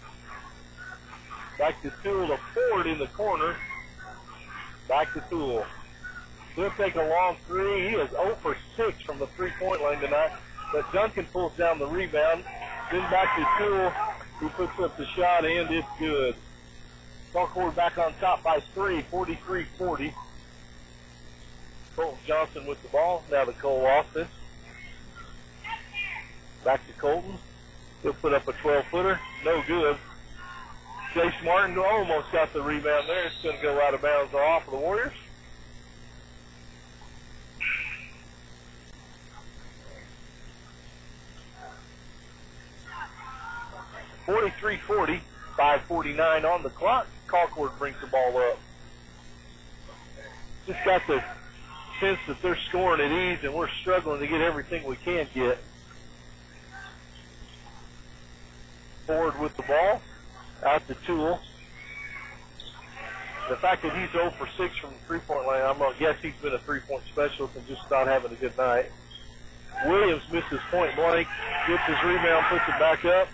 Back to Toole to Ford in the corner. Back to Toole. He'll take a long three. He is zero for six from the three-point line tonight. But Duncan pulls down the rebound. Then back to Toole, who puts up the shot, and it's good. Colcourt back on top by three, forty-three forty. Colton Johnson with the ball. Now to Cole Austin. Back to Colton. He'll put up a twelve-footer. No good. Chase Martin almost got the rebound there. It's going to go out of bounds off of the Warriors. forty-three forty, five forty-nine on the clock. Colcourt brings the ball up. Just got the sense that they're scoring at ease and we're struggling to get everything we can get. Ford with the ball. Out to Toole. The fact that he's zero for six from the three-point line, I'm going to guess he's been a three-point specialist and just not having a good night. Williams misses point blank. Gets his rebound, puts it back up.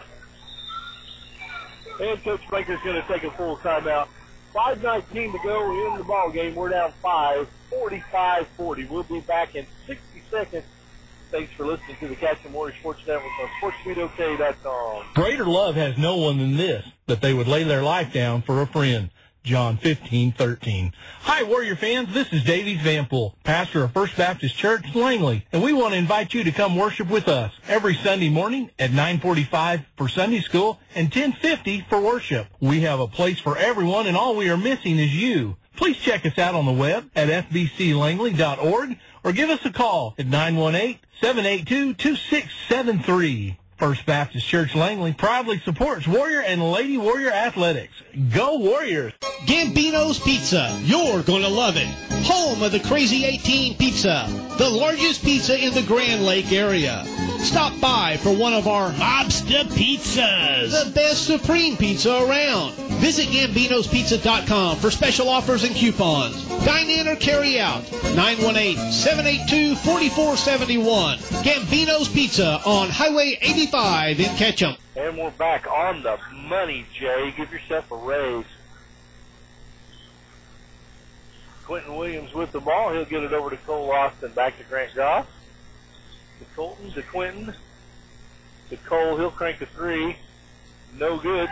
And Coach Baker's going to take a full timeout. five nineteen to go in the ball game. We're down five, forty-five forty. We'll be back in sixty seconds. Thanks for listening to the Catching Warriors Sports Network on sports meet O K dot com. Greater love has no one than this, that they would lay their life down for a friend. John fifteen thirteen. Hi, Warrior fans. This is Davies Vanpool, pastor of First Baptist Church, Langley, and we want to invite you to come worship with us every Sunday morning at nine forty-five for Sunday school and ten fifty for worship. We have a place for everyone, and all we are missing is you. Please check us out on the web at f b c langley dot org or give us a call at nine one eight, seven eight two, two six seven three. First Baptist Church Langley proudly supports Warrior and Lady Warrior athletics. Go Warriors! Gambino's Pizza. You're going to love it. Home of the Crazy eighteen Pizza, the largest pizza in the Grand Lake area. Stop by for one of our Mobster Pizzas, the best supreme pizza around. Visit gambinos pizza dot com for special offers and coupons. Dine in or carry out. nine one eight, seven eight two, four four seven one. Gambino's Pizza on Highway eighty-five in Ketchum. And we're back on the money, Jay. Give yourself a raise. Quentin Williams with the ball. He'll get it over to Cole Austin. Back to Grant Goff. To Colton, to Quentin. To Cole. He'll crank a three. No good.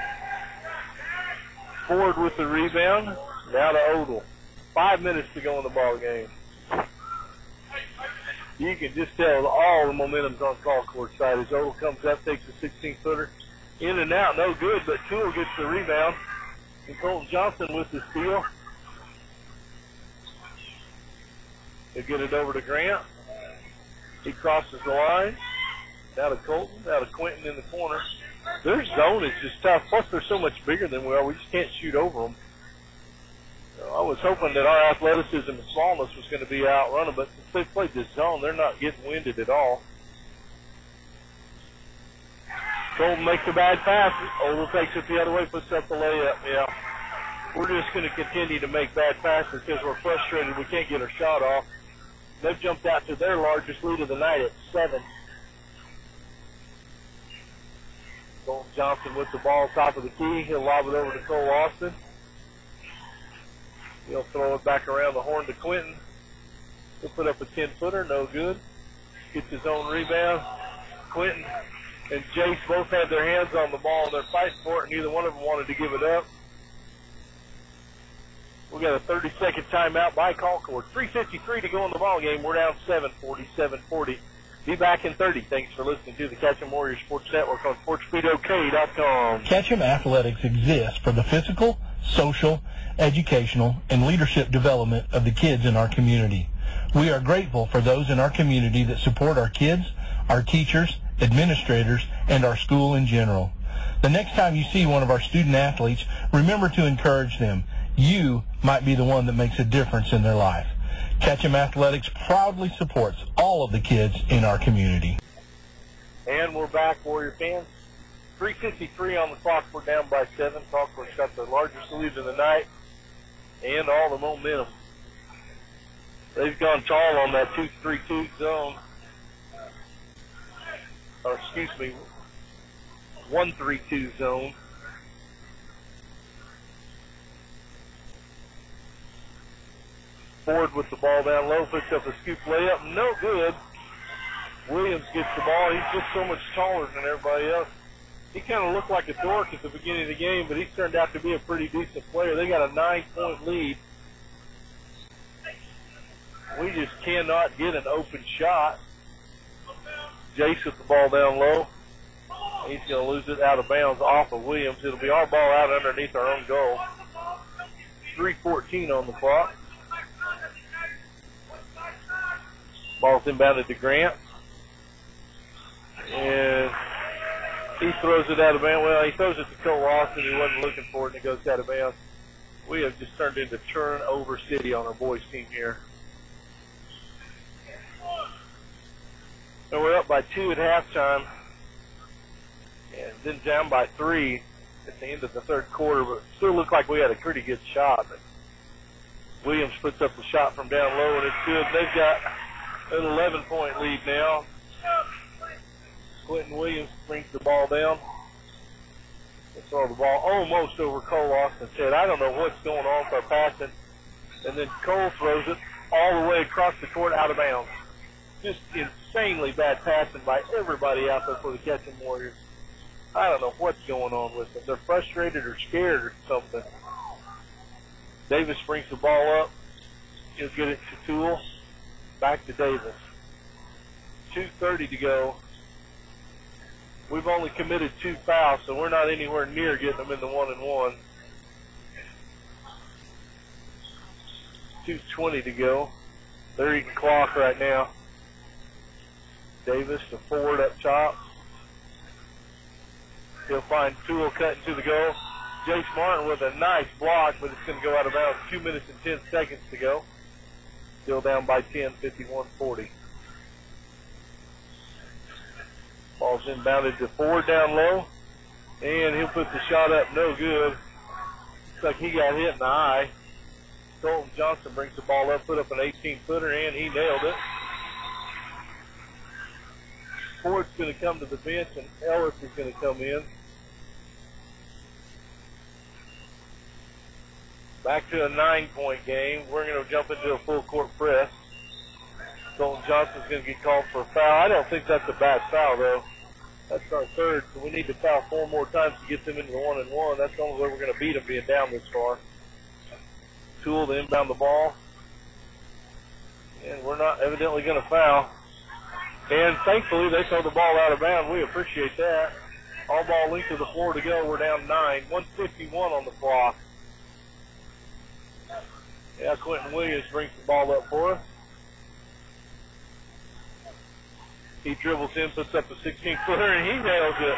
Ford with the rebound. Now to Odell. Five minutes to go in the ball game. you can just tell all the momentum's on Colcord side. As Odell comes up, takes a sixteen-footer. In and out, no good, but Toole gets the rebound. And Colton Johnson with the steal. He'll get it over to Grant. He crosses the line. Now to Colton, now to Quentin in the corner. Their zone is just tough. Plus, they're so much bigger than we are. We just can't shoot over them. So I was hoping that our athleticism and smallness was going to be outrunning, but since they played this zone, they're not getting winded at all. Colton makes a bad pass. Odell takes it the other way, puts up the layup. Yeah. We're just going to continue to make bad passes because we're frustrated we can't get our shot off. They've jumped out to their largest lead of the night at seven. Colton Johnson with the ball top of the key. He'll lob it over to Cole Austin. He'll throw it back around the horn to Quentin. He'll put up a ten-footer, no good. Gets his own rebound. Quentin and Jace both had their hands on the ball, and they're fighting for it. Neither one of them wanted to give it up. We got a thirty-second timeout by Colcord. three fifty-three to go in the ball game. We're down seven, forty-seven forty. Be back in thirty. Thanks for listening to the Ketchum Warriors Sports Network on sports speed O K dot com. Ketchum Athletics exists for the physical, social, educational, and leadership development of the kids in our community. We are grateful for those in our community that support our kids, our teachers, administrators, and our school in general. The next time you see one of our student athletes, remember to encourage them. You might be the one that makes a difference in their life. Ketchum Athletics proudly supports all of the kids in our community. And we're back, Warrior fans. three fifty-three on the clock. We're down by seven. Colcord's got the largest lead of the night and all the momentum. They've gone tall on that two three two zone. Or excuse me, one three two zone. Ford with the ball down low, picks up a scoop layup, no good. Williams gets the ball. He's just so much taller than everybody else. He kind of looked like a dork at the beginning of the game, but he's turned out to be a pretty decent player. They got a nine-point lead. We just cannot get an open shot. Jace with the ball down low. He's going to lose it out of bounds off of Williams. It'll be our ball out underneath our own goal. three fourteen on the clock. Ball's inbounded to Grant. And he throws it out of bounds. Well, he throws it to Cole Austin. He wasn't looking for it, and it goes out of bounds. We have just turned into turnover city on our boys' team here. And we're up by two at halftime. And then down by three at the end of the third quarter. But it still looked like we had a pretty good shot. But Williams puts up the shot from down low, and it's good. They've got an eleven-point lead now. Quentin Williams brings the ball down. They throw the ball almost over Cole Austin's head. I don't know what's going on with our passing. And then Cole throws it all the way across the court out of bounds. Just insanely bad passing by everybody out there for the Ketchum Warriors. I don't know what's going on with them. They're frustrated or scared or something. Davis brings the ball up. He'll get it to Toole. Back to Davis. two thirty to go. We've only committed two fouls, so we're not anywhere near getting them in the one and one. two twenty to go. They're eating clock right now. Davis, the forward up top. He'll find Toole cutting to the goal. Jace Martin with a nice block, but it's going to go out of bounds. Two minutes and ten seconds to go. Still down by ten, fifty-one forty. Ball's inbounded to Ford down low. And he'll put the shot up, no good. Looks like he got hit in the eye. Colton Johnson brings the ball up, put up an eighteen-footer, and he nailed it. Ford's going to come to the bench, and Ellis is going to come in. Back to a nine-point game. We're going to jump into a full-court press. Colton Johnson's going to get called for a foul. I don't think that's a bad foul, though. That's our third, so we need to foul four more times to get them into the one and one. That's the only way we're going to beat them being down this far. Toole to inbound the ball. And we're not evidently going to foul. And thankfully, they throw the ball out of bounds. We appreciate that. All ball length of the floor to go. We're down nine. one fifty-one on the clock. Yeah, Quentin Williams brings the ball up for us. He dribbles in, puts up a sixteen-footer, and he nails it.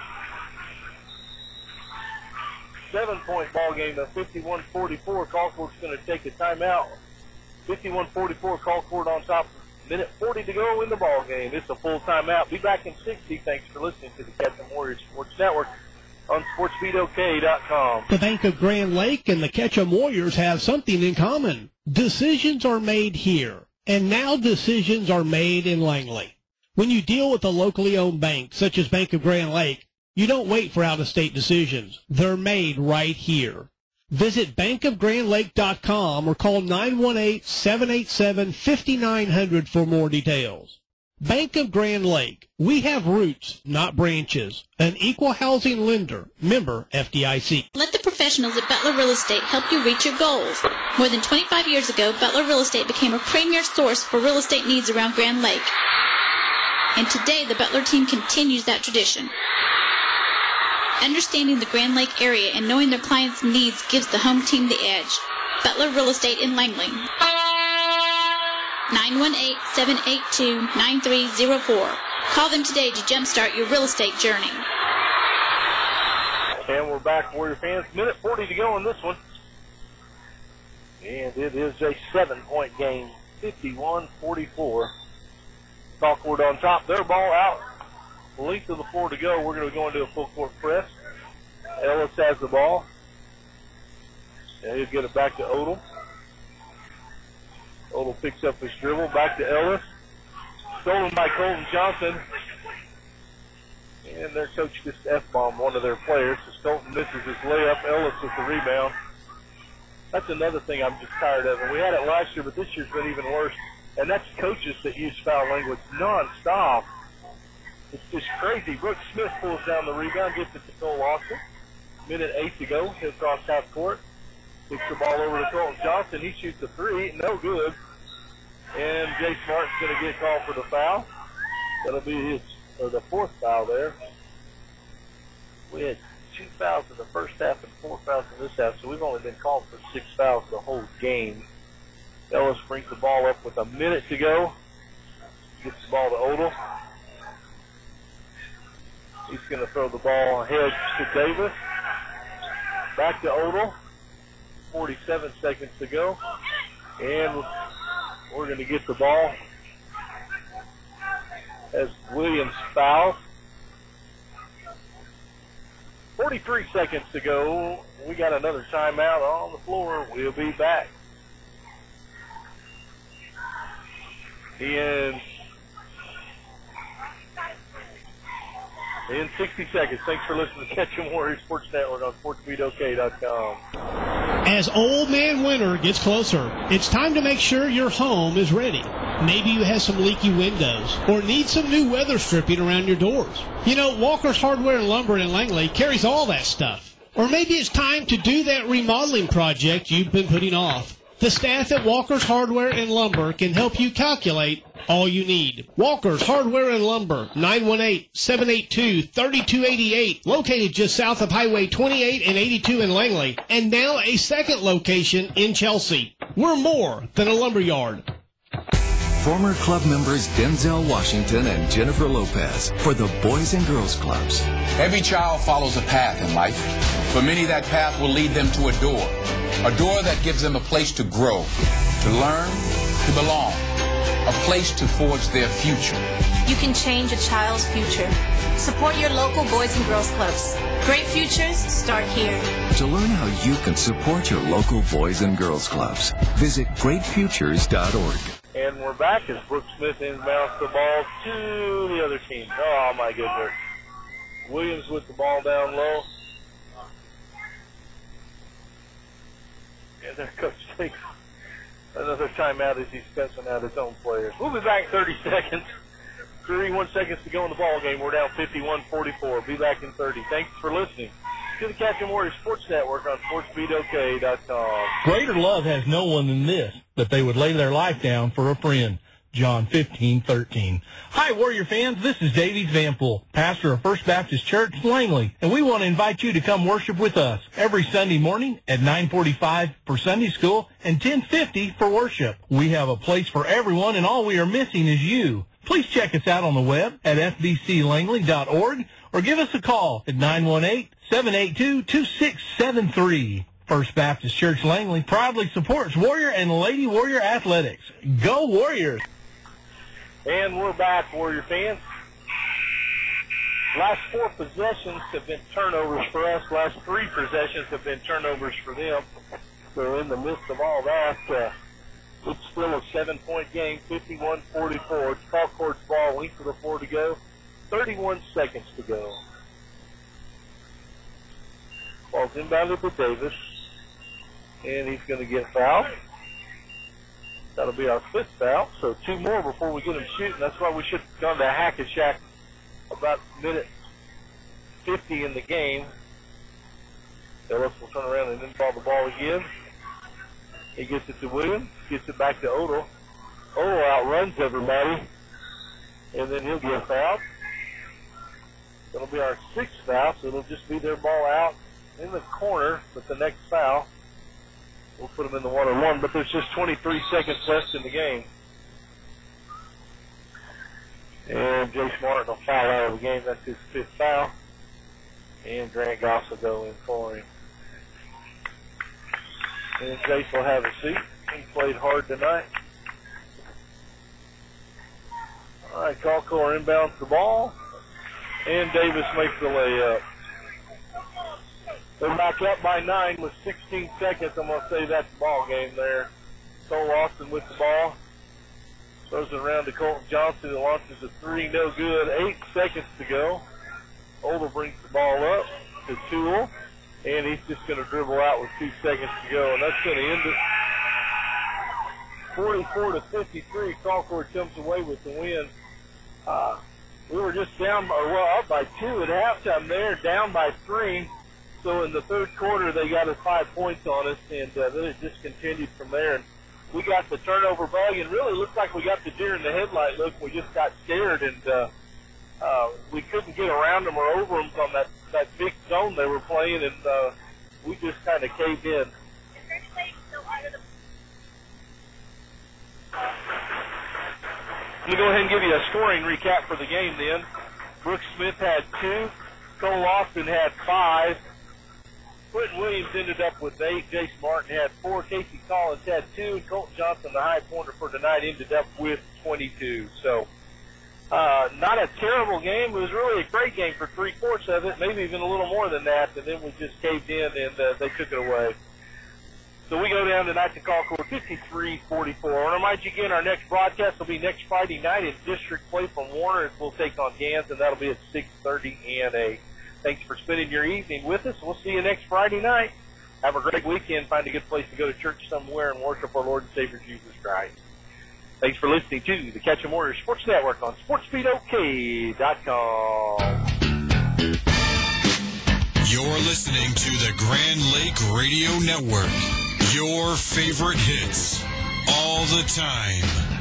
Seven-point ball game, the fifty-one forty-four. Colcourt's going to take a timeout. fifty-one forty-four, Colcourt on top. Minute forty to go in the ball game. It's a full timeout. Be back in sixty. Thanks for listening to the Ketchum Warriors Sports Network on sports beat O K dot com. The Bank of Grand Lake and the Ketchum Warriors have something in common. Decisions are made here, and now decisions are made in Langley. When you deal with a locally owned bank, such as Bank of Grand Lake, you don't wait for out-of-state decisions. They're made right here. Visit bank of grand lake dot com or call nine one eight, seven eight seven, five nine zero zero for more details. Bank of Grand Lake. We have roots, not branches. An equal housing lender. Member F D I C. Let the professionals at Butler Real Estate help you reach your goals. More than twenty-five years ago, Butler Real Estate became a premier source for real estate needs around Grand Lake. And today, the Butler team continues that tradition. Understanding the Grand Lake area and knowing their clients' needs gives the home team the edge. Butler Real Estate in Langley. nine one eight, seven eight two, nine three zero four. Call them today to jumpstart your real estate journey. And we're back, Warrior fans. Minute forty to go in this one. And it is a seven-point game, fifty-one forty-four. Colcourt on top. Their ball out. Length of the floor to go. We're going to go into a full court press. Ellis has the ball. And he'll get it back to Odom. Odom picks up his dribble. Back to Ellis. Stolen by Colton Johnson. And their coach just F-bombed one of their players. So Colton misses his layup. Ellis with the rebound. That's another thing I'm just tired of. And we had it last year, but this year's been even worse. And that's coaches that use foul language nonstop. It's just crazy. Brooks Smith pulls down the rebound, gets it to Cole Austin. Minute eight to go. He'll cross half court. Kicks the ball over to Colton Johnson. He shoots a three. No good. And Jay Smart's going to get called for the foul. That'll be his, or the fourth foul there. We had two fouls in the first half and four fouls in this half, so we've only been called for six fouls the whole game. Ellis brings the ball up with a minute to go. Gets the ball to Odell. He's going to throw the ball ahead to Davis. Back to Odell. forty-seven seconds to go. And we're going to get the ball as Williams fouls. forty-three seconds to go. We got another timeout on the floor. We'll be back. In, in sixty seconds. Thanks for listening to Ketchum Warriors Sports Network on sports beat O K dot com. As Old Man Winter gets closer, it's time to make sure your home is ready. Maybe you have some leaky windows or need some new weather stripping around your doors. You know, Walker's Hardware and Lumber in Langley carries all that stuff. Or maybe it's time to do that remodeling project you've been putting off. The staff at Walker's Hardware and Lumber can help you calculate all you need. Walker's Hardware and Lumber, nine one eight, seven eight two, three two eight eight, located just south of Highway twenty-eight and eighty-two in Langley, and now a second location in Chelsea. We're more than a lumber yard. Former club members Denzel Washington and Jennifer Lopez for the Boys and Girls Clubs. Every child follows a path in life. For many, that path will lead them to a door. A door that gives them a place to grow, to learn, to belong. A place to forge their future. You can change a child's future. Support your local Boys and Girls Clubs. Great futures start here. To learn how you can support your local Boys and Girls Clubs, visit great futures dot org. And we're back as Brooks Smith inbounds the ball to the other team. Oh, my goodness. Williams with the ball down low. And their coach takes another timeout as he's fencing out his own players. We'll be back in thirty seconds. thirty-one seconds to go in the ball game. We're down fifty-one forty-four. Be back in thirty. Thanks for listening to the Ketchum Warriors Sports Network on sports beat O K dot com. Greater love has no one than this, that they would lay their life down for a friend. John fifteen thirteen. Hi, Warrior fans. This is Davies Vanpool, pastor of First Baptist Church, Langley, and we want to invite you to come worship with us every Sunday morning at nine forty-five for Sunday school and ten fifty for worship. We have a place for everyone, and all we are missing is you. Please check us out on the web at f b c langley dot org or give us a call at nine one eight, seven eight two, two six seven three. First Baptist Church Langley proudly supports Warrior and Lady Warrior athletics. Go Warriors! And we're back, Warrior fans. Last four possessions have been turnovers for us. Last three possessions have been turnovers for them. So in the midst of all that, uh, it's still a seven-point game, fifty-one forty-four. It's Colcort's ball, length of the floor to go, thirty-one seconds to go. Ball's inbounded to Davis, and he's going to get fouled. That'll be our fifth foul, so two more before we get him shooting. That's why we should have gone to Hack-a-Shack about minute fifty in the game. Ellis will turn around and inball the ball again. He gets it to Williams, gets it back to Odell. Odell outruns everybody, and then he'll get fouled. It'll be our sixth foul, so it'll just be their ball out in the corner with the next foul. We'll put them in the one-on-one, but there's just twenty-three seconds left in the game. And Jace Martin will foul out of the game. That's his fifth foul. And Grant Goss will go in for him. And Jace will have a seat. He played hard tonight. All right, Colcor inbounds the ball. And Davis makes the layup. They're back up by nine with sixteen seconds. I'm going to say that's the ball game there. Cole Austin with the ball. Throws it around to Colton Johnson, who launches a three. No good. Eight seconds to go. Older brings the ball up to Toole. And he's just going to dribble out with two seconds to go. And that's going to end it. forty-four to fifty-three. Colcord comes away with the win. Uh, we were just down, or well, up by two at halftime there, down by three. So in the third quarter, they got us five points on us, and uh, then it just continued from there. And we got the turnover bug, and really looked like we got the deer in the headlight look. We just got scared, and uh, uh, we couldn't get around them or over them on that, that big zone they were playing, and uh, we just kind of caved in. Let me go ahead and give you a scoring recap for the game then. Brooks Smith had two. Cole Austin had five. Quentin Williams ended up with eight. Jace Martin had four. Casey Collins had two. And Colton Johnson, the high pointer for tonight, ended up with twenty-two. So uh, not a terrible game. It was really a great game for three-fourths of it, maybe even a little more than that. And then we just caved in, and uh, they took it away. So we go down tonight to Colcord fifty-three forty-four. I want to remind you again, our next broadcast will be next Friday night in district play from Warner. We'll take on Gans, and that'll be at six thirty and eight. Thanks for spending your evening with us. We'll see you next Friday night. Have a great weekend. Find a good place to go to church somewhere and worship our Lord and Savior Jesus Christ. Thanks for listening to the Catch 'em Warriors Sports Network on sports speed o k dot com. You're listening to the Grand Lake Radio Network. Your favorite hits all the time.